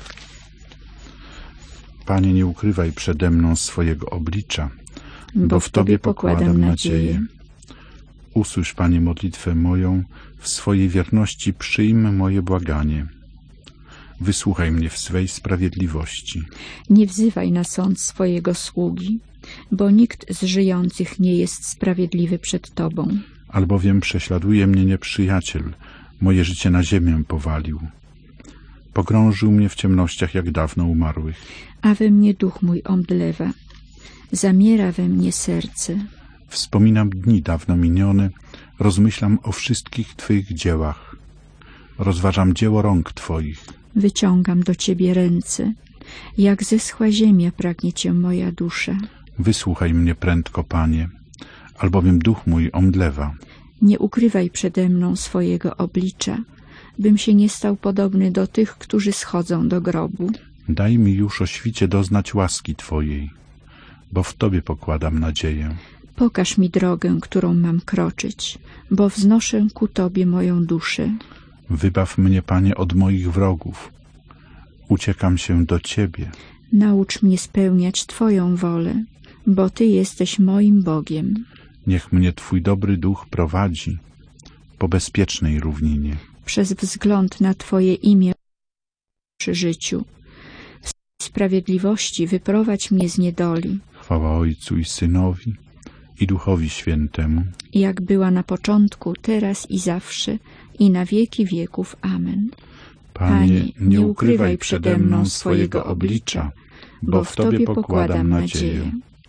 Panie, nie ukrywaj przede mną swojego oblicza, bo, bo w Tobie pokładam nadzieję. Usłysz, Panie, modlitwę moją, w swojej wierności przyjm moje błaganie. Wysłuchaj mnie w swej sprawiedliwości. Nie wzywaj na sąd swojego sługi, bo nikt z żyjących nie jest sprawiedliwy przed Tobą. Albowiem prześladuje mnie nieprzyjaciel, moje życie na ziemię powalił. Pogrążył mnie w ciemnościach jak dawno umarłych. A we mnie duch mój omdlewa, zamiera we mnie serce. Wspominam dni dawno minione, rozmyślam o wszystkich Twych dziełach. Rozważam dzieło rąk Twoich. Wyciągam do Ciebie ręce, jak zeschła ziemia pragnie Cię moja dusza. Wysłuchaj mnie prędko, Panie, albowiem duch mój omdlewa. Nie ukrywaj przede mną swojego oblicza, bym się nie stał podobny do tych, którzy schodzą do grobu. Daj mi już o świcie doznać łaski Twojej, bo w Tobie pokładam nadzieję. Pokaż mi drogę, którą mam kroczyć, bo wznoszę ku Tobie moją duszę. Wybaw mnie, Panie, od moich wrogów. Uciekam się do Ciebie. Naucz mnie spełniać Twoją wolę, bo Ty jesteś moim Bogiem. Niech mnie Twój dobry duch prowadzi po bezpiecznej równinie. Przez wzgląd na Twoje imię przy życiu. W sprawiedliwości wyprowadź mnie z niedoli. Chwała Ojcu i Synowi i Duchowi Świętemu. Jak była na początku, teraz i zawsze, i na wieki wieków. Amen. Panie, nie ukrywaj przede mną swojego oblicza, bo w Tobie pokładam nadzieję.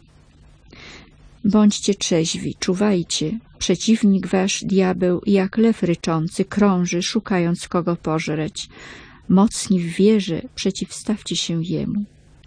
Bądźcie trzeźwi, czuwajcie. Przeciwnik wasz, diabeł, jak lew ryczący, krąży, szukając kogo pożreć. Mocni w wierze, przeciwstawcie się jemu.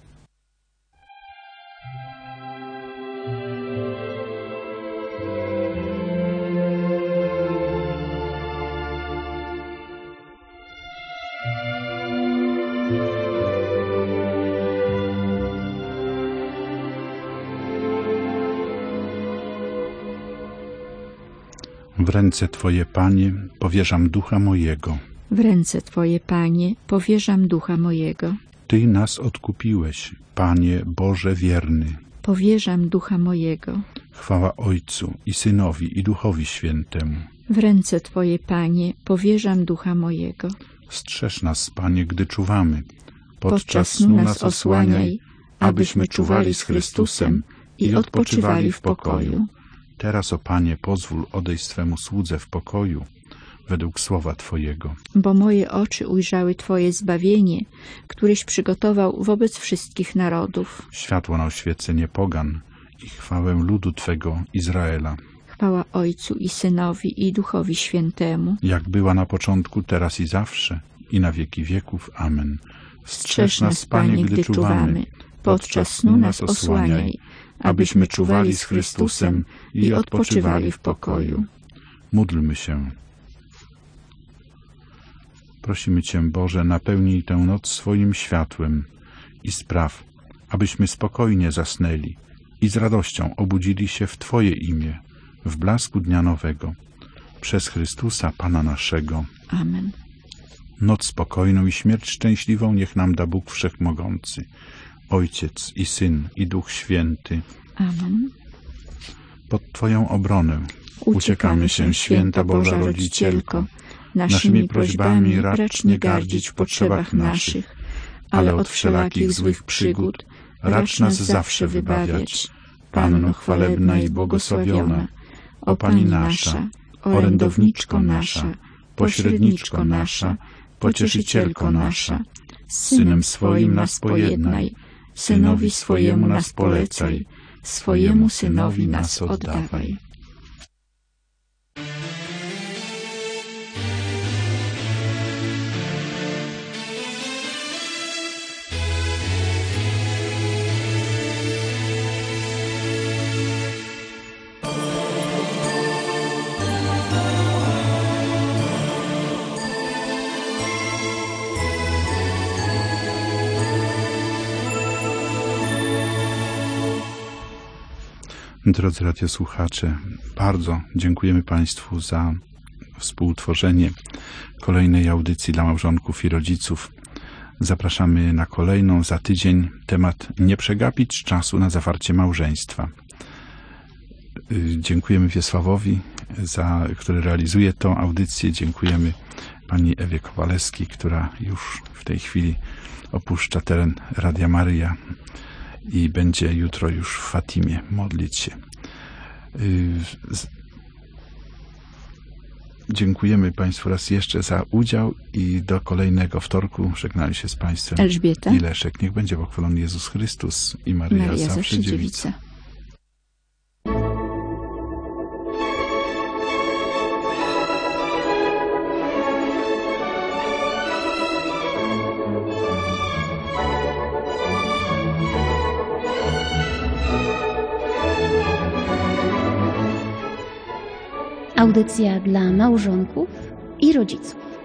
W ręce Twoje, Panie, powierzam ducha mojego. W ręce Twoje, Panie, powierzam ducha mojego. Ty nas odkupiłeś, Panie Boże wierny. Powierzam ducha mojego. Chwała Ojcu i Synowi i Duchowi Świętemu. W ręce Twoje, Panie, powierzam ducha mojego. Strzeż nas, Panie, gdy czuwamy. Podczas, Podczas snu nas osłaniaj, abyśmy czuwali z Chrystusem i odpoczywali w pokoju. Teraz, o Panie, pozwól odejść swemu słudze w pokoju, według słowa Twojego. Bo moje oczy ujrzały Twoje zbawienie, któreś przygotował wobec wszystkich narodów. Światło na oświecenie pogan i chwałę ludu Twego, Izraela. Chwała Ojcu i Synowi i Duchowi Świętemu. Jak była na początku, teraz i zawsze, i na wieki wieków. Amen. Strzeż nas, Panie, gdy czuwamy. Podczas snu nas osłaniaj, abyśmy czuwali z Chrystusem i odpoczywali w pokoju. Módlmy się. Prosimy Cię, Boże, napełnij tę noc swoim światłem i spraw, abyśmy spokojnie zasnęli i z radością obudzili się w Twoje imię, w blasku dnia nowego, przez Chrystusa, Pana naszego. Amen. Noc spokojną i śmierć szczęśliwą niech nam da Bóg Wszechmogący, Ojciec i Syn i Duch Święty. Amen. Pod Twoją obronę uciekamy się, święta Boża Rodzicielko, naszymi prośbami racz nie gardzić w potrzebach naszych, ale od wszelakich złych przygód racz nas zawsze wybawiać. Panno chwalebna i błogosławiona, o Pani nasza, orędowniczko nasza, pośredniczko nasza, pocieszycielko nasza, z Synem swoim nas pojednaj, Synowi swojemu nas polecaj, swojemu Synowi nas oddawaj. Drodzy radiosłuchacze, bardzo dziękujemy Państwu za współtworzenie kolejnej audycji dla małżonków i rodziców. Zapraszamy na kolejną za tydzień. Temat: nie przegapić czasu na zawarcie małżeństwa. Dziękujemy Wiesławowi, za, który realizuje tę audycję. Dziękujemy pani Ewie Kowalewskiej, która już w tej chwili opuszcza teren Radia Maryja i będzie jutro już w Fatimie modlić się. Dziękujemy Państwu raz jeszcze za udział i do kolejnego wtorku żegnają się z Państwem Elżbieta i Leszek. Niech będzie pochwalony Jezus Chrystus i Maryja, Maryja zawsze, zawsze dziewica. dziewica. Audycja dla małżonków i rodziców.